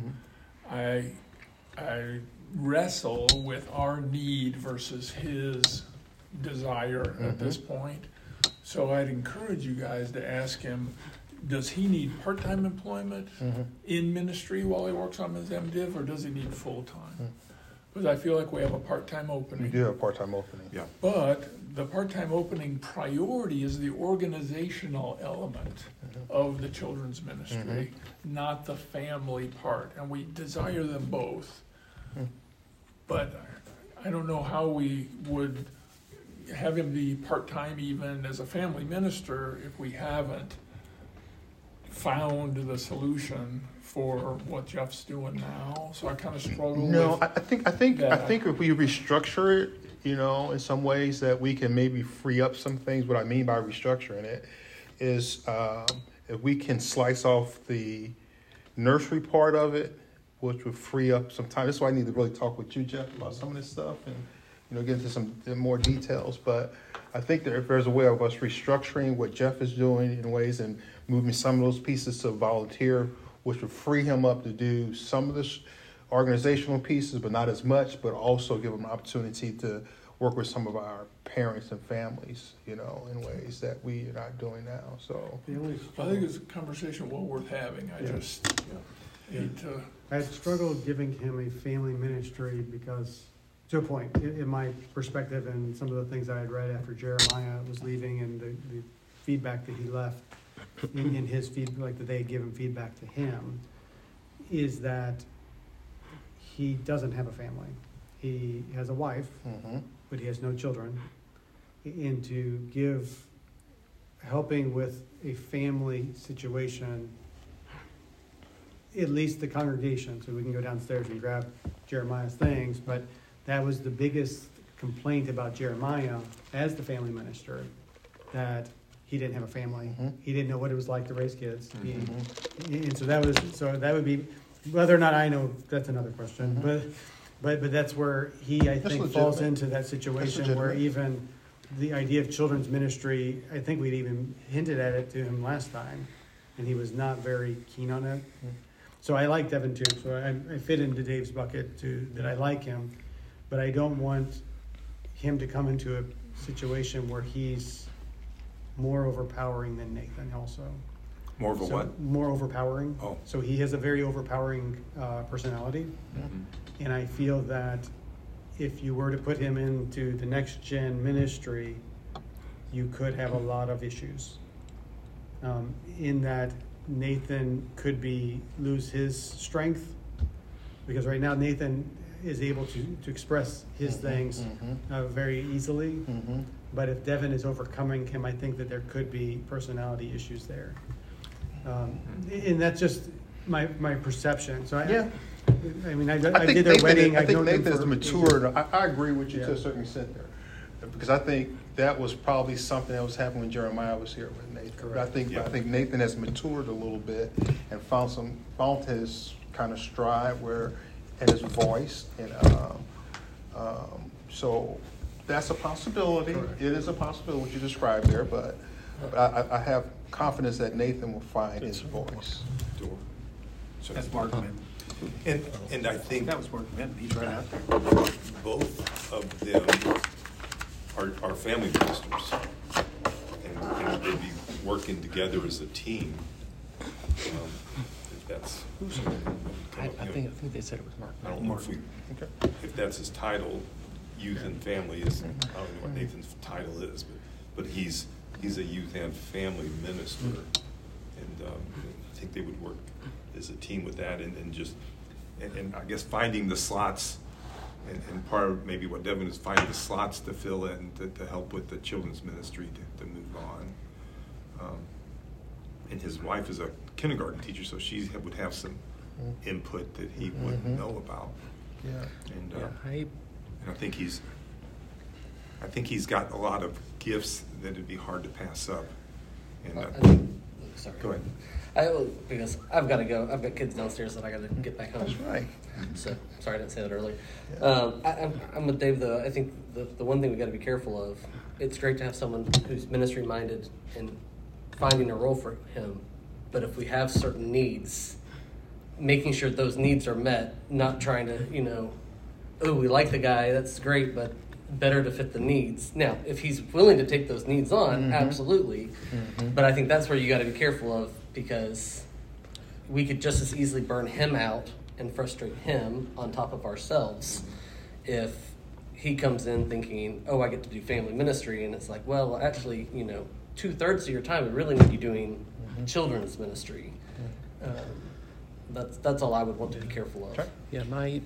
I wrestle with our need versus his desire at this point. So I'd encourage you guys to ask him, does he need part-time employment in ministry while he works on his MDiv, or does he need full-time? Because I feel like we have a part-time opening. We do have a part-time opening. Yeah. But the part-time opening priority is the organizational element of the children's ministry, not the family part. And we desire them both. But I don't know how we would have him be part-time even as a family minister if we haven't found the solution for what Jeff's doing now. So I kind of struggle with I think if we restructure it, you know, in some ways that we can maybe free up some things. What I mean by restructuring it is if we can slice off the nursery part of it, which would free up some time. That's why I need to really talk with you, Jeff, about some of this stuff and, you know, get into some more details. But I think that if there's a way of us restructuring what Jeff is doing in ways and moving some of those pieces to volunteer, which would free him up to do some of the organizational pieces, but not as much, but also give him an opportunity to work with some of our parents and families, you know, in ways that we are not doing now. So I think it's a conversation well worth having. I just need to. I had struggled giving him a family ministry because, to a point, in my perspective and some of the things I had read after Jeremiah was leaving and the feedback that he left in his feedback, like that they had given feedback to him, is that he doesn't have a family. He has a wife, but he has no children. And to give helping with a family situation, at least the congregation, so we can go downstairs and grab Jeremiah's things, but that was the biggest complaint about Jeremiah as the family minister, that he didn't have a family. He didn't know what it was like to raise kids. And so that would be, whether or not I know, that's another question. But that's where he, I think, falls into that situation where even the idea of children's ministry, I think we'd even hinted at it to him last time, and he was not very keen on it. So I like Devin too. So I fit into Dave's bucket too, that I like him, but I don't want him to come into a situation where he's more overpowering than Nathan also. More of a what? More overpowering. Oh. So he has a very overpowering personality. And I feel that if you were to put him into the next gen ministry, you could have a lot of issues. In that Nathan could lose his strength, because right now Nathan is able to express his things very easily. But if Devin is overcoming him, I think that there could be personality issues there. And that's just my perception. So I did their wedding. I think Nathan's matured. I agree with you to a certain extent there, because I think that was probably something that was happening when Jeremiah was here with Nathan. I think Nathan has matured a little bit and found his kind of stride and his voice. And so that's a possibility. Correct. It is a possibility what you described there, but I have confidence that Nathan will find his voice. That's Mark Minton. And I think that was Mark Minton. He's right out there. Both of them are family ministers, and they'd be working together as a team. If that's, I think they said it was Mark. I don't know if that's his title. Youth and family is. I don't know what Nathan's title is, but he's a youth and family minister, and I think they would work as a team with that, and I guess finding the slots, and part of maybe what Devin is finding the slots to fill in to help with the children's ministry to move on. And his wife is a kindergarten teacher, so she would have some input that he wouldn't know about. Yeah. And I think he's got a lot of gifts that it'd be hard to pass up. And sorry. Go ahead. Because I've got to go. I've got kids downstairs that I got to get back home. That's right. So sorry I didn't say that earlier. Yeah. I'm with Dave though. I think the one thing we got to be careful of. It's great to have someone who's ministry minded and finding a role for him. But if we have certain needs, making sure those needs are met, not trying to oh, we like the guy, that's great, but better to fit the needs. Now, if he's willing to take those needs on, absolutely. But I think that's where you got to be careful of, because we could just as easily burn him out and frustrate him on top of ourselves if he comes in thinking, oh, I get to do family ministry, and it's like, well, actually, 2/3 of your time we really need you doing children's ministry. That's all I would want to be careful of. Yeah,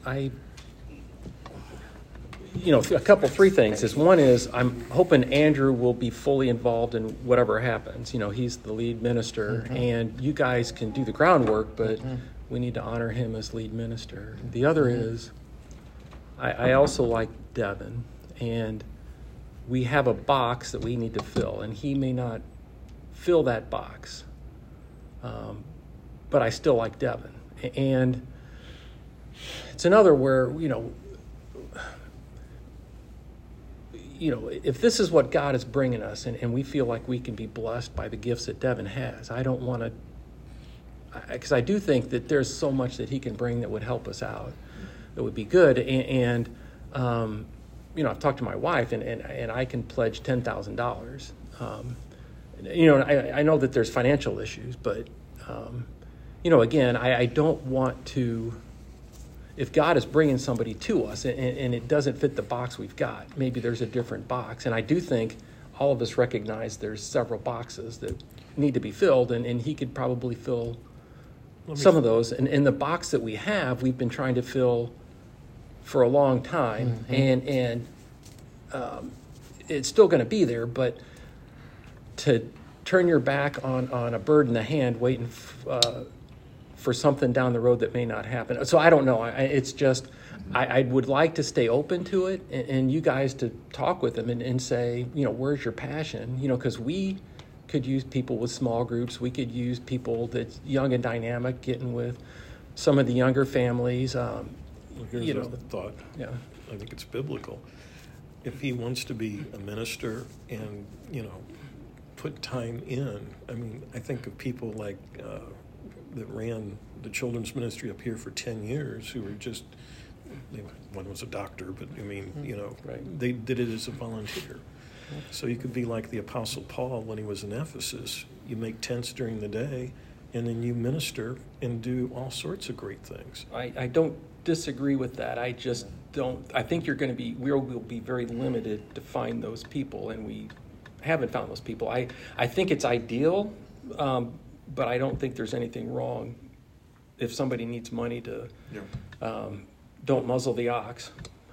three things is, one is I'm hoping Andrew will be fully involved in whatever happens. He's the lead minister, and you guys can do the groundwork, but we need to honor him as lead minister. The other is I also like Devin, and we have a box that we need to fill, and he may not fill that box, but I still like Devin. And it's another where, if this is what God is bringing us, and we feel like we can be blessed by the gifts that Devin has, I don't want to, because I do think that there's so much that he can bring that would help us out, that would be good. And I've talked to my wife, and I can pledge $10,000. I know that there's financial issues, but, again, I don't want to, if God is bringing somebody to us and it doesn't fit the box we've got, maybe there's a different box. And I do think all of us recognize there's several boxes that need to be filled, and he could probably fill some of those. And in the box that we have, we've been trying to fill for a long time, and it's still going to be there, but to turn your back on a bird in the hand waiting for something down the road that may not happen. So I don't know. It's just I would like to stay open to it, and you guys to talk with them and say, where's your passion? Because we could use people with small groups. We could use people that's young and dynamic, getting with some of the younger families. Here's a thought. Yeah, I think it's biblical. If he wants to be a minister and, put time in, I think of people like that ran the children's ministry up here for 10 years who were just, one was a doctor, but right. They did it as a volunteer. So you could be like the Apostle Paul when he was in Ephesus. You make tents during the day, and then you minister and do all sorts of great things. I don't disagree with that. I just don't. I think we'll be very limited to find those people, and we haven't found those people. I think it's ideal, but I don't think there's anything wrong if somebody needs money to. Don't muzzle the ox.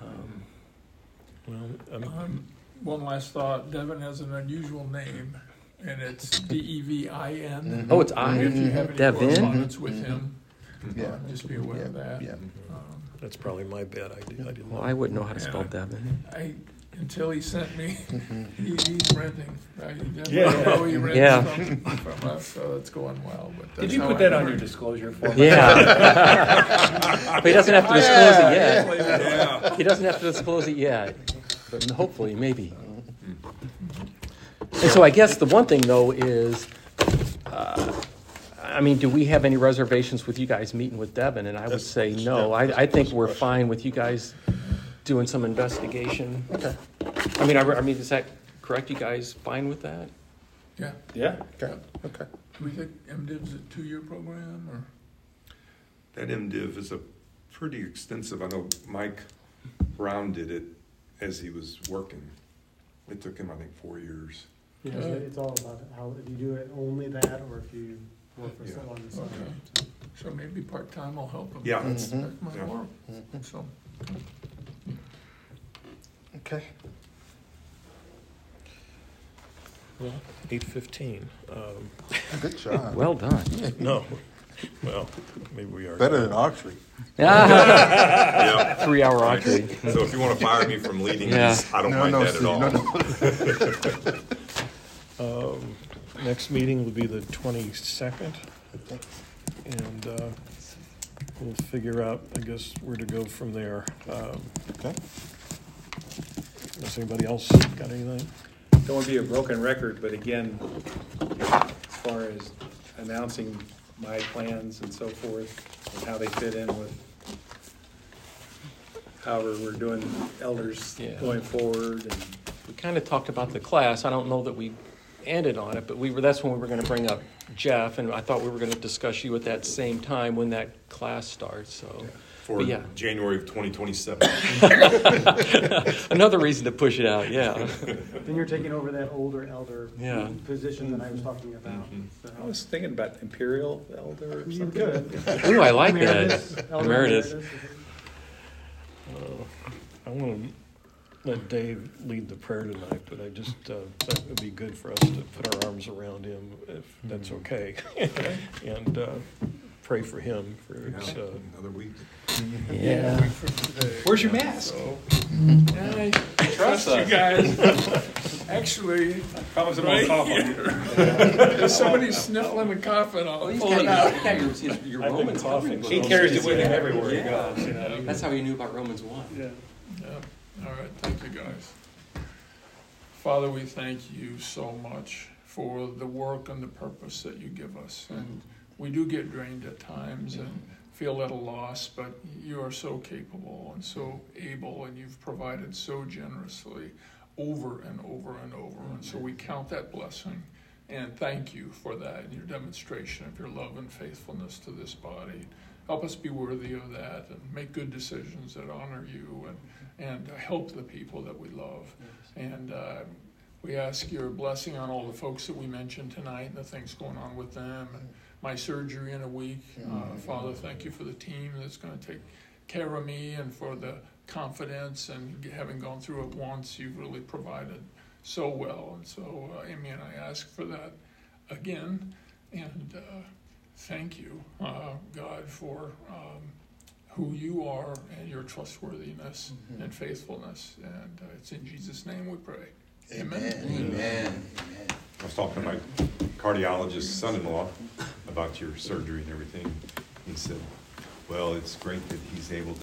One last thought. Devin has an unusual name, and it's Devin. Oh, it's I? If you have any Devin? correspondence with him, Yeah. just be aware of that. Yeah. That's probably my bad idea. I didn't know. Well, I wouldn't know how to spell Devin. until he sent me, he's renting. Right? He doesn't Yeah. know he rents Yeah. from us, so it's going well. But Did that's you how put I that know on it. your disclosure form? Yeah. But he doesn't have to disclose it yet. Yeah. He doesn't have to disclose it yet. But hopefully, maybe. And so I guess the one thing, though, is, I mean, do we have any reservations with you guys meeting with Devin? And I would say no. I think we're fine with you guys doing some investigation. Okay. I mean, is that correct? You guys fine with that? Yeah. Yeah. Okay. Okay. Do we think MDiv's a 2-year program or? That MDiv is a pretty extensive. I know Mike Brown did it as he was working. It took him, I think, 4 years. Yeah, so it's all about how, if you do it only that, or if you work for Yeah. someone on the side. Okay. So maybe part-time will help him. Yeah. That might Yeah. work. So, Okay. Well, 8:15. Good job. Well done. No. Well, maybe we are. Better than archery. Yeah. 3-hour archery. So if you want to fire me from leading Yeah. these, I don't mind that at all. Next meeting will be the 22nd, and we'll figure out, I guess, where to go from there. Okay. Does anybody else got anything? Don't want to be a broken record, but again, as far as announcing my plans and so forth, and how they fit in with however we're doing elders Yeah. going forward, and We kind of talked about the class. I don't know that we ended on it, but that's when we were going to bring up Jeff, and I thought we were going to discuss you at that same time when that class starts. So, For but yeah, January of 2027. another reason to push it out. Yeah, Then you're taking over that older elder Yeah. position that I was talking about. So. I was thinking about imperial elder or You something. could. Ooh, I like Emeritus, that. elder Emeritus. I want to let Dave lead the prayer tonight, but I just thought it would be good for us to put our arms around him, if that's okay, and pray for him for his. Another week. Yeah. Where's your mask? I trust you guys. Actually, Promise I right won't cough on here. If somebody's sniffling and coughing, I'll pull it out. Your Romans coughing. He carries it with him everywhere he goes. You know? That's how he knew about Romans 1. Yeah. All right. Thank you, guys. Father, we thank you so much for the work and the purpose that you give us. And we do get drained at times and feel at a loss, but you are so capable and so able, and you've provided so generously over and over and over. And so we count that blessing and thank you for that and your demonstration of your love and faithfulness to this body. Help us be worthy of that and make good decisions that honor you and help the people that we love. And we ask your blessing on all the folks that we mentioned tonight and the things going on with them. And my surgery in a week. Father, thank you for the team that's going to take care of me and for the confidence, and having gone through it once, you've really provided so well. And so, Amy and I ask for that again. And thank you, God, for who you are and your trustworthiness and faithfulness. And it's in Jesus' name we pray. Amen. Amen. I was talking to my cardiologist son-in-law about your surgery and everything. He said, well, it's great that he's able to